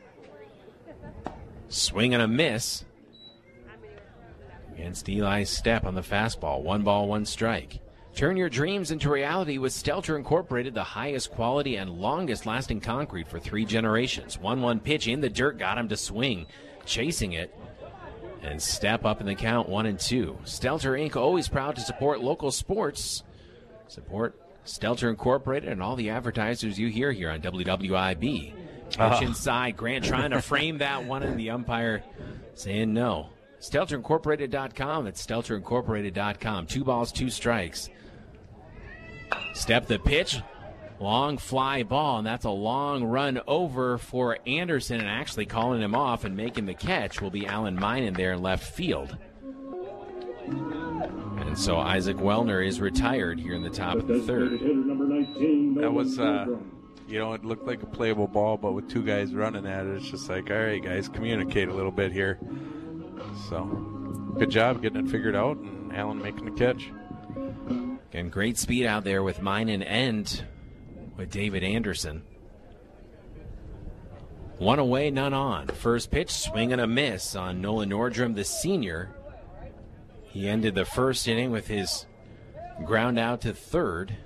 Swing and a miss against Eli Stepp on the fastball. One ball, one strike. Turn your dreams into reality with Stelter Incorporated, the highest quality and longest lasting concrete for three generations. one one pitch in the dirt got him to swing, chasing it, and step up in the count, one and two. Stelter Incorporated, always proud to support local sports. Support Stelter Incorporated and all the advertisers you hear here on W W I B. Pitch uh. inside, Grant trying to frame that one, and the umpire saying no. Stelter Incorporated dot com, that's Stelter Incorporated dot com. Two balls, two strikes. Step the pitch, long fly ball, and that's a long run over for Anderson, and actually calling him off and making the catch will be Alan Minen there in left field. And so Isaac Wellner is retired here in the top of the third. That was, uh, you know, it looked like a playable ball, but with two guys running at it, it's just like, all right, guys, communicate a little bit here. So, good job getting it figured out, and Alan making the catch. And great speed out there with Minen and with David Anderson. One away, none on. First pitch, swing and a miss on Nolan Nordrum, the senior. He ended the first inning with his ground out to third.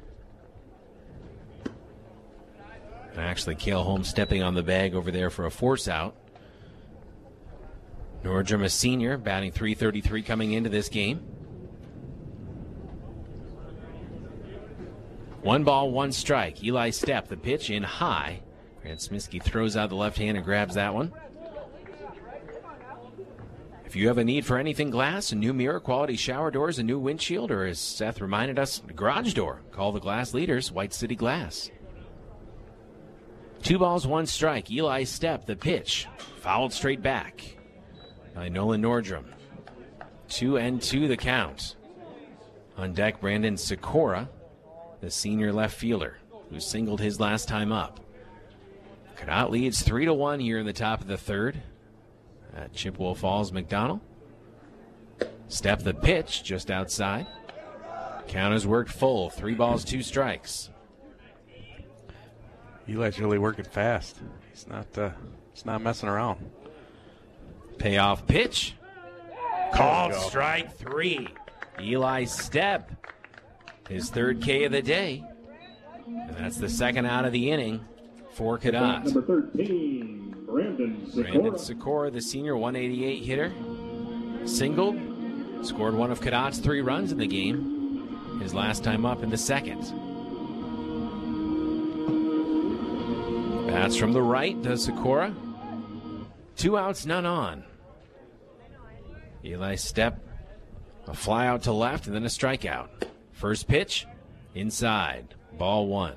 And actually, Cale Holmes stepping on the bag over there for a force out. Nordrum, a senior, batting three thirty-three coming into this game. One ball, one strike. Eli Stepp, the pitch in high. Grant Smiskey throws out the left hand and grabs that one. If you have a need for anything glass, a new mirror, quality shower doors, a new windshield, or as Seth reminded us, a garage door, call the glass leaders, White City Glass. Two balls, one strike. Eli Stepp, the pitch. Fouled straight back by Nolan Nordrum. Two and two the count. On deck, Brandon Sikora, the senior left fielder, who singled his last time up. Cadott leads three to one here in the top of the third at Chippewa Falls McDonald. Stepp the pitch just outside. Count has worked full. Three balls, two strikes. Eli's really working fast. He's not. Uh, he's not messing around. Payoff pitch. Called strike three. Eli Stepp, his third K of the day. And that's the second out of the inning for Cadott. Number thirteen, Brandon Sikora. Brandon Sikora, the senior, one eighty-eight hitter. Singled. Scored one of Cadott's three runs in the game. His last time up in the second. Bats from the right does Sikora. Two outs, none on. Eli Stepp, a fly out to left and then a strikeout. First pitch, inside. Ball one.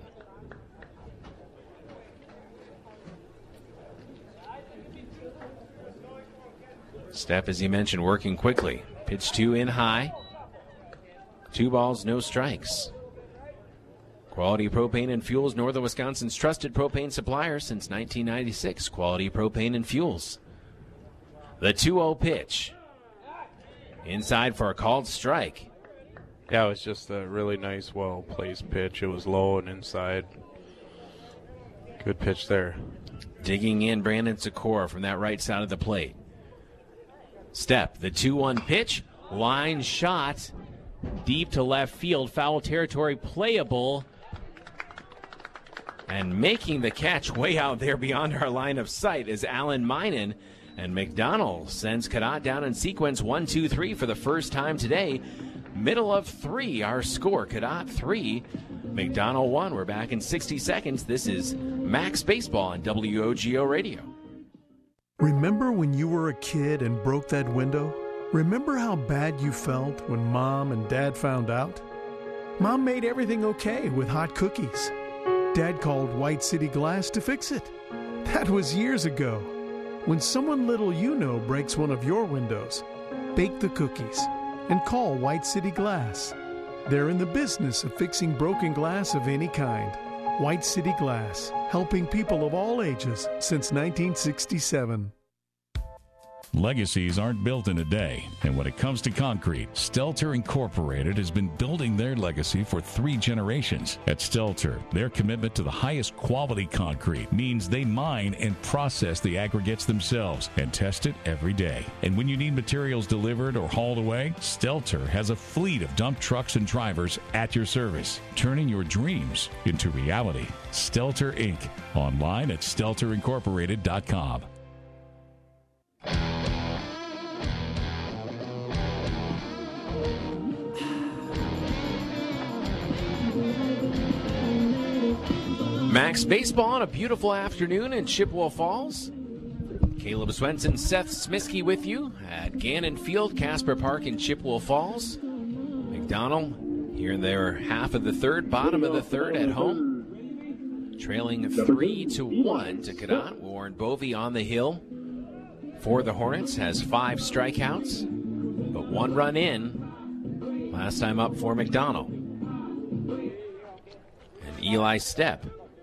Stepp, as you mentioned, working quickly. Pitch two in high. Two balls, no strikes. Quality Propane and Fuels, Northern Wisconsin's trusted propane supplier since nineteen ninety-six. Quality Propane and Fuels. The two oh pitch. Inside for a called strike. Yeah, it was just a really nice, well-placed pitch. It was low and inside. Good pitch there. Digging in Brandon Sikora from that right side of the plate. Stepp, the two one pitch. Line shot. Deep to left field. Foul territory playable. And making the catch way out there beyond our line of sight is Alan Minen. And McDonald sends Cadott down in sequence one, two, three for the first time today. Middle of three, our score. Cadott three, McDonald one. We're back in sixty seconds. This is Max Baseball on W O G O Radio. Remember when you were a kid and broke that window? Remember how bad you felt when Mom and Dad found out? Mom made everything okay with hot cookies. Dad called White City Glass to fix it. That was years ago. When someone little you know breaks one of your windows, bake the cookies and call White City Glass. They're in the business of fixing broken glass of any kind. White City Glass, helping people of all ages since nineteen sixty-seven. Legacies aren't built in a day, and when it comes to concrete, Stelter Incorporated has been building their legacy for three generations. At Stelter, their commitment to the highest quality concrete means they mine and process the aggregates themselves and test it every day. And when you need materials delivered or hauled away, Stelter has a fleet of dump trucks and drivers at your service, turning your dreams into reality. Stelter Incorporated. Online at stelter incorporated dot com. Max Baseball on a beautiful afternoon in Chippewa Falls. Caleb Swenson, Seth Smiskey with you at Gannon Field, Casper Park in Chippewa Falls. McDonald here in their half of the third, bottom of the third at home. Trailing three to one to Cadott. Warren Bovee on the hill for the Hornets has five strikeouts, but one run in. Last time up for McDonald. And Eli Stepp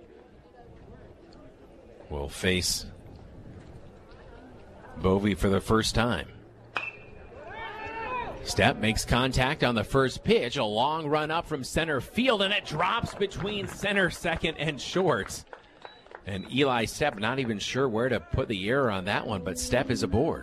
will face Bovee for the first time. Stepp makes contact on the first pitch. A long run up from center field, and it drops between center, second, and short. And Eli Stepp not even sure where to put the error on that one, but Stepp is aboard.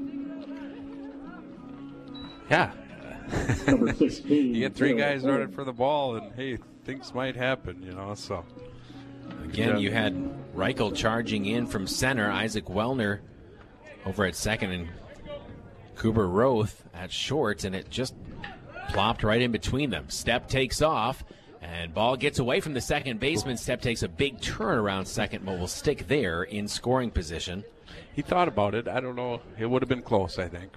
Yeah. Number sixteen. You get three guys running for the ball, and hey, things might happen, you know. So again, yeah. you had Reichel charging in from center, Isaac Wellner over at second, and Cooper Roth at short, and it just plopped right in between them. Stepp takes off, and ball gets away from the second baseman. Stepp takes a big turn around second, but will stick there in scoring position. He thought about it. I don't know. It would have been close, I think.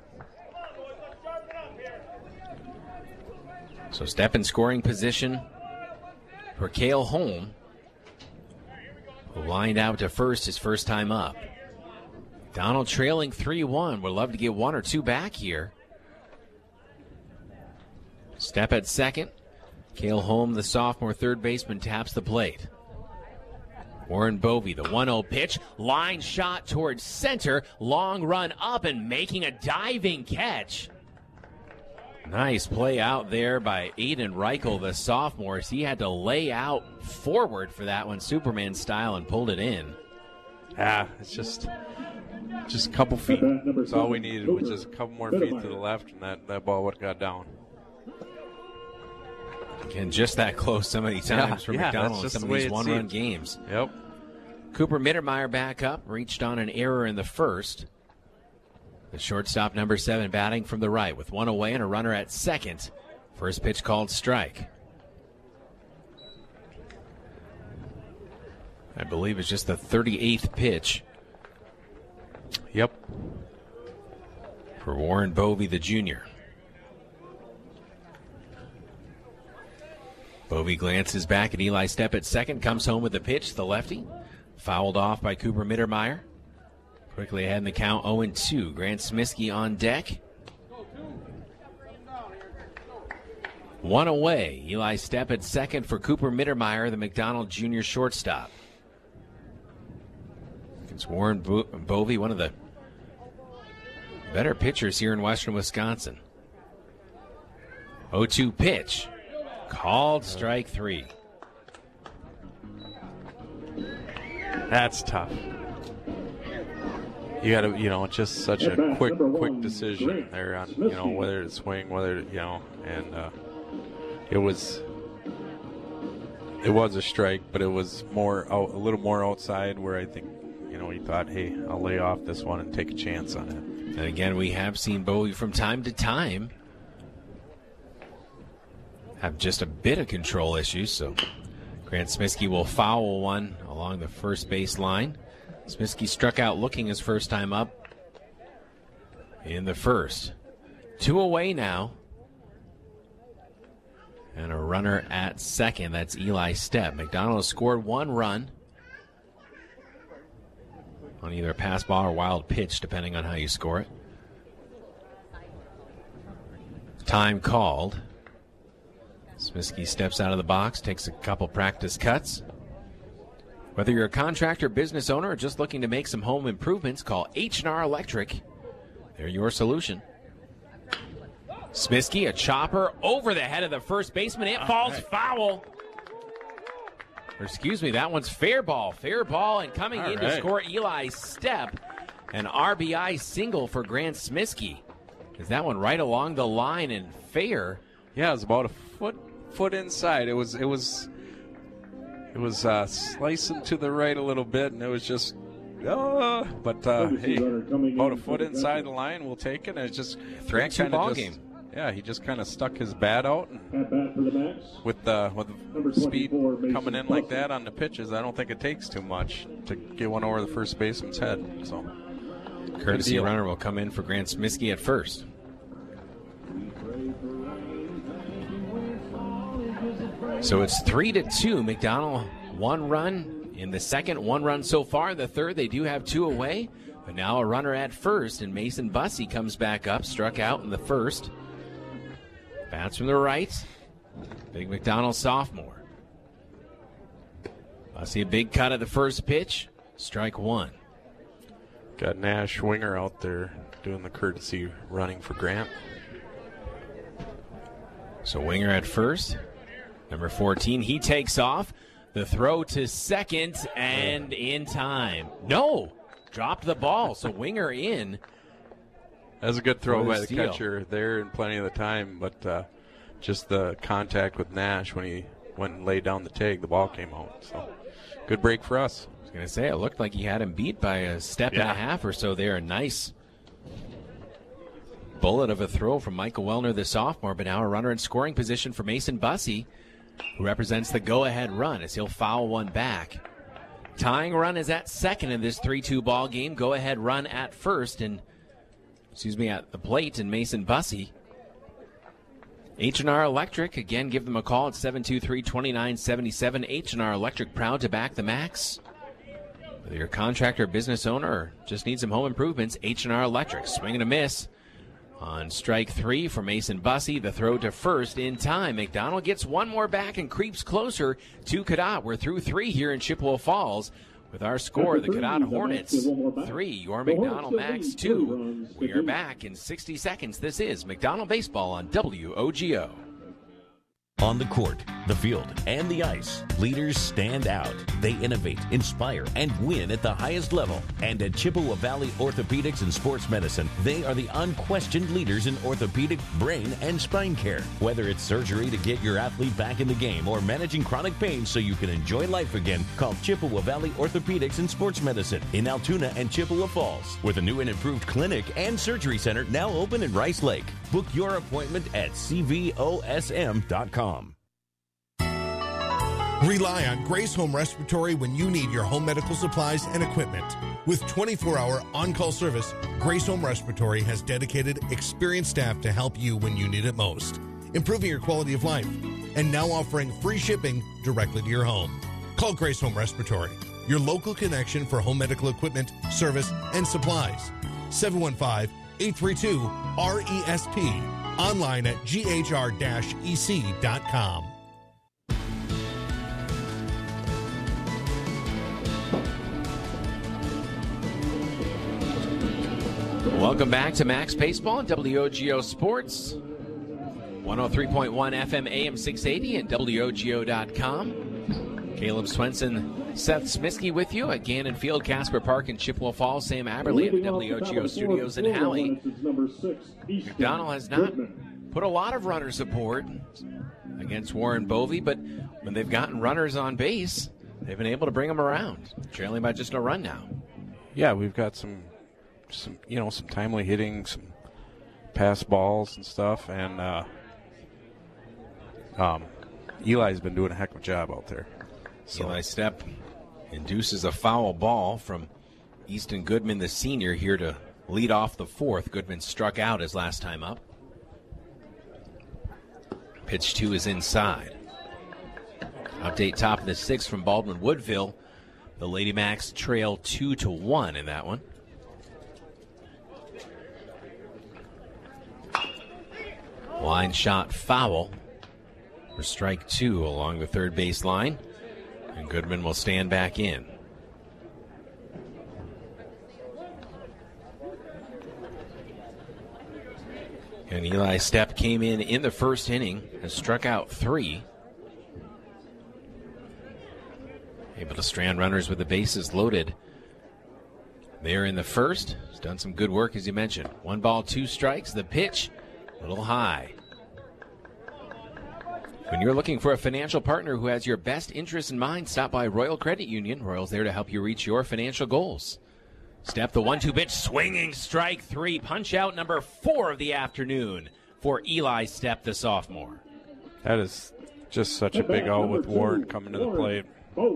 So Stepp in scoring position for Cale Holm, who lined out to first his first time up. Donald trailing three one. Would love to get one or two back here. Stepp at second. Cale Holm, the sophomore third baseman, taps the plate. Warren Bovey, the one oh pitch. Line shot towards center. Long run up and making a diving catch. Nice play out there by Aiden Reichel, the sophomore. He had to lay out forward for that one, Superman style, and pulled it in. Ah, it's just just a couple feet. That's all we needed, was just a couple more feet to the left, and that, that ball would have got down. Again, just that close so many times yeah, for yeah, McDonald in some some of these one-run seems. games. Yep. Cooper Mittermeier back up, reached on an error in the first. The shortstop, number seven, batting from the right with one away and a runner at second. First pitch called strike. I believe it's just the thirty-eighth pitch. Yep. For Warren Bovey, the junior. Bovey glances back at Eli Stepp at second, comes home with the pitch, the lefty. Fouled off by Cooper Mittermeier. Quickly ahead in the count, oh and two. Grant Smiskey on deck. One away. Eli Stepp at second for Cooper Mittermeier, the McDonald Junior shortstop. It's Warren Bo- Bovey, one of the better pitchers here in western Wisconsin. oh two pitch. Called strike three. That's tough. You got to, you know, just such a quick, quick decision there on, you know, whether to swing, whether, you know, and uh, it was, it was a strike, but it was more, out, a little more outside where I think, you know, he thought, hey, I'll lay off this one and take a chance on it. And again, we have seen Bovey from time to time have just a bit of control issues, so Grant Smiskey will foul one along the first base line. Smiskey struck out looking his first time up in the first. Two away now. And a runner at second. That's Eli Stepp. McDonald has scored one run on either a pass ball or wild pitch, depending on how you score it. Time called. Smiskey steps out of the box, takes a couple practice cuts. Whether you're a contractor, business owner, or just looking to make some home improvements, call H and R Electric. They're your solution. Smiskey, a chopper over the head of the first baseman. It falls right. Foul. Or excuse me, that one's fair ball. Fair ball, and coming All in right. to score Eli Stepp. An R B I single for Grant Smiskey. Is that one right along the line and fair? Yeah, it was about a foot foot inside. It was it was it was uh, slicing to the right a little bit, and it was just uh, but uh, hey, about a foot inside the line, we'll take it. And it's just three two ball just, game. Yeah, he just kind of stuck his bat out, and with the with the speed coming in like that on the pitches, I don't think it takes too much to get one over the first baseman's head. So, courtesy runner will come in for Grant Smiskey at first. So it's three to two. McDonald one run in the second, one run so far in the third. They do have two away, but now a runner at first, and Mason Bussey comes back up, struck out in the first. Bats from the right. Big McDonald sophomore. Bussey a big cut at the first pitch. Strike one. Got Nash Winger out there doing the courtesy running for Grant. So Winger at first. Number fourteen, he takes off. The throw to second and in time. No! Dropped the ball, so Winger in. That was a good throw by the steal. catcher there in plenty of the time, but uh, just the contact with Nash when he went and laid down the tag, the ball came out. So good break for us. I was going to say, it looked like he had him beat by a step Yeah. and a half or so there. A nice bullet of a throw from Michael Wellner, the sophomore, but now a runner in scoring position for Mason Bussey, who represents the go-ahead run as he'll foul one back. Tying run is at second in this three two ball game. Go-ahead run at first, and excuse me, at the plate, and Mason Bussey. H and R Electric, again, give them a call at seven two three, two nine seven seven. H and R Electric, proud to back the Max. Whether you're a contractor, business owner, or just need some home improvements, H and R Electric. Swing and a miss on strike three for Mason Bussey. The throw to first in time. McDonald gets one more back and creeps closer to Cadott. We're through three here in Chippewa Falls. With our score, the Cadott Hornets three, your McDonald Max two. We are back in sixty seconds. This is McDonald Baseball on W O G O. On the court, the field, and the ice, leaders stand out. They innovate, inspire, and win at the highest level. And at Chippewa Valley Orthopedics and Sports Medicine, they are the unquestioned leaders in orthopedic, brain, and spine care. Whether it's surgery to get your athlete back in the game or managing chronic pain so you can enjoy life again, call Chippewa Valley Orthopedics and Sports Medicine in Altoona and Chippewa Falls, with a new and improved clinic and surgery center now open in Rice Lake. Book your appointment at c v o s m dot com. Rely on Grace Home Respiratory when you need your home medical supplies and equipment. With twenty-four hour on-call service, Grace Home Respiratory has dedicated, experienced staff to help you when you need it most, improving your quality of life, and now offering free shipping directly to your home. Call Grace Home Respiratory, your local connection for home medical equipment, service, and supplies. seven one five, eight three two, R E S P. Online at g h r dash e c dot com. Welcome back to Max Baseball and W O G O Sports. one oh three point one F M A M six eighty and W O G O dot com. Caleb Swenson, Seth Smisky with you at Gannon Field, Casper Park, and Chippewa Falls. Sam Aberley at the W O G O Studios in Halley. McDonald has not put a lot of runners aboard against Warren Bovey, but when they've gotten runners on base, they've been able to bring them around, trailing by just a run now. Yeah, we've got some, some you know, some timely hitting, some pass balls and stuff, and uh, um, Eli's been doing a heck of a job out there. So Eli Stepp induces a foul ball from Easton Goodman, the senior, here to lead off the fourth. Goodman struck out his last time up. Pitch two is inside. Update top of the sixth from Baldwin Woodville. The Lady Macs trail two to one in that one. Line shot foul for strike two along the third base line. And Goodman will stand back in. And Eli Stepp came in in the first inning, has struck out three. Able to strand runners with the bases loaded. There in the first. He's done some good work, as you mentioned. One ball, two strikes. The pitch, a little high. When you're looking for a financial partner who has your best interests in mind, stop by Royal Credit Union. Royal's there to help you reach your financial goals. Step the one two pitch, swinging strike three. Punch out number four of the afternoon for Eli Stepp, the sophomore. That is just such a big out with Warren coming to the plate.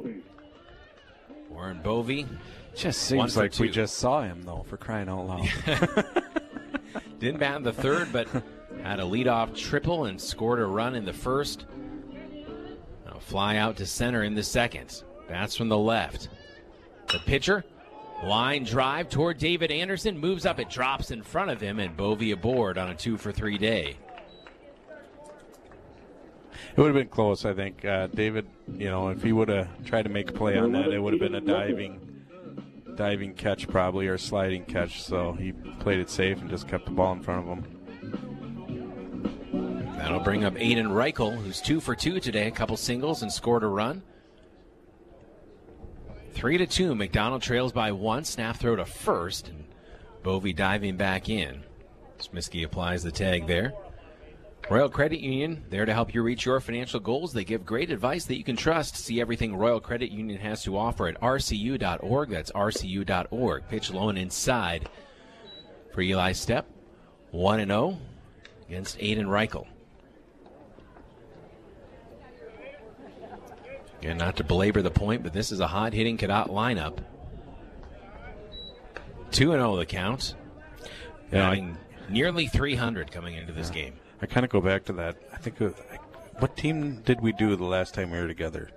Warren Bovey. Just seems like we just saw him, though, for crying out loud. Didn't bat in the third, but had a leadoff triple and scored a run in the first. A fly out to center in the second. Bats from the left. The pitcher, line drive toward David Anderson, moves up, it drops in front of him, and Bovey aboard on a two for three day. It would have been close, I think. Uh, David, you know, if he would have tried to make a play on that, it would have been a diving diving catch probably, or sliding catch. So he played it safe and just kept the ball in front of him. That'll bring up Aiden Reichel, who's two for two today, a couple singles and scored a run. Three to two, McDonald trails by one. Snap throw to first, and Bovey diving back in. Smiskey applies the tag there. Royal Credit Union, there to help you reach your financial goals. They give great advice that you can trust. See everything Royal Credit Union has to offer at R C U dot org. That's R C U dot org. Pitch low and inside for Eli Stepp. one and oh against Aiden Reichel. Again, not to belabor the point, but this is a hot-hitting Cadott lineup. two and oh the count. Yeah, I mean, nearly three hundred coming into this game. I kind of go back to that. I think, it was, what team did we do the last time we were together?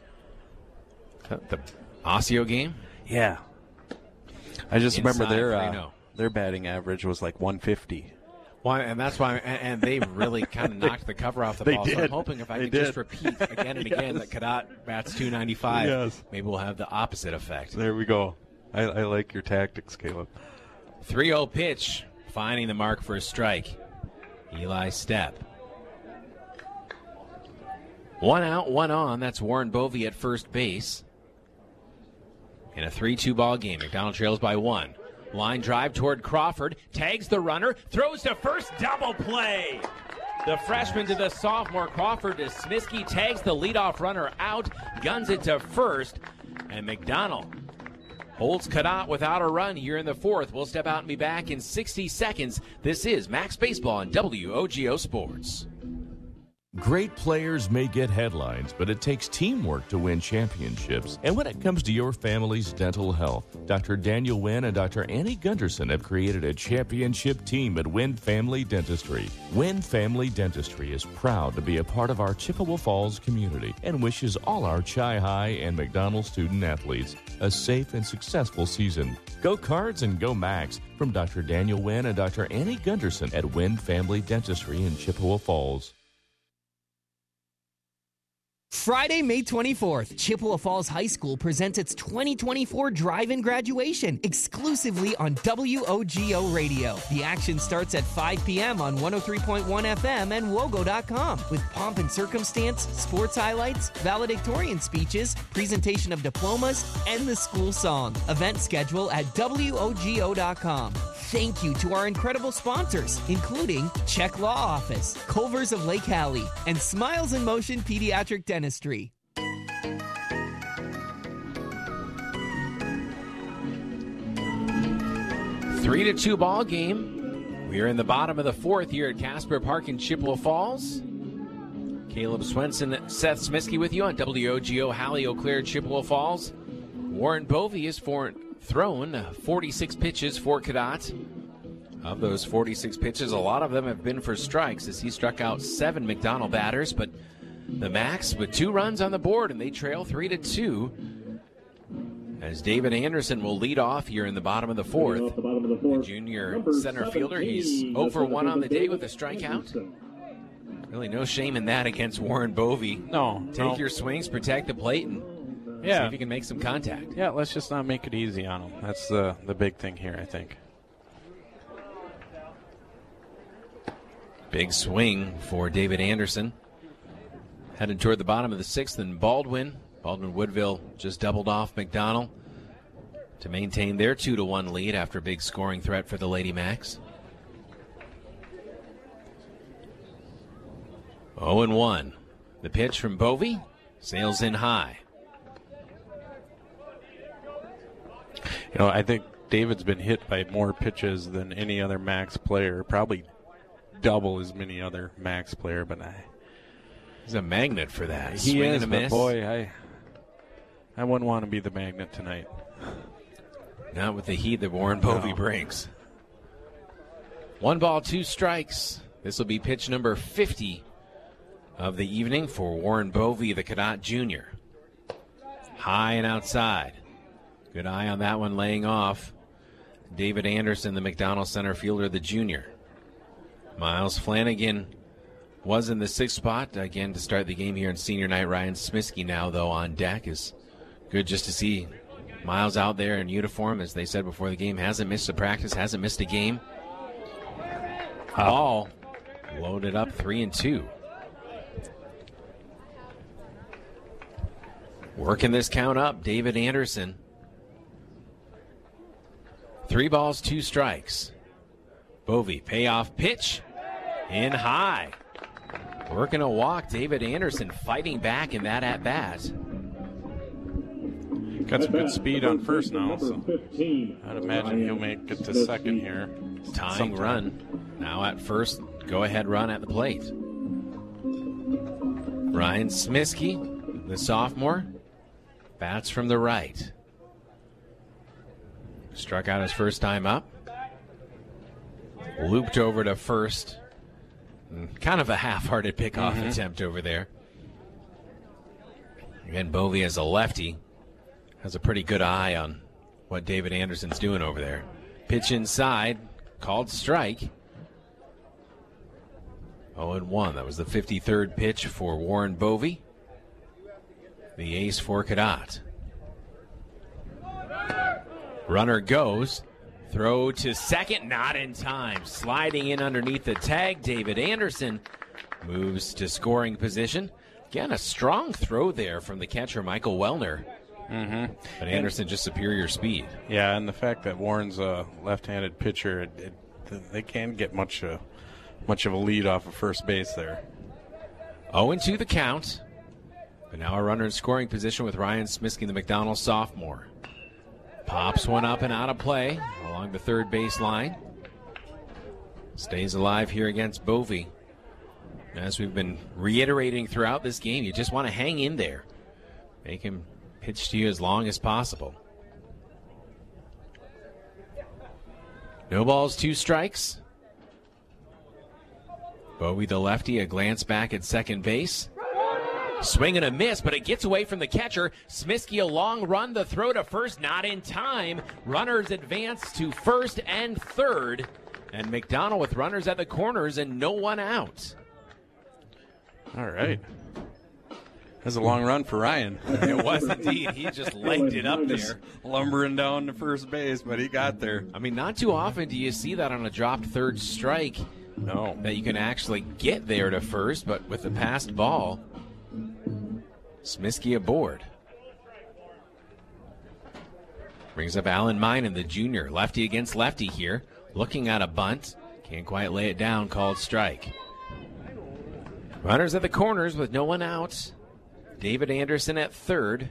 The Osseo game? Yeah. I just Inside, remember their I uh, know. their batting average was like one fifty. Why, and that's why, and, and they really kind of knocked the cover off the They ball. So I'm did. hoping if I They can did. just repeat again and again Yes. that Cadott bats two ninety-five, Yes. maybe we'll have the opposite effect. There we go. I, I like your tactics, Caleb. three oh pitch, finding the mark for a strike. Eli Stepp. One out, one on. That's Warren Bovey at first base. In a three two ball game, McDonald trails by one. Line drive toward Crawford, tags the runner, throws to first, double play. The freshman to the sophomore, Crawford to Smiskey, tags the leadoff runner out, guns it to first, and McDonald holds Cadott without a run here in the fourth. We'll step out and be back in sixty seconds. This is Max Baseball on W O G O Sports. Great players may get headlines, but it takes teamwork to win championships. And when it comes to your family's dental health, Doctor Daniel Wynn and Doctor Annie Gunderson have created a championship team at Wynn Family Dentistry. Wynn Family Dentistry is proud to be a part of our Chippewa Falls community and wishes all our Chi High and McDonald student athletes a safe and successful season. Go Cards and go Max from Doctor Daniel Wynn and Doctor Annie Gunderson at Wynn Family Dentistry in Chippewa Falls. Friday, May twenty-fourth, Chippewa Falls High School presents its twenty twenty-four Drive-In Graduation exclusively on W O G O Radio. The action starts at five p.m. on one oh three point one F M and wogo dot com with pomp and circumstance, sports highlights, valedictorian speeches, presentation of diplomas, and the school song. Event schedule at W O G O dot com. Thank you to our incredible sponsors, including Czech Law Office, Culver's of Lake Hallie, and Smiles in Motion Pediatric Dentistry. Three to two ball game. We are in the bottom of the fourth here at Casper Park in Chippewa Falls. Caleb Swenson, Seth Smiskey with you on W O G O Hallie, Eau Claire, Chippewa Falls. Warren Bovey is for thrown forty-six pitches for Cadott. Of those forty-six pitches, a lot of them have been for strikes as he struck out seven McDonald batters, but the Max with two runs on the board, and they trail three to two. As David Anderson will lead off here in the bottom of the fourth. The junior center fielder, he's oh for one on the day with a strikeout. Really no shame in that against Warren Bovey. No. Take no. your swings, protect the plate, and Yeah. see if you can make some contact. Yeah, let's just not make it easy on them. That's the, the big thing here, I think. Big swing for David Anderson. Headed toward the bottom of the sixth, and Baldwin. Baldwin Woodville just doubled off McDonald to maintain their two to one lead after a big scoring threat for the Lady Macs. oh and one. The pitch from Bovey sails in high. You know, I think David's been hit by more pitches than any other Max player, probably double as many other Max player, but I, he's a magnet for that. He Swing is, and a but miss. boy, I I wouldn't want to be the magnet tonight. Not with the heat that Warren Bovey No. brings. One ball, two strikes. This will be pitch number fifty of the evening for Warren Bovey, the Cadott Junior. High and outside. Good eye on that one, laying off. David Anderson, the McDonald center fielder, the junior. Miles Flanagan was in the sixth spot, again, to start the game here in senior night. Ryan Smiskey now, though, on deck. Is good just to see Miles out there in uniform, as they said before the game. Hasn't missed a practice, hasn't missed a game. Ball Loaded up three and two. Working this count up, David Anderson. Three balls, two strikes. Bovee, payoff pitch, in high. Working a walk, David Anderson fighting back in that at-bat. Got some good speed on first now, so I'd imagine he'll make it to second here. Tying sometime. run. Now at first, go-ahead run at the plate. Ryan Smiskey, the sophomore, bats from the right. Struck out his first time up. Looped over to first. Kind of a half-hearted pickoff Mm-hmm. attempt over there. Again, Bovee as a lefty has a pretty good eye on what David Anderson's doing over there. Pitch inside, called strike. oh and one. That was the fifty-third pitch for Warren Bovee, the ace for Cadott. Runner goes. Throw to second, not in time. Sliding in underneath the tag, David Anderson moves to scoring position. Again, a strong throw there from the catcher, Michael Wellner. Mm-hmm. But Anderson just superior speed. Yeah, and the fact that Warren's a left-handed pitcher, it, it, they can't get much, uh, much of a lead off of first base there. oh and two the count. But now a runner in scoring position with Ryan Smiskey, the McDonald sophomore. Pops one up and out of play along the third base line. Stays alive here against Bovee. As we've been reiterating throughout this game, you just want to hang in there. Make him pitch to you as long as possible. No balls, two strikes. Bovee, the lefty, a glance back at second base. Swing and a miss, but it gets away from the catcher. Smiskey, a long run, the throw to first, not in time. Runners advance to first and third. And McDonald with runners at the corners and no one out. All right. That's a long run for Ryan. It was indeed. He just legged it up there. Lumbering down to first base, but he got there. I mean, not too often do you see that on a dropped third strike. No. That you can actually get there to first, but with the passed ball, Smiskey aboard. Brings up Alan Minen, the junior. Lefty against lefty here. Looking at a bunt. Can't quite lay it down. Called strike. Runners at the corners with no one out. David Anderson at third.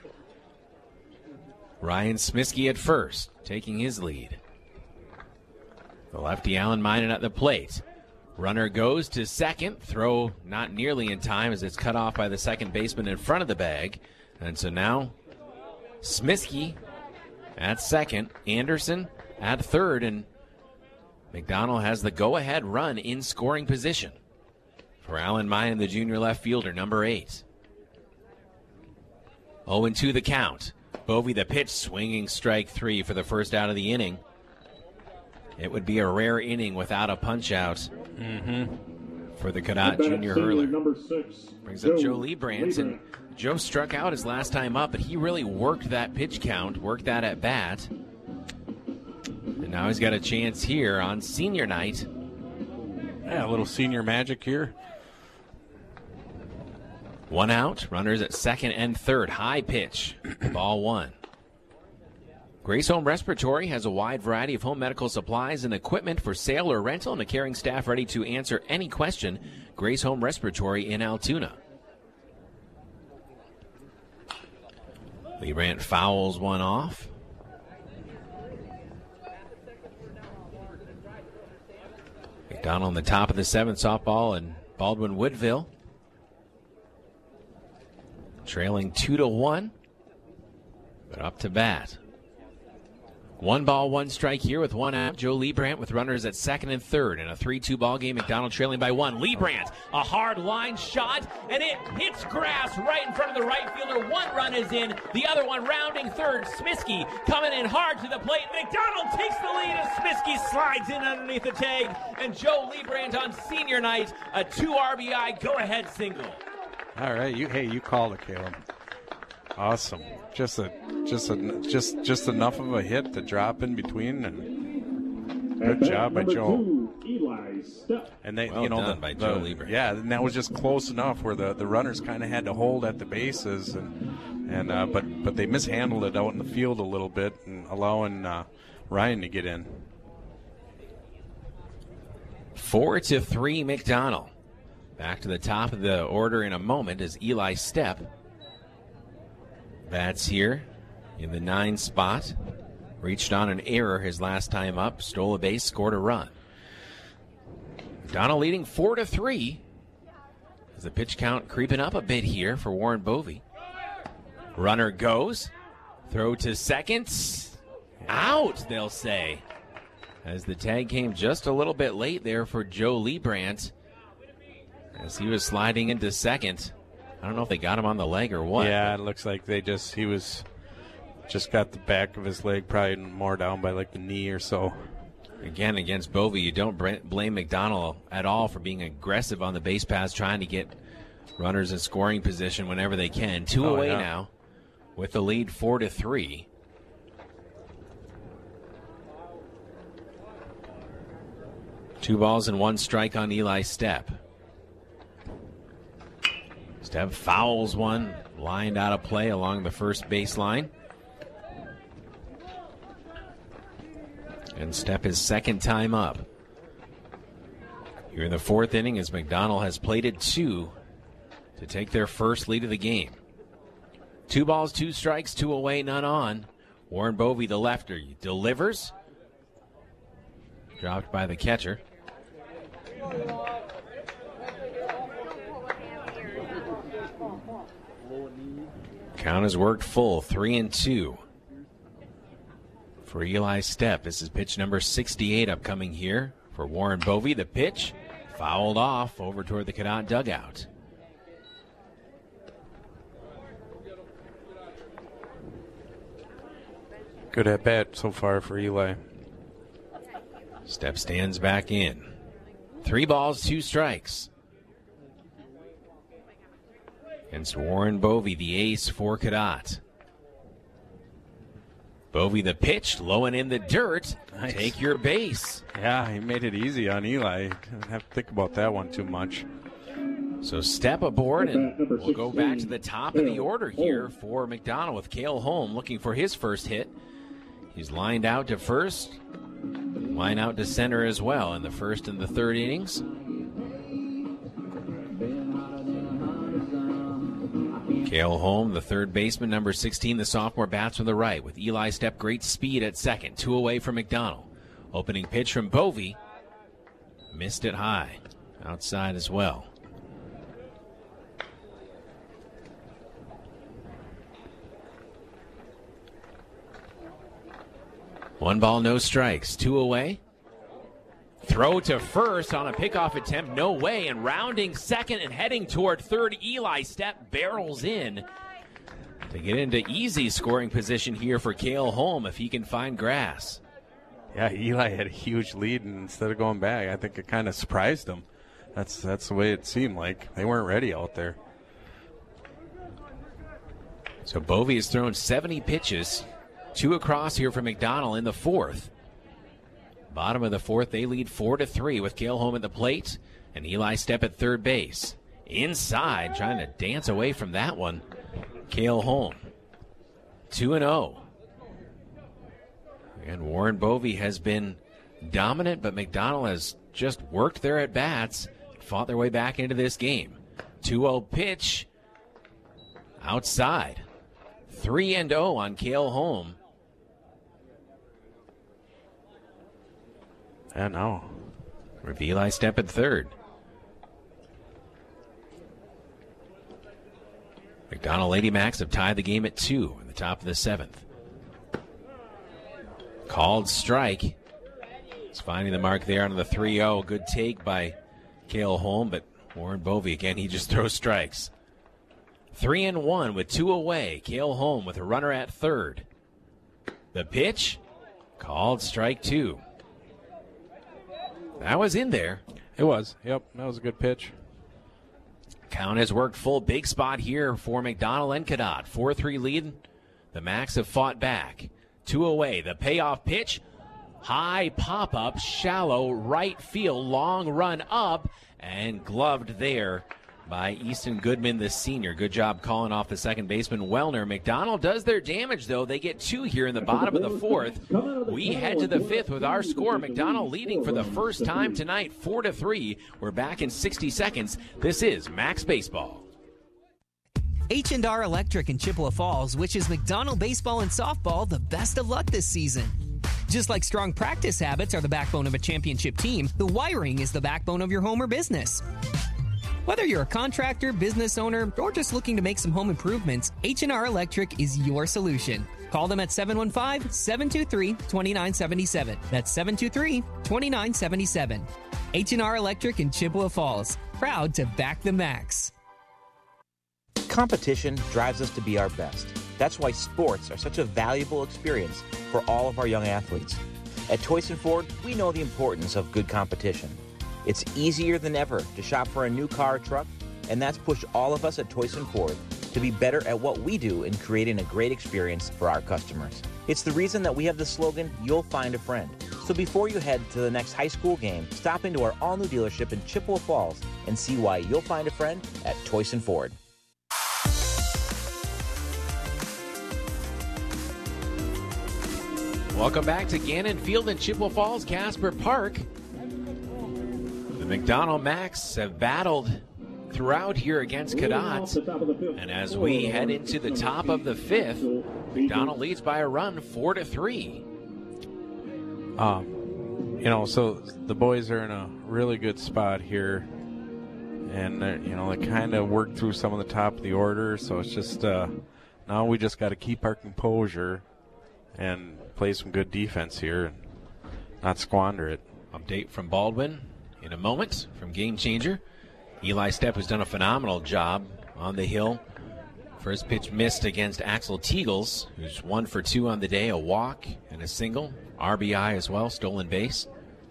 Ryan Smiskey at first, taking his lead. The lefty Alan Minen at the plate. Runner goes to second. Throw not nearly in time as it's cut off by the second baseman in front of the bag. And so now Smiskey at second, Anderson at third, and McDonald has the go-ahead run in scoring position for Alan Minen, the junior left fielder, number eight. oh and two the count. Bovee the pitch, swinging strike three for the first out of the inning. It would be a rare inning without a punch-out mm-hmm. for the Cadott junior hurler. Brings up Joe Liebrandt, and Joe struck out his last time up, but he really worked that pitch count, worked that at bat. And now he's got a chance here on senior night. Yeah, a little senior magic here. One out, runners at second and third. High pitch, ball one. Grace Home Respiratory has a wide variety of home medical supplies and equipment for sale or rental, and a caring staff ready to answer any question. Grace Home Respiratory in Altoona. Liebrandt fouls one off. McDonald on the top of the seventh, softball, and Baldwin Woodville trailing two to one, but up to bat. One ball, one strike here with one out. Joe Liebrandt with runners at second and third in a three two ball game. McDonald trailing by one. Liebrandt, a hard line shot, and it hits grass right in front of the right fielder. One run is in, the other one rounding third. Smiskey coming in hard to the plate. McDonald takes the lead as Smiskey slides in underneath the tag, and Joe Liebrandt on senior night, a two R B I go-ahead single. All right, you hey, you called it, Caleb. Awesome. Just a just a just just enough of a hit to drop in between, and good job by Joe. Eli Step. And they, Well you know, done the, by the- Joe Lieber. Yeah, and that was just close enough where the, the runners kind of had to hold at the bases, and and uh, but but they mishandled it out in the field a little bit and allowing uh, Ryan to get in. Four to three, McDonald. Back to the top of the order in a moment as Eli Step bats here in the nine spot. Reached on an error his last time up, stole a base, scored a run. McDonald leading four to three. As the pitch count creeping up a bit here for Warren Bovee. Runner goes. Throw to second. Out, they'll say. As the tag came just a little bit late there for Joe Liebrandt. As he was sliding into second. I don't know if they got him on the leg or what. Yeah, it looks like they just, he was, just got the back of his leg probably more down by like the knee or so. Again, against Bovee, you don't blame McDonald at all for being aggressive on the base pass, trying to get runners in scoring position whenever they can. Two Oh, away yeah. now with the lead four to three. Two balls and one strike on Eli Step. Step fouls one, lined out of play along the first baseline. And Step his second time up. Here in the fourth inning as McDonald has plated two to take their first lead of the game. Two balls, two strikes, two away, none on. Warren Bovee, the lefter, delivers. Dropped by the catcher. Count has worked full, three and two. For Eli Step, this is pitch number sixty-eight upcoming here for Warren Bovee. The pitch fouled off over toward the Cadott dugout. Good at bat so far for Eli. Step stands back in. Three balls, two strikes. Against Warren Bovee, the ace for Cadott. Bovee the pitch, low and in the dirt. Nice. Take your base. Yeah, he made it easy on Eli. Didn't have to think about that one too much. So Step aboard, and we'll go back to the top of the order here for McDonald with Cale Holm looking for his first hit. He's lined out to first, line out to center as well in the first and the third innings. Cale Holm, the third baseman, number sixteen, the sophomore, bats from the right with Eli Step, great speed at second, two away from McDonald. Opening pitch from Bovee, missed it high, outside as well. One ball, no strikes, two away. Throw to first on a pickoff attempt, no way, and rounding second and heading toward third, Eli Step barrels in to get into easy scoring position here for Cale Holm if he can find grass. Yeah, Eli had a huge lead, and instead of going back, I think it kind of surprised him. That's that's the way it seemed like. They weren't ready out there. So Bovee has thrown seventy pitches, two across here for McDonald in the fourth. Bottom of the fourth, they lead four to three with Cale Holm at the plate and Eli Step at third base. Inside, trying to dance away from that one, Cale Holm. two and oh. And Warren Bovee has been dominant, but McDonald has just worked their at-bats, fought their way back into this game. two oh pitch outside. three and oh on Cale Holm. Yeah, no. With Eli Step at third. McDonald Lady Macs have tied the game at two in the top of the seventh. Called strike. He's finding the mark there on the three oh. Good take by Cale Holm, but Warren Bovee, again, he just throws strikes. Three and one with two away. Cale Holm with a runner at third. The pitch, called strike two. That was in there. It was. Yep, that was a good pitch. Count has worked full. Big spot here for McDonald and Cadott. four three lead. The Macs have fought back. Two away. The payoff pitch. High pop-up, shallow right field, long run up, and gloved there by Easton Goodman, the senior. Good job calling off the second baseman, Wellner. McDonald does their damage, though. They get two here in the bottom of the fourth. We head to the fifth with our score. McDonald leading for the first time tonight, four to three. We're back in sixty seconds. This is Max Baseball. H and R Electric in Chippewa Falls wishes McDonald baseball and softball the best of luck this season. Just like strong practice habits are the backbone of a championship team, the wiring is the backbone of your home or business. Whether you're a contractor, business owner, or just looking to make some home improvements, H and R Electric is your solution. Call them at seven one five, seven two three, two nine seven seven. That's seven two three, two nine seven seven. H and R Electric in Chippewa Falls. Proud to back the Max. Competition drives us to be our best. That's why sports are such a valuable experience for all of our young athletes. At Toyson Ford, we know the importance of good competition. It's easier than ever to shop for a new car or truck, and that's pushed all of us at Toyson Ford to be better at what we do in creating a great experience for our customers. It's the reason that we have the slogan, "You'll find a friend." So before you head to the next high school game, stop into our all-new dealership in Chippewa Falls and see why you'll find a friend at Toyson Ford. Welcome back to Gannon Field in Chippewa Falls, Casper Park. The McDonald Max have battled throughout here against Cadott. And as we head into the top of the fifth, McDonald leads by a run, four to three. Um, you know, so the boys are in a really good spot here. And, you know, they kind of worked through some of the top of the order. So it's just, uh, now we just got to keep our composure and play some good defense here and not squander it. Update from Baldwin in a moment from Game Changer. Eli Stepp has done a phenomenal job on the hill. First pitch missed against Axel Teagles, who's one for two on the day, a walk and a single. R B I as well, stolen base.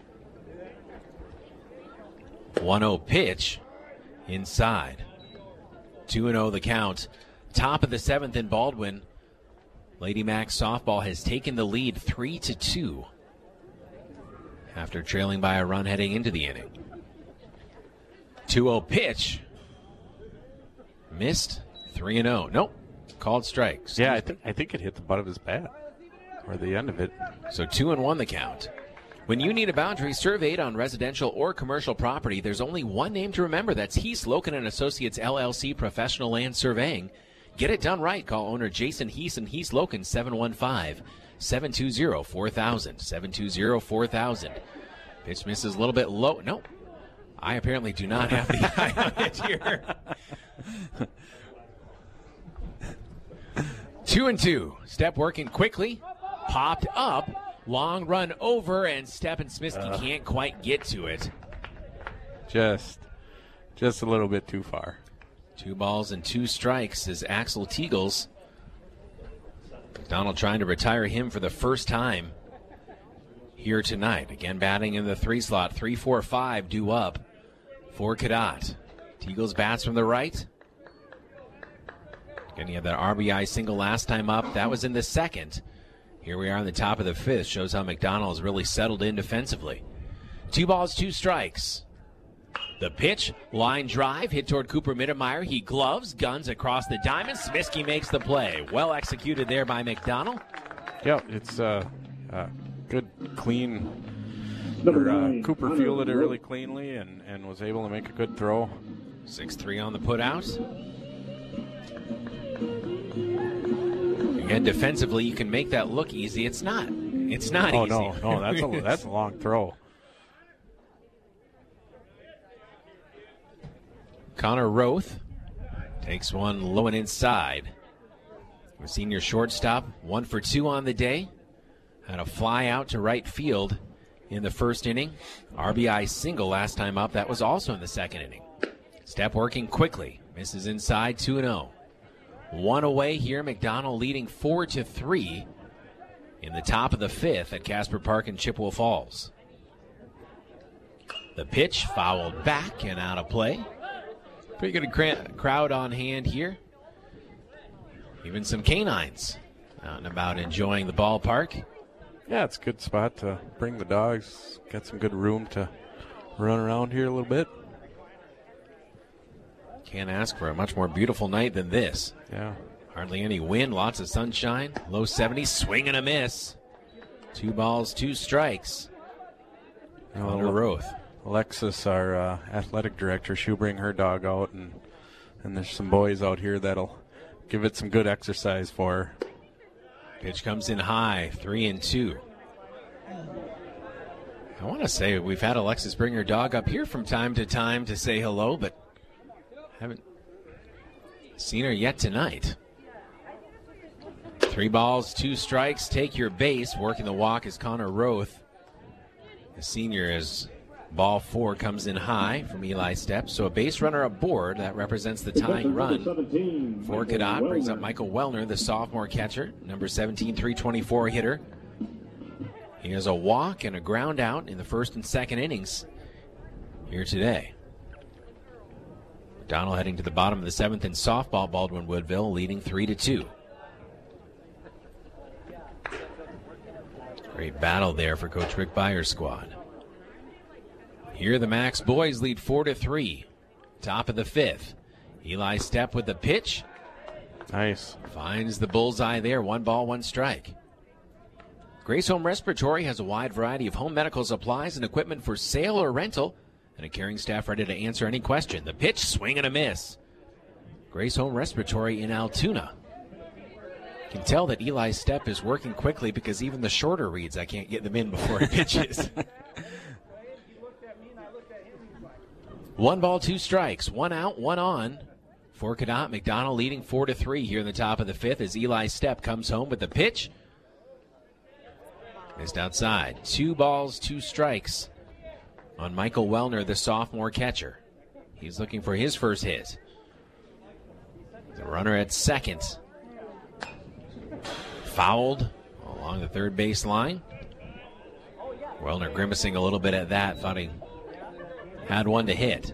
one oh pitch inside. two and oh the count. Top of the seventh in Baldwin. Lady Max softball has taken the lead three to two after trailing by a run heading into the inning. two oh pitch. Missed. three and oh. Nope. Called strikes. Yeah, I think I think it hit the butt of his bat or the end of it. So two and one the count. When you need a boundary surveyed on residential or commercial property, there's only one name to remember. That's Heath Loken and Associates L L C Professional Land Surveying. Get it done right. Call owner Jason Heath and Heath Loken, seven one five, seven two zero, four thousand, seven two zero, four thousand. Pitch misses a little bit low. No, I apparently do not have the eye on it here. Two and two. Stepp working quickly. Popped up. Long run over, and Stepp and Smiskey uh, can't quite get to it. Just, just a little bit too far. Two balls and two strikes is Axel Teagles. McDonald trying to retire him for the first time here tonight. Again, batting in the three slot. Three, four, five due up for Cadott. Teagles bats from the right. Again, he had that R B I single last time up. That was in the second. Here we are on the top of the fifth. Shows how McDonald has really settled in defensively. Two balls, two strikes. The pitch, line drive, hit toward Cooper Mittermeier. He gloves, guns across the diamond. Smiskey makes the play. Well executed there by McDonald. Yeah, it's uh, uh, good, clean. Or, uh, Cooper fielded it really cleanly and, and was able to make a good throw. six three on the putout. Again, defensively, you can make that look easy. It's not. It's not oh, easy. Oh, no, no, that's a, that's a long throw. Connor Roth takes one low and inside. The senior shortstop, one for two on the day. Had a fly out to right field in the first inning. R B I single last time up. That was also in the second inning. Stepp working quickly. Misses inside, two and oh. One away here. McDonald leading four to three in the top of the fifth at Casper Park in Chippewa Falls. The pitch fouled back and out of play. Pretty good cra- crowd on hand here. Even some canines out and about enjoying the ballpark. Yeah, it's a good spot to bring the dogs. Got some good room to run around here a little bit. Can't ask for a much more beautiful night than this. Yeah. Hardly any wind, lots of sunshine. Low seventies, swing and a miss. Two balls, two strikes. Connor Roth. Alexis, our uh, athletic director, she'll bring her dog out, and and there's some boys out here that'll give it some good exercise for her. Pitch comes in high, three and two. I want to say we've had Alexis bring her dog up here from time to time to say hello, but haven't seen her yet tonight. Three balls, two strikes, take your base. Working the walk is Connor Roth. The senior is ball four, comes in high from Eli Stepp. So a base runner aboard. That represents the tying run for Cadott. Brings up Michael Wellner, the sophomore catcher. Number seventeen, three twenty-four hitter. He has a walk and a ground out in the first and second innings here today. McDonald heading to the bottom of the seventh in softball. Baldwin Woodville leading three to two. Great battle there for Coach Rick Byers' squad. Here the Max boys lead four to three. Top of the fifth. Eli Stepp with the pitch. Nice. Finds the bullseye there. One ball, one strike. Grace Home Respiratory has a wide variety of home medical supplies and equipment for sale or rental, and a caring staff ready to answer any question. The pitch, swing and a miss. Grace Home Respiratory in Altoona. You can tell that Eli Stepp is working quickly because even the shorter reads, I can't get them in before he pitches. One ball, two strikes, one out, one on. For Cadott, McDonald leading four to three here in the top of the fifth as Eli Stepp comes home with the pitch. Missed outside. Two balls, two strikes on Michael Wellner, the sophomore catcher. He's looking for his first hit. The runner at second. Fouled along the third base line. Wellner grimacing a little bit at that, thought he had one to hit.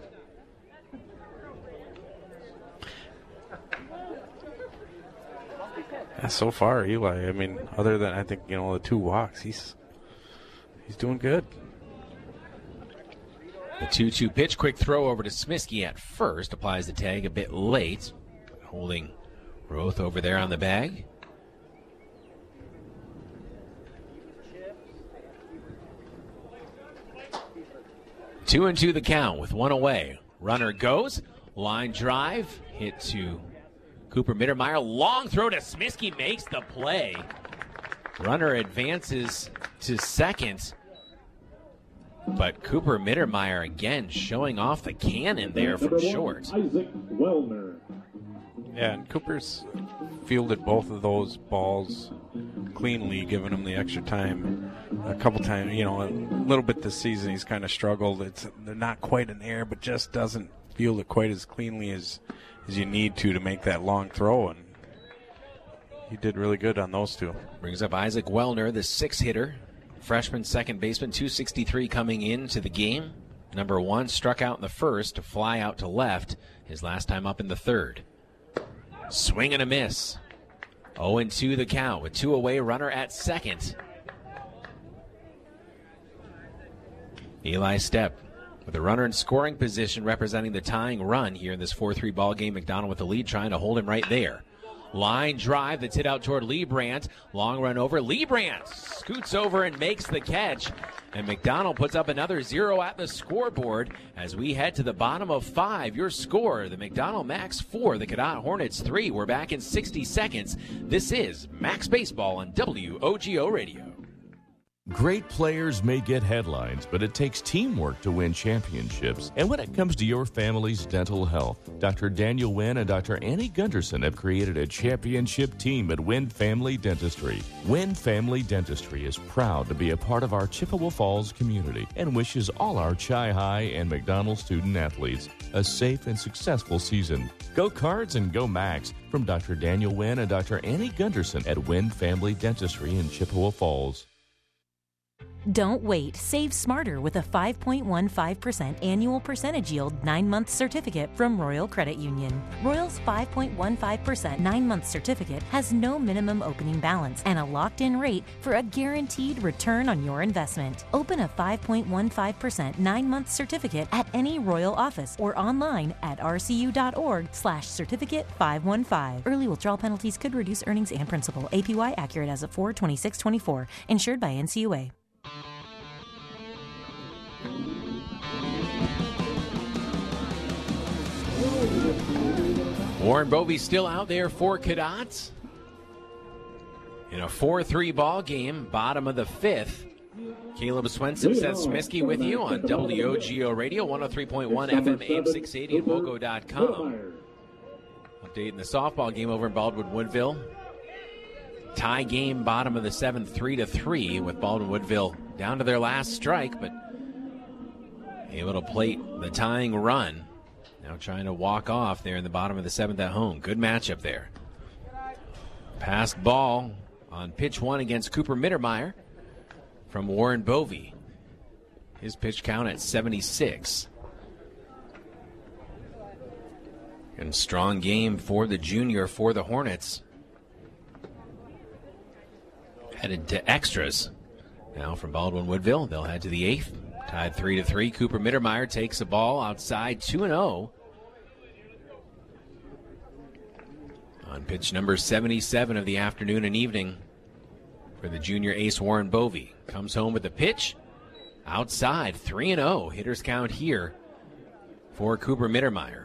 Yeah, so far, Eli, I mean, other than, I think, you know, the two walks, he's he's doing good. The two two pitch, quick throw over to Smiskey at first. Applies the tag a bit late. Holding Roth over there on the bag. Two and two the count with one away. Runner goes. Line drive. Hit to Cooper Mittermeier. Long throw to Smiskey. Makes the play. Runner advances to second. But Cooper Mittermeier again showing off the cannon there from short. Isaac Wellner. Yeah, and Cooper's fielded both of those balls cleanly, giving him the extra time a couple times. You know, a little bit this season he's kind of struggled. It's they're not quite in air, but just doesn't field it quite as cleanly as as you need to to make that long throw. And he did really good on those two. Brings up Isaac Wellner, the six hitter, freshman second baseman, two sixty-three coming into the game. Number one struck out in the first to fly out to left. His last time up in the third. Swing and a miss. oh and two the count with two away, runner at second. Eli Stepp with a runner in scoring position representing the tying run here in this four three ball game. McDonald with the lead trying to hold him right there. Line drive that's hit out toward Liebrandt. Long run over. Liebrandt scoots over and makes the catch. And McDonald puts up another zero at the scoreboard as we head to the bottom of five. Your score, the McDonald Max four, the Cadott Hornets three. We're back in sixty seconds. This is Max Baseball on W O G O Radio. Great players may get headlines, but it takes teamwork to win championships. And when it comes to your family's dental health, Doctor Daniel Wynn and Doctor Annie Gunderson have created a championship team at Wynn Family Dentistry. Wynn Family Dentistry is proud to be a part of our Chippewa Falls community and wishes all our Chi-High and McDonald student athletes a safe and successful season. Go Cards and go Max from Doctor Daniel Wynn and Doctor Annie Gunderson at Wynn Family Dentistry in Chippewa Falls. Don't wait. Save smarter with a five point one five percent annual percentage yield nine-month certificate from Royal Credit Union. Royal's five point one five percent nine-month certificate has no minimum opening balance and a locked-in rate for a guaranteed return on your investment. Open a five point one five percent nine-month certificate at any Royal office or online at rcu.org slash certificate 515. Early withdrawal penalties could reduce earnings and principal. A P Y accurate as of four twenty-six twenty-four. Insured by N C U A. Warren Bovey still out there for Cadets in a four three ball game, bottom of the fifth. Caleb Swenson, Seth Smisky with you on W O G O Radio, one oh three point one F M, A M six eighty at wogo dot com. Updating the softball game over in Baldwin Woodville. Tie game, bottom of the seventh, three to three, with Baldwin Woodville down to their last strike, but able to plate the tying run. Now trying to walk off there in the bottom of the seventh at home. Good matchup there. Passed ball on pitch one against Cooper Mittermeier from Warren Bovey. His pitch count at seventy-six. And strong game for the junior for the Hornets. Headed to extras. Now from Baldwin Woodville, they'll head to the eighth. Tied three to three. Cooper Mittermeier takes a ball outside two and oh. On pitch number seventy-seven of the afternoon and evening for the junior ace Warren Bovey. Comes home with the pitch. Outside three and oh. Hitters count here for Cooper Mittermeier.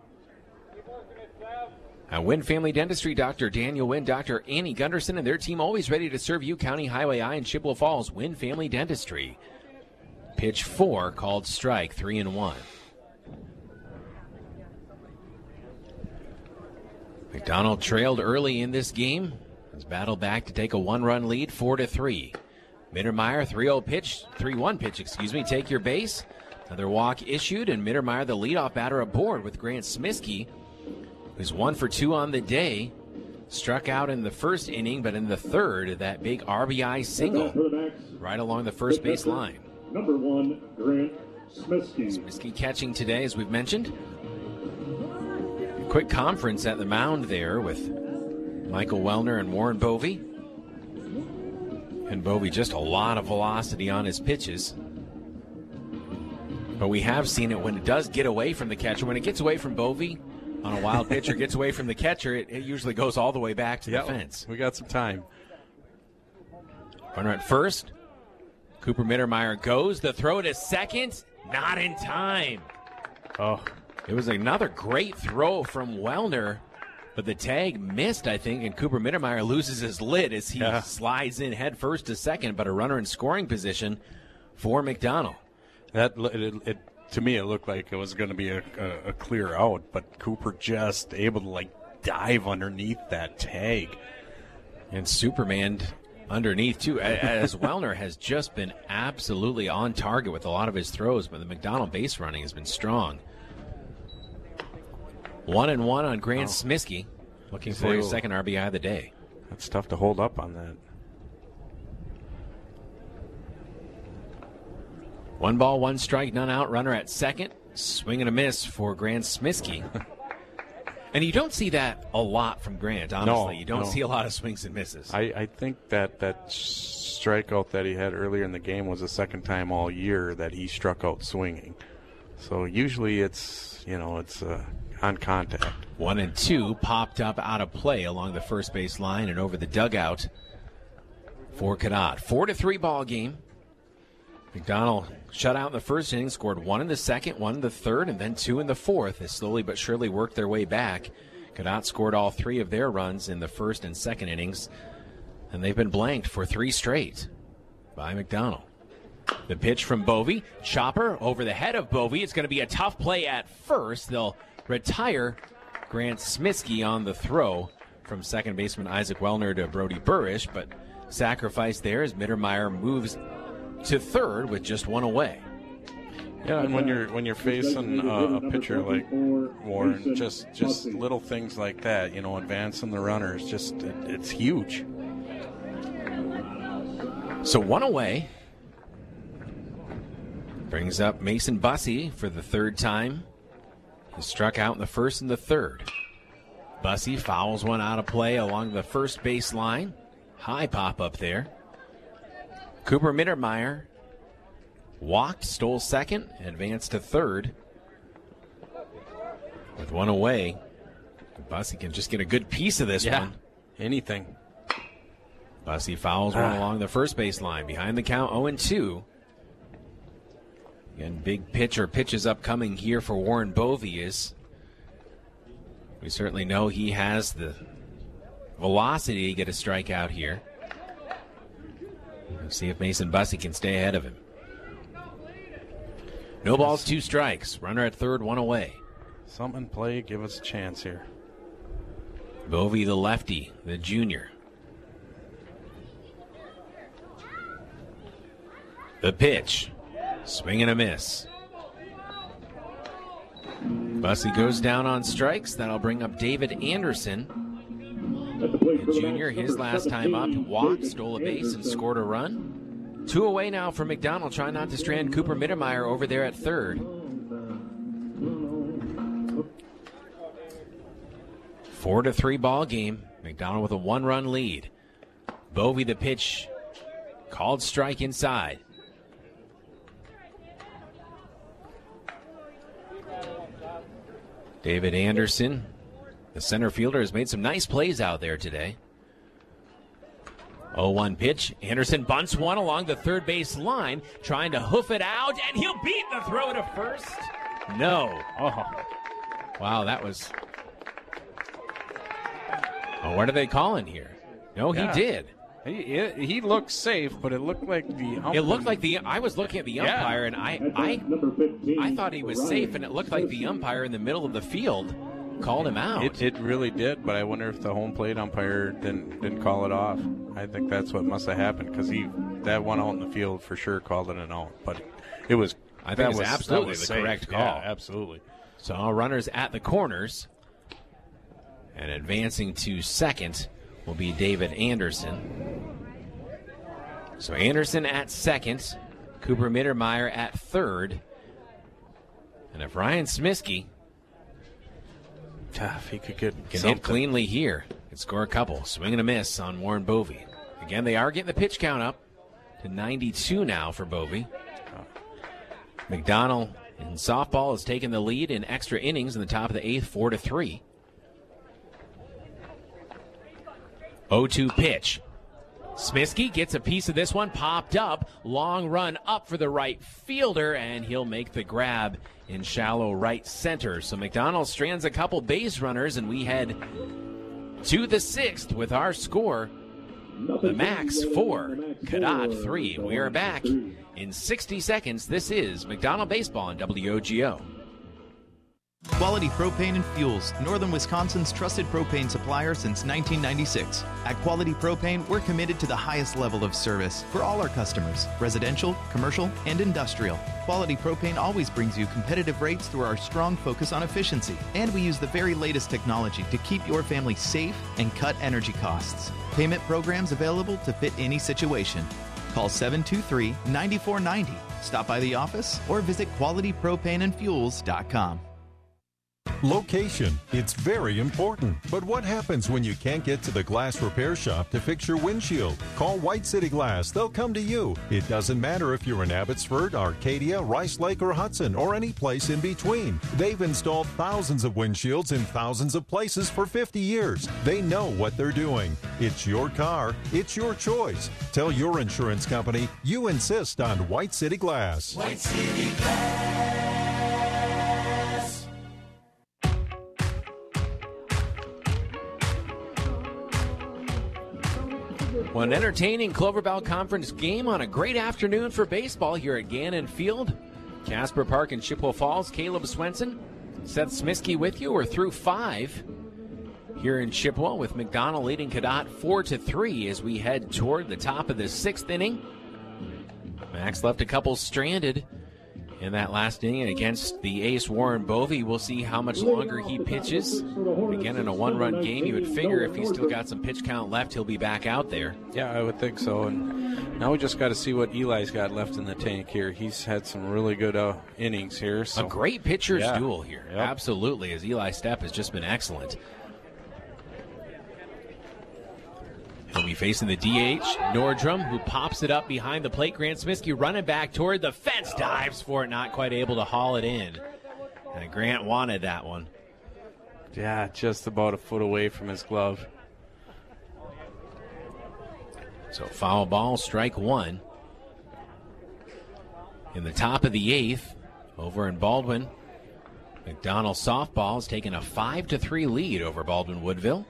At Wynn Family Dentistry, Doctor Daniel Wynn, Doctor Annie Gunderson, and their team always ready to serve you. County Highway I in Chippewa Falls. Wynn Family Dentistry. Pitch four, called strike, three and one. McDonald trailed early in this game. Has battled back to take a one-run lead, four to three. Mittermeier, three oh pitch, three one pitch, excuse me. Take your base. Another walk issued, and Mittermeier, the leadoff batter, aboard with Grant Smisky, who's one for two on the day. Struck out in the first inning, but in the third, that big R B I single right along the first base line. Number one, Grant Smisky. Smisky catching today, as we've mentioned. A quick conference at the mound there with Michael Wellner and Warren Bovey. And Bovey just a lot of velocity on his pitches. But we have seen it when it does get away from the catcher. When it gets away from Bovey on a wild pitch or gets away from the catcher, it, it usually goes all the way back to yep, the fence. We got some time. Runner at first. Cooper Mittermeier goes. The throw to second. Not in time. Oh. It was another great throw from Wellner, but the tag missed, I think, and Cooper Mittermeier loses his lid as he yeah. slides in head first to second, but a runner in scoring position for McDonald. That it, it to me, it looked like it was going to be a, a, a clear out, but Cooper just able to, like, dive underneath that tag. And Superman underneath, too, as Wellner has just been absolutely on target with a lot of his throws, but the McDonald base running has been strong. One and one on Grant oh. Smisky, looking for his second R B I of the day. That's tough to hold up on that. One ball, one strike, none out. Runner at second. Swing and a miss for Grant Smisky. And you don't see that a lot from Grant, honestly. No, you don't no. see a lot of swings and misses. I, I think that that strikeout that he had earlier in the game was the second time all year that he struck out swinging. So usually it's, you know, it's uh, on contact. One and two popped up out of play along the first base line and over the dugout for Cadott. Four to three ball game. McDonald shut out in the first inning, scored one in the second, one in the third, and then two in the fourth. They slowly but surely worked their way back. Cadott scored all three of their runs in the first and second innings, and they've been blanked for three straight by McDonald. The pitch from Bovey. Chopper over the head of Bovey. It's going to be a tough play at first. They'll retire Grant Smisky on the throw from second baseman Isaac Wellner to Brody Burrish, but sacrifice there as Mittermeier moves to third with just one away. Yeah, and when you're when you're facing a, a pitcher like Warren, just just little things like that, you know, advancing the runners, just it, it's huge. So one away Brings up Mason Bussey for the third time. He struck out in the first and the third. Bussey fouls one out of play along the first base line. High pop up there. Cooper Mittermeier walked, stole second, advanced to third. With one away, Bussey can just get a good piece of this yeah. one. Anything. Bussey fouls one ah. along the first base line. Behind the count, oh and two. Again, big pitch or pitches upcoming here for Warren Bovius. We certainly know he has the velocity to get a strikeout here. Let's see if Mason Bussey can stay ahead of him. No balls, two strikes. Runner at third, one away. Something play, give us a chance here. Bovey, the lefty, the junior. The pitch. Swing and a miss. Bussey goes down on strikes. That'll bring up David Anderson. The junior, his last time up, walked, stole a base, and scored a run. Two away now for McDonald, trying not to strand Cooper Mittermeier over there at third. Four to three ball game. McDonald with a one-run lead. Bovey the pitch. Called strike inside. David Anderson, the center fielder, has made some nice plays out there today. oh one pitch. Anderson bunts one along the third base line, trying to hoof it out, and he'll beat the throw to first. No. Oh. Wow, that was... Oh, what are they calling here? No, yeah. he did. He, he looked safe, but it looked like the umpire. It looked like the. I was looking at the umpire, yeah. and I, I, I thought he was safe, and it looked like the umpire in the middle of the field called him out. It, it really did, but I wonder if the home plate umpire didn't didn't call it off. I think that's what must have happened, because he that one out in the field for sure called it an out. But it was. I think it's absolutely was the safe. correct call. Yeah, absolutely. So runners at the corners, and advancing to second will be David Anderson. So Anderson at second, Cooper Mittermeier at third. And if Ryan Smiskey if he could get can something. hit cleanly here, could score a couple. Swing and a miss on Warren Bovey. Again, they are getting the pitch count up to ninety-two now for Bovey. McDonald in softball has taken the lead in extra innings in the top of the eighth, four to three. oh two pitch. Smiskey gets a piece of this one, popped up, long run up for the right fielder, and he'll make the grab in shallow right center. So McDonald strands a couple base runners, and we head to the sixth with our score. The Max four, Cadott three. We are back in sixty seconds. This is McDonald Baseball on W O G O. Quality Propane and Fuels, Northern Wisconsin's trusted propane supplier since nineteen ninety-six. At Quality Propane, we're committed to the highest level of service for all our customers, residential, commercial, and industrial. Quality Propane always brings you competitive rates through our strong focus on efficiency. And we use the very latest technology to keep your family safe and cut energy costs. Payment programs available to fit any situation. Call seven two three, nine four nine zero. Stop by the office or visit quality propane and fuels dot com. Location. It's very important. But what happens when you can't get to the glass repair shop to fix your windshield? Call White City Glass. They'll come to you. It doesn't matter if you're in Abbotsford, Arcadia, Rice Lake, or Hudson, or any place in between. They've installed thousands of windshields in thousands of places for fifty years. They know what they're doing. It's your car. It's your choice. Tell your insurance company you insist on White City Glass. White City Glass. Well, an entertaining Clover Bell Conference game on a great afternoon for baseball here at Gannon Field. Casper Park in Chippewa Falls. Caleb Swenson, Seth Smiskey with you. We're through five here in Chippewa with McDonald leading Cadott four to three as we head toward the top of the sixth inning. Max left a couple stranded in that last inning against the ace Warren Bovey. We'll see how much longer he pitches. Again, in a one-run game, you would figure if he's still got some pitch count left, he'll be back out there. Yeah, I would think so. And now we just got to see what Eli's got left in the tank here. He's had some really good uh, innings here. So. A great pitcher's yeah. duel here. Yep. Absolutely, as Eli Stepp has just been excellent. He'll be facing the D H, Nordrum, who pops it up behind the plate. Grant Smiskey running back toward the fence, dives for it, not quite able to haul it in. And Grant wanted that one. Yeah, just about a foot away from his glove. So foul ball, strike one. In the top of the eighth, over in Baldwin, McDonald softball has taken a five to three lead over Baldwin Woodville.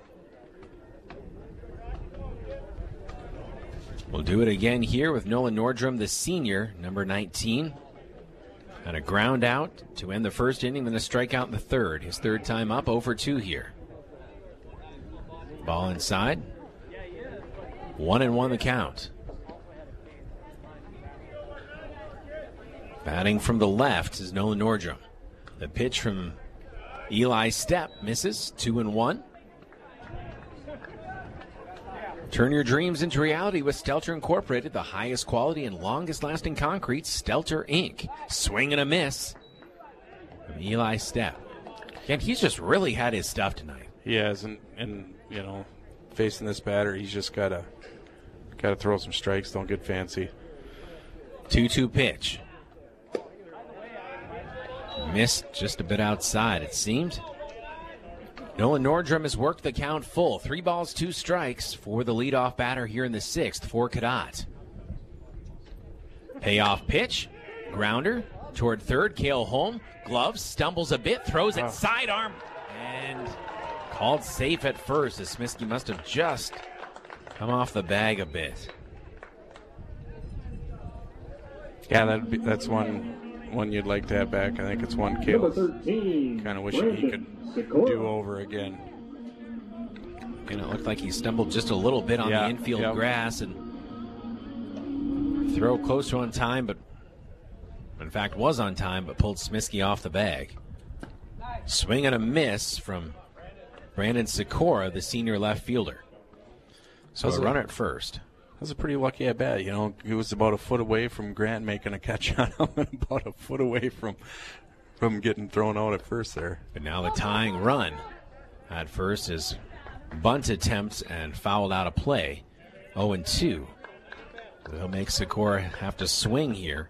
We'll do it again here with Nolan Nordrum, the senior, number nineteen. And a ground out to end the first inning, then a strikeout in the third. His third time up, oh for two here. Ball inside. One and one the count. Batting from the left is Nolan Nordrum. The pitch from Eli Stepp misses, two and one. Turn your dreams into reality with Stelter Incorporated, the highest quality and longest-lasting concrete, Stelter Incorporated. Swing and a miss from Eli Stepp. And he's just really had his stuff tonight. He has, and, and you know, facing this batter, he's just got to got to throw some strikes, don't get fancy. two two pitch. Missed just a bit outside, it seemed. Nolan Nordrum has worked the count full. Three balls, two strikes for the leadoff batter here in the sixth for Cadott. Payoff pitch, grounder toward third. Cale Holm, gloves, stumbles a bit, throws it sidearm, and called safe at first as Smiskey must have just come off the bag a bit. Yeah, that'd be, that's one one you'd like to have back. I think it's one Cale kind of wishing he could do over again. And it looked like he stumbled just a little bit on yeah, the infield yep. grass and throw close to on time, but in fact was on time, but pulled Smiskey off the bag. Swing and a miss from Brandon Sikora, the senior left fielder. So a runner at first. That was a pretty lucky at bat. You know, he was about a foot away from Grant making a catch on him and about a foot away from from getting thrown out at first there. But now the tying run at first is bunt attempts and fouled out of play. oh and two. He'll make Sikora have to swing here.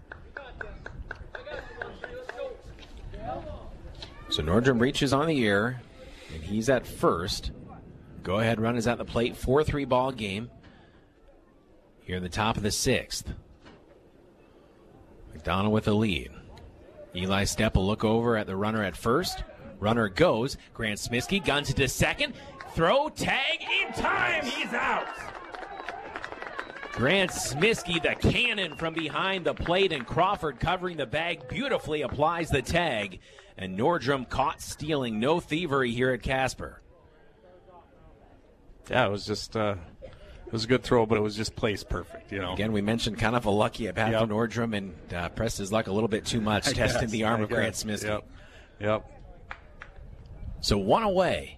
So Nordrum reaches on the air, and he's at first. Go-ahead run is at the plate. four three ball game. Here in the top of the sixth. McDonald with the lead. Eli Stepp will look over at the runner at first. Runner goes. Grant Smiskey guns it to second. Throw, tag, in time. He's out. Grant Smiskey, the cannon from behind the plate, and Crawford covering the bag beautifully applies the tag. And Nordrum caught stealing. No thievery here at Casper. Yeah, it was just... Uh... It was a good throw, but it was just placed perfect, you know. Again, we mentioned kind of a lucky at bat yep. for Nordrum, and uh, pressed his luck a little bit too much, I testing guess, the arm I of Grant guess. Smiskey. Yep. Yep. So one away.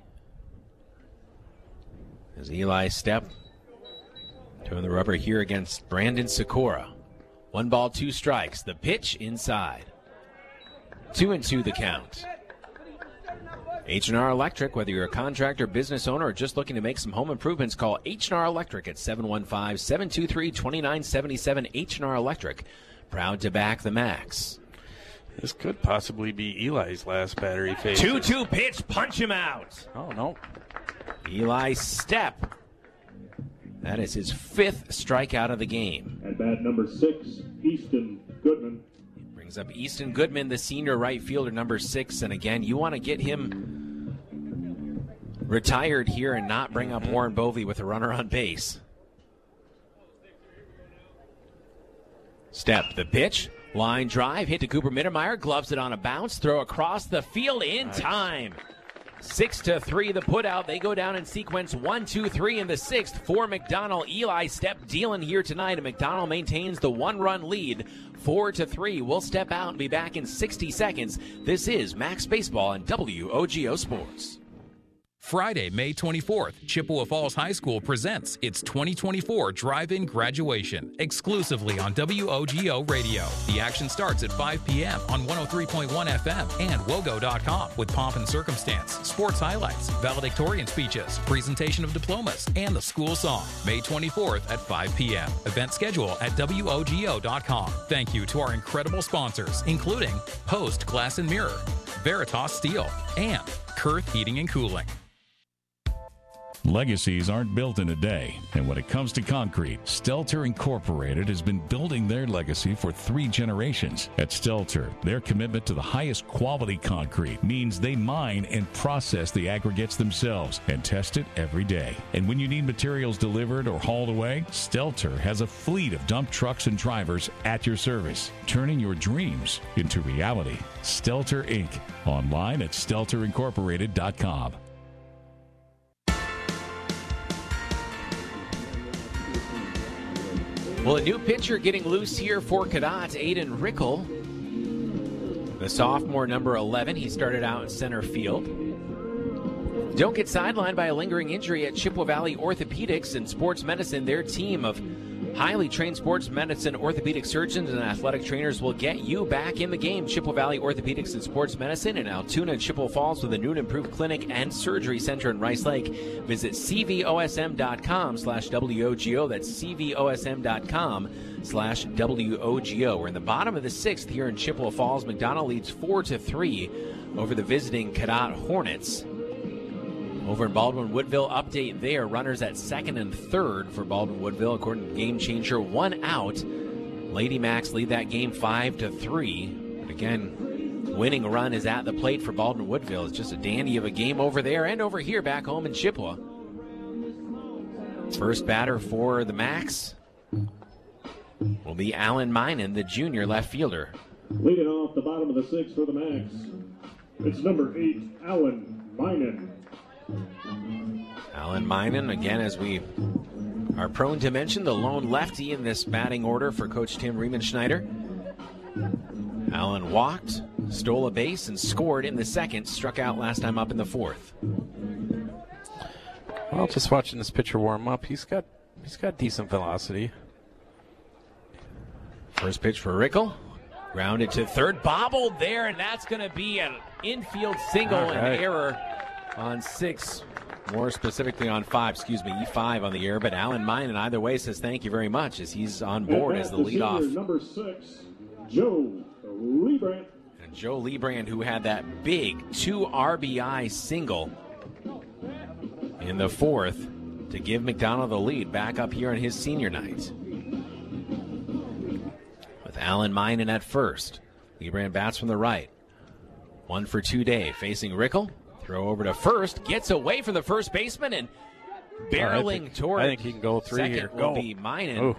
As Eli Stepp throwing the rubber here against Brandon Sikora. One ball, two strikes. The pitch inside. Two and two the count. H and R Electric, whether you're a contractor, business owner, or just looking to make some home improvements, call H and R Electric at seven one five, seven two three, two nine seven seven. H and R Electric, proud to back the Max. This could possibly be Eli's last batter he faced. two two pitch, punch him out. Oh, no. Eli Stepp. That is his fifth strikeout of the game. At bat number six, Easton Goodman. Brings up Easton Goodman, the senior right fielder, number six. And again, you want to get him retired here and not bring up Warren Bovey with a runner on base. Stepp, the pitch, line drive, hit to Cooper Mittermeier, gloves it on a bounce, throw across the field in nice. time. Six to three, the put out. They go down in sequence one, two, three in the sixth for McDonald. Eli Stepp dealing here tonight, and McDonald maintains the one-run lead, four to three. We'll step out and be back in sixty seconds. This is Max Baseball on W O G O Sports. Friday, May twenty-fourth, Chippewa Falls High School presents its twenty twenty-four Drive-In Graduation, exclusively on W O G O Radio. The action starts at five p.m. on one oh three point one F M and wogo dot com with pomp and circumstance, sports highlights, valedictorian speeches, presentation of diplomas, and the school song. May twenty-fourth at five p.m. Event schedule at W O G O dot com. Thank you to our incredible sponsors, including Post Glass and Mirror, Veritas Steel, and Kurth Heating and Cooling. Legacies aren't built in a day, and when it comes to concrete, Stelter Incorporated has been building their legacy for three generations. At Stelter, their commitment to the highest quality concrete means they mine and process the aggregates themselves and test it every day. And when you need materials delivered or hauled away, Stelter has a fleet of dump trucks and drivers at your service, turning your dreams into reality. Stelter Incorporated. Online at stelter incorporated dot com. Well, a new pitcher getting loose here for Cadott, Aiden Rickel. The sophomore, number eleven. He started out in center field. Don't get sidelined by a lingering injury at Chippewa Valley Orthopedics and Sports Medicine. Their team of highly trained sports medicine orthopedic surgeons and athletic trainers will get you back in the game. Chippewa Valley Orthopedics and Sports Medicine in Altoona and Chippewa Falls with a new and improved clinic and surgery center in Rice Lake. Visit C V O S M dot com slash W O G O. That's C V O S M dot com slash W O G O. We're in the bottom of the sixth here in Chippewa Falls. McDonald leads four to three over the visiting Cadott Hornets. Over in Baldwin-Woodville, update there. Runners at second and third for Baldwin-Woodville, according to Game Changer. One out. Lady Macs lead that game five to three. But again, winning run is at the plate for Baldwin-Woodville. It's just a dandy of a game over there and over here back home in Chippewa. First batter for the Macs will be Alan Minen, the junior left fielder. Leading off the bottom of the sixth for the Macs, it's number eight, Alan Minen. Alan Minen, again, as we are prone to mention, the lone lefty in this batting order for Coach Tim Riemenschneider. Alan walked, stole a base, and scored in the second. Struck out last time up in the fourth. Well, just watching this pitcher warm up, he's got he's got decent velocity. First pitch for Rickel. Grounded to third, bobbled there, and that's going to be an infield single, All right. an error on six, more specifically on five, excuse me, E five on the air. But Alan Minen, either way, says thank you very much as he's on board as the leadoff. Number six, Joe Liebrand. And Joe Liebrand, who had that big two R B I single in the fourth to give McDonald the lead back up here on his senior night. With Alan Minen at first. Liebrand bats from the right. One for two day, facing Rickel. Throw over to first, gets away from the first baseman and barreling I think, toward. I think he can go three second here. Will Go. be Minen. Ooh.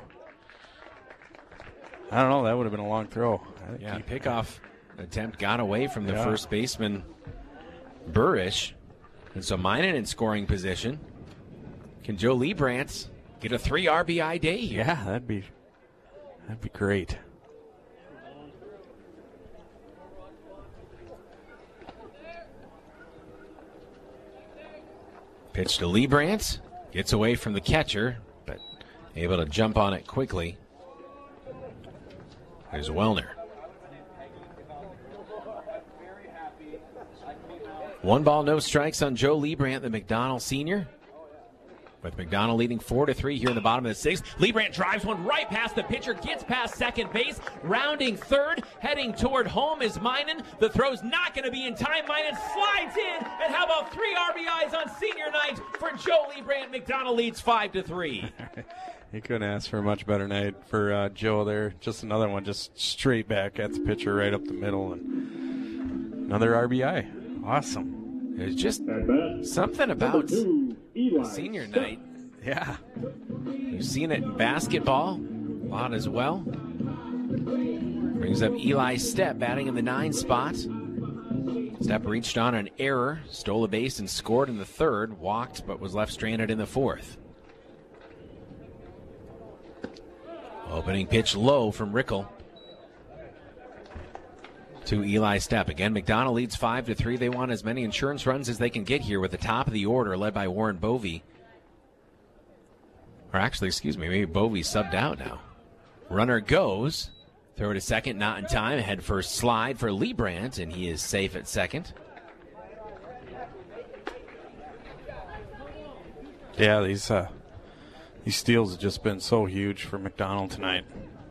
I don't know. That would have been a long throw. I think Yeah, he, pickoff attempt got away from the Yeah. first baseman, Burrish. And so Minen in scoring position. Can Joe Liebrand get a three R B I day here? Yeah, that'd be that'd be great. Pitch to Liebrand. Gets away from the catcher, but able to jump on it quickly. There's Wellner. One ball, no strikes on Joe Liebrand, the McDonald senior. With McDonald leading four to three here in the bottom of the sixth. Liebrand drives one right past the pitcher, gets past second base, rounding third, heading toward home is Minen. The throw's not going to be in time. Minen slides in, and how about three R B Is on senior night for Joe Liebrand? McDonald leads five to three. You couldn't ask for a much better night for uh, Joe there. Just another one, just straight back at the pitcher, right up the middle, and another R B I. Awesome. There's just something about senior night. Yeah. You've seen it in basketball a lot as well. Brings up Eli Stepp batting in the nine spot. Stepp reached on an error, stole a base and scored in the third, walked but was left stranded in the fourth. Opening pitch low from Rickel to Eli Stepp. Again, McDonell leads five to three. They want as many insurance runs as they can get here with the top of the order led by Warren Bovee. Or actually, excuse me, maybe Bovee subbed out now. Runner goes. Throw to second, not in time. Head first slide for Liebrandt, and he is safe at second. Yeah, these uh, these steals have just been so huge for McDonell tonight.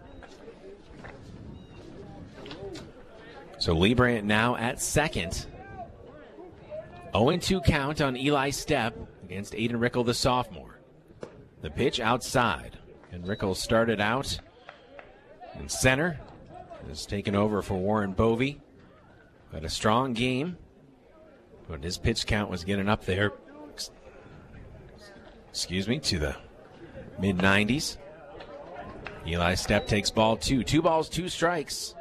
So Liebrandt now at second. oh two count on Eli Stepp against Aiden Rickel, the sophomore. The pitch outside, and Rickel started out in center. Is taken over for Warren Bovee. Had a strong game, but his pitch count was getting up there. Excuse me, to the mid nineties. Eli Stepp takes ball two. Two balls, two strikes.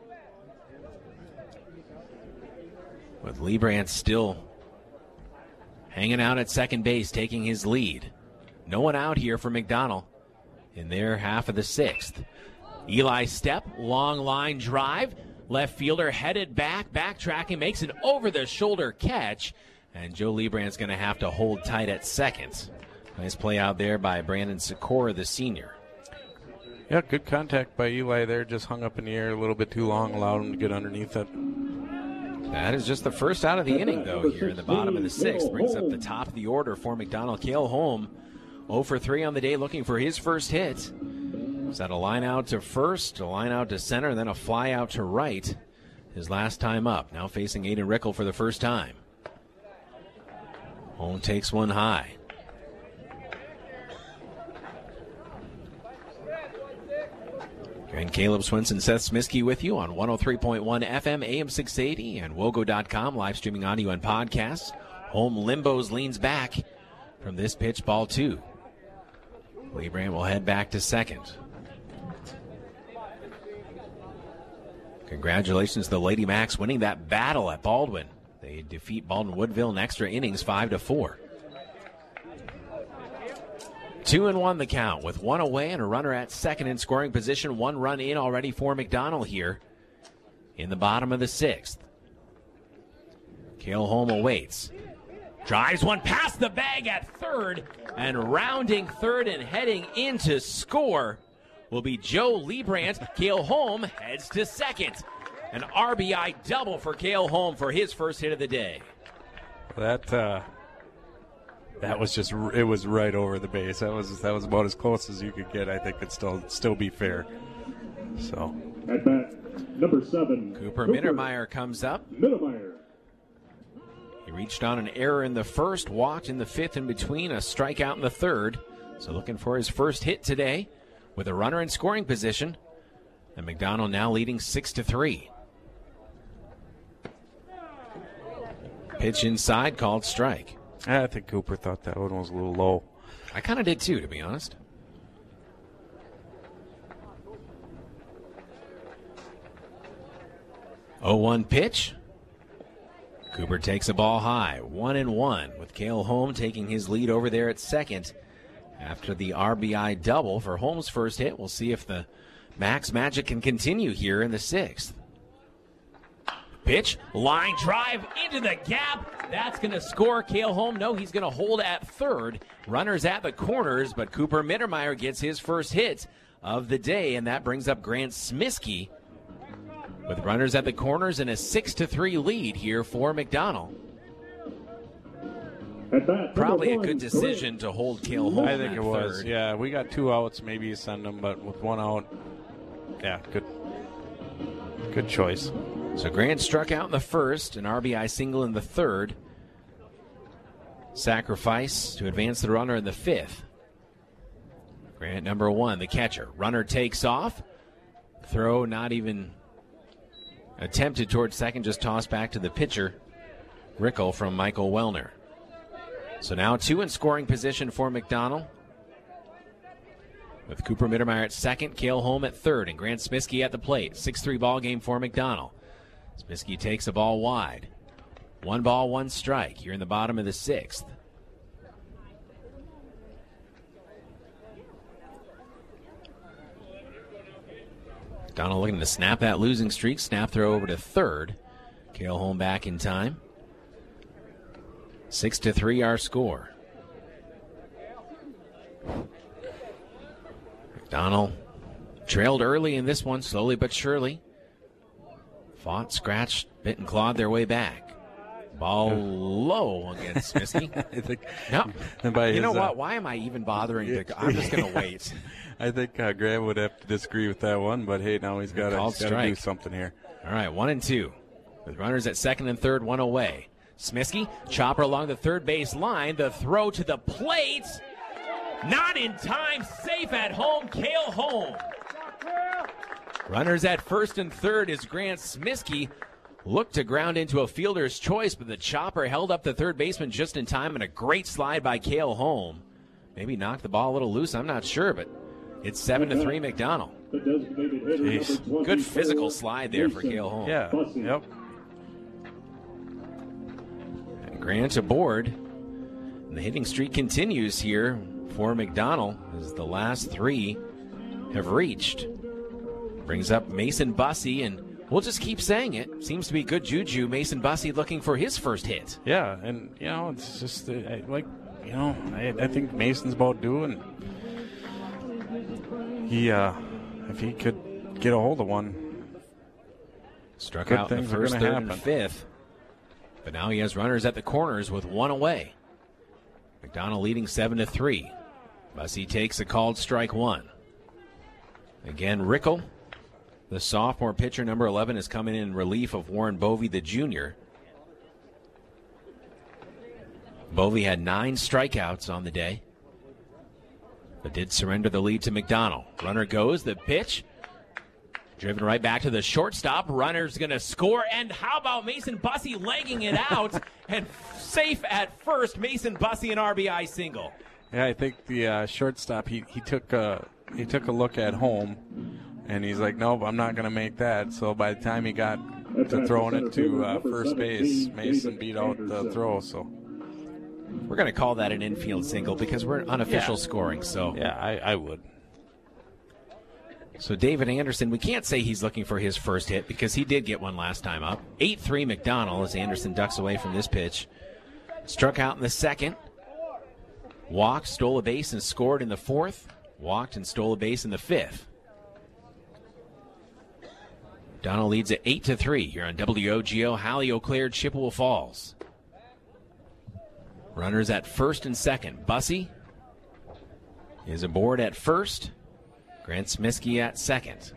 With Liebrandt still hanging out at second base, taking his lead. No one out here for McDonell in their half of the sixth. Eli Stepp, long line drive. Left fielder headed back, backtracking, makes an over-the-shoulder catch. And Joe Liebrandt's going to have to hold tight at second. Nice play out there by Brandon Sikora, the senior. Yeah, good contact by Eli there. Just hung up in the air a little bit too long, allowed him to get underneath it. That is just the first out of the inning, though, here in the bottom of the sixth. Brings up the top of the order for McDonell. Cale Holm, oh for three on the day, looking for his first hit. Is that a line out to first, a line out to center, and then a fly out to right his last time up. Now facing Aiden Rickel for the first time. Holm takes one high. And Caleb Swinson, Seth Smiskey with you on one oh three point one F M, A M six eighty, and wogo dot com, live streaming audio and podcasts. Holm limbos, leans back from this pitch, ball two. Liebrandt will head back to second. Congratulations to the Lady Macs winning that battle at Baldwin. They defeat Baldwin Woodville in extra innings, five to four. Two and one the count with one away and a runner at second in scoring position. One run in already for McDonell here in the bottom of the sixth. Cale Holm awaits. Drives one past the bag at third, and rounding third and heading in to score will be Joe Liebrandt. Cale Holm heads to second. An R B I double for Cale Holm for his first hit of the day. That uh, that was just it was right over the base. That was that was about as close as you could get. I think it'd still still be fair. So at bat, number seven, Cooper Mittermeier comes up. Mittermeier. He reached on an error in the first, walked in the fifth in between, a strikeout in the third. So looking for his first hit today with a runner in scoring position. And McDonell now leading six to three. Pitch inside, called strike. I think Cooper thought that one was a little low. I kind of did too, to be honest. oh one pitch. Cooper takes a ball high, one and one, with Cale Holm taking his lead over there at second. After the R B I double for Holm's first hit, we'll see if the Max magic can continue here in the sixth. Pitch, line drive into the gap. That's going to score Cale Holm. No, he's going to hold at third. Runners at the corners, but Cooper Mittermeier gets his first hit of the day, and that brings up Grant Smiskey with runners at the corners and a six to three lead here for McDonell. Probably a good decision to hold Cale Holm. I think it was. Third. Yeah, we got two outs. Maybe you send them, but with one out, yeah, good, good choice. So Grant struck out in the first, an R B I single in the third. Sacrifice to advance the runner in the fifth. Grant number one, the catcher. Runner takes off. Throw not even attempted towards second, just tossed back to the pitcher, Rickel, from Michael Wellner. So now two in scoring position for McDonell, with Cooper Mittermeier at second, Cale Holm at third, and Grant Smiskey at the plate. six three ball game for McDonell. Smiskey takes a ball wide. One ball, one strike here in the bottom of the sixth. Donald looking to snap that losing streak. Snap throw over to third. Cale Holm back in time. Six to three our score. McDonald trailed early in this one, slowly but surely. Fought, scratched, bit and clawed their way back. Ball low against Smiskey. I think. No. And by you his, know what? uh, Why am I even bothering to? I'm just going to wait. I think uh, Graham would have to disagree with that one, but hey, now he's got to do something here. All right, one and two. With runners at second and third, one away. Smiskey, chopper along the third base line. The throw to the plate. Not in time. Safe at home. Cale Holm. Runners at first and third as Grant Smiskey looked to ground into a fielder's choice, but the chopper held up the third baseman just in time, and a great slide by Cale Holm. Maybe knocked the ball a little loose, I'm not sure, but it's seven to three McDonald. Jeez. Good physical slide there for Cale Holm. Yeah, yep. And Grant aboard. And the hitting streak continues here for McDonald as the last three have reached. Brings up Mason Bussey, and we'll just keep saying it. Seems to be good juju. Mason Bussey looking for his first hit. Yeah, and, you know, it's just, uh, I, like, you know, I, I think Mason's about due, and he, uh, if he could get a hold of one, struck good out in the things are first, gonna third, happen. and fifth. But now he has runners at the corners with one away. McDonald leading seven to three. Bussey takes a called strike one. Again, Rickle, the sophomore pitcher, number eleven, is coming in relief of Warren Bovey, the junior. Bovey had nine strikeouts on the day, but did surrender the lead to McDonald. Runner goes, the pitch, driven right back to the shortstop. Runner's going to score, and how about Mason Bussey legging it out, and safe at first, Mason Bussey, an R B I single. Yeah, I think the uh, shortstop, he, he took a, he took a look at home, and he's like, nope, I'm not going to make that. So by the time he got to throwing it to uh, first base, Mason beat out the throw. So we're going to call that an infield single because we're unofficial Yeah. scoring. So yeah, I, I would. So David Anderson, we can't say he's looking for his first hit because he did get one last time up. eight three McDonald as Anderson ducks away from this pitch. Struck out in the second. Walked, stole a base, and scored in the fourth. Walked and stole a base in the fifth. Donald leads at eight to three here on W O G O, Hallie Eau Claire, Chippewa Falls. Runners at first and second. Bussey is aboard at first. Grant Smiskey at second.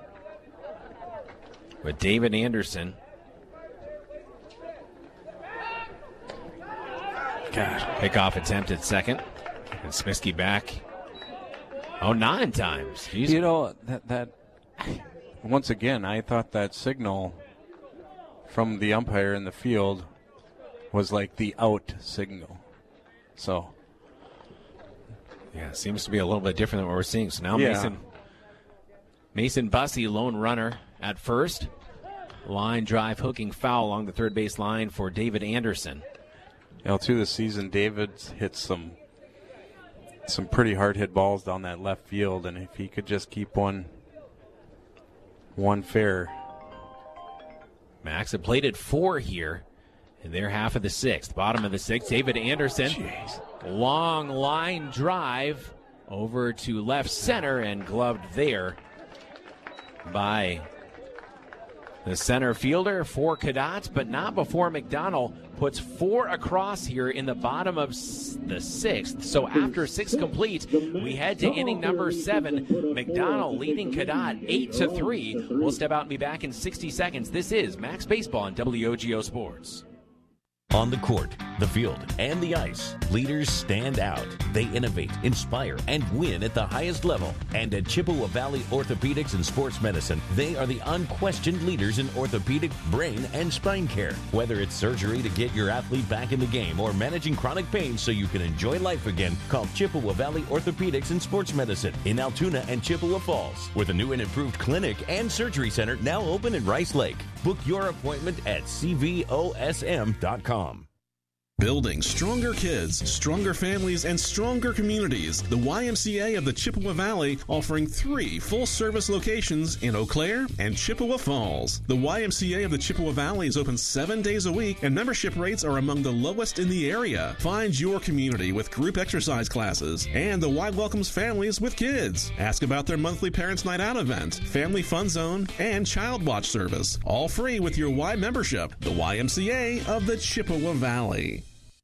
With David Anderson. God. Pickoff attempt at second. And Smiskey back. Oh, nine times. Jeez. You know, that, that once again, I thought that signal from the umpire in the field was like the out signal. So. Yeah, it seems to be a little bit different than what we're seeing. So now Yeah. Mason Mason Bussey, lone runner at first. Line drive hooking foul along the third base line for David Anderson. You know, through the season, David's hit some some pretty hard hit balls down that left field, and if he could just keep one one fair. Max had plated four here in their half of the sixth. Bottom of the sixth, David Anderson. Jeez. Long line drive over to left center and gloved there by the center fielder for Cadets, but not before McDonald puts four across here in the bottom of the sixth. So after six complete, we head to inning number seven. McDonald leading Cadet eight to three. We'll step out and be back in sixty seconds. This is Max Baseball on W O G O Sports. On the court, the field, and the ice, leaders stand out. They innovate, inspire, and win at the highest level. And at Chippewa Valley Orthopedics and Sports Medicine, they are the unquestioned leaders in orthopedic, brain, and spine care. Whether it's surgery to get your athlete back in the game or managing chronic pain so you can enjoy life again, call Chippewa Valley Orthopedics and Sports Medicine in Altoona and Chippewa Falls, with a new and improved clinic and surgery center now open in Rice Lake. Book your appointment at c v o s m dot com. Building stronger kids, stronger families, and stronger communities. The Y M C A of the Chippewa Valley offering three full-service locations in Eau Claire and Chippewa Falls. The Y M C A of the Chippewa Valley is open seven days a week, and membership rates are among the lowest in the area. Find your community with group exercise classes, and the Y welcomes families with kids. Ask about their monthly Parents' Night Out event, Family Fun Zone, and Child Watch service. All free with your Y membership. The Y M C A of the Chippewa Valley.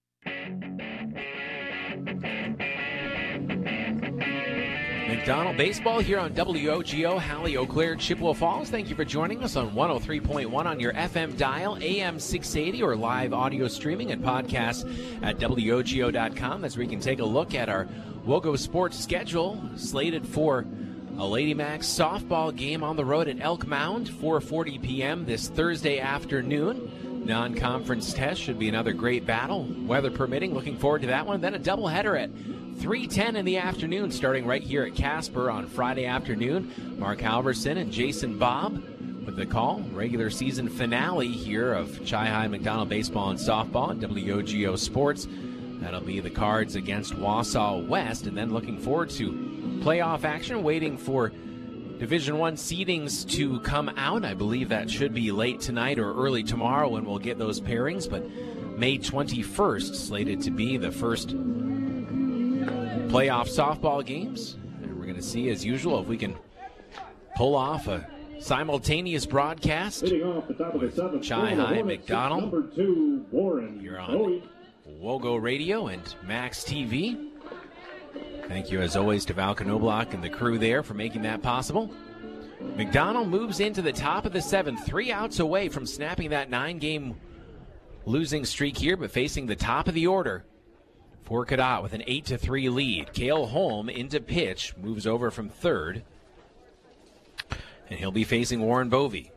McDonald Baseball here on W O G O, Halley, Eau Claire, Chippewa Falls. Thank you for joining us on one oh three point one on your F M dial, A M six eighty, or live audio streaming and podcast at W O G O dot com. That's where you can take a look at our Wogo Sports schedule, slated for a Lady Max softball game on the road at Elk Mound, four forty p.m. this Thursday afternoon. Non-conference test should be another great battle, weather permitting. Looking forward to that one. Then a doubleheader at three ten in the afternoon, starting right here at Casper on Friday afternoon. Mark Halverson and Jason Bobb with the call. Regular season finale here of Chi-High McDonald Baseball and Softball and W O G O Sports. That'll be the Cards against Wausau West. And then looking forward to playoff action, waiting for Division One seedings to come out. I believe that should be late tonight or early tomorrow when we'll get those pairings. But May twenty-first slated to be the first playoff softball games. And we're going to see, as usual, if we can pull off a simultaneous broadcast with Chi-High McDonald. Number two, Warren. You're on Wogo Radio and Max T V. Thank you, as always, to Val Knobloch and the crew there for making that possible. McDonald moves into the top of the seventh, three outs away from snapping that nine-game losing streak here, but facing the top of the order for Cadott with an eight to three lead. Cale Holm into pitch, moves over from third, and he'll be facing Warren Bovey.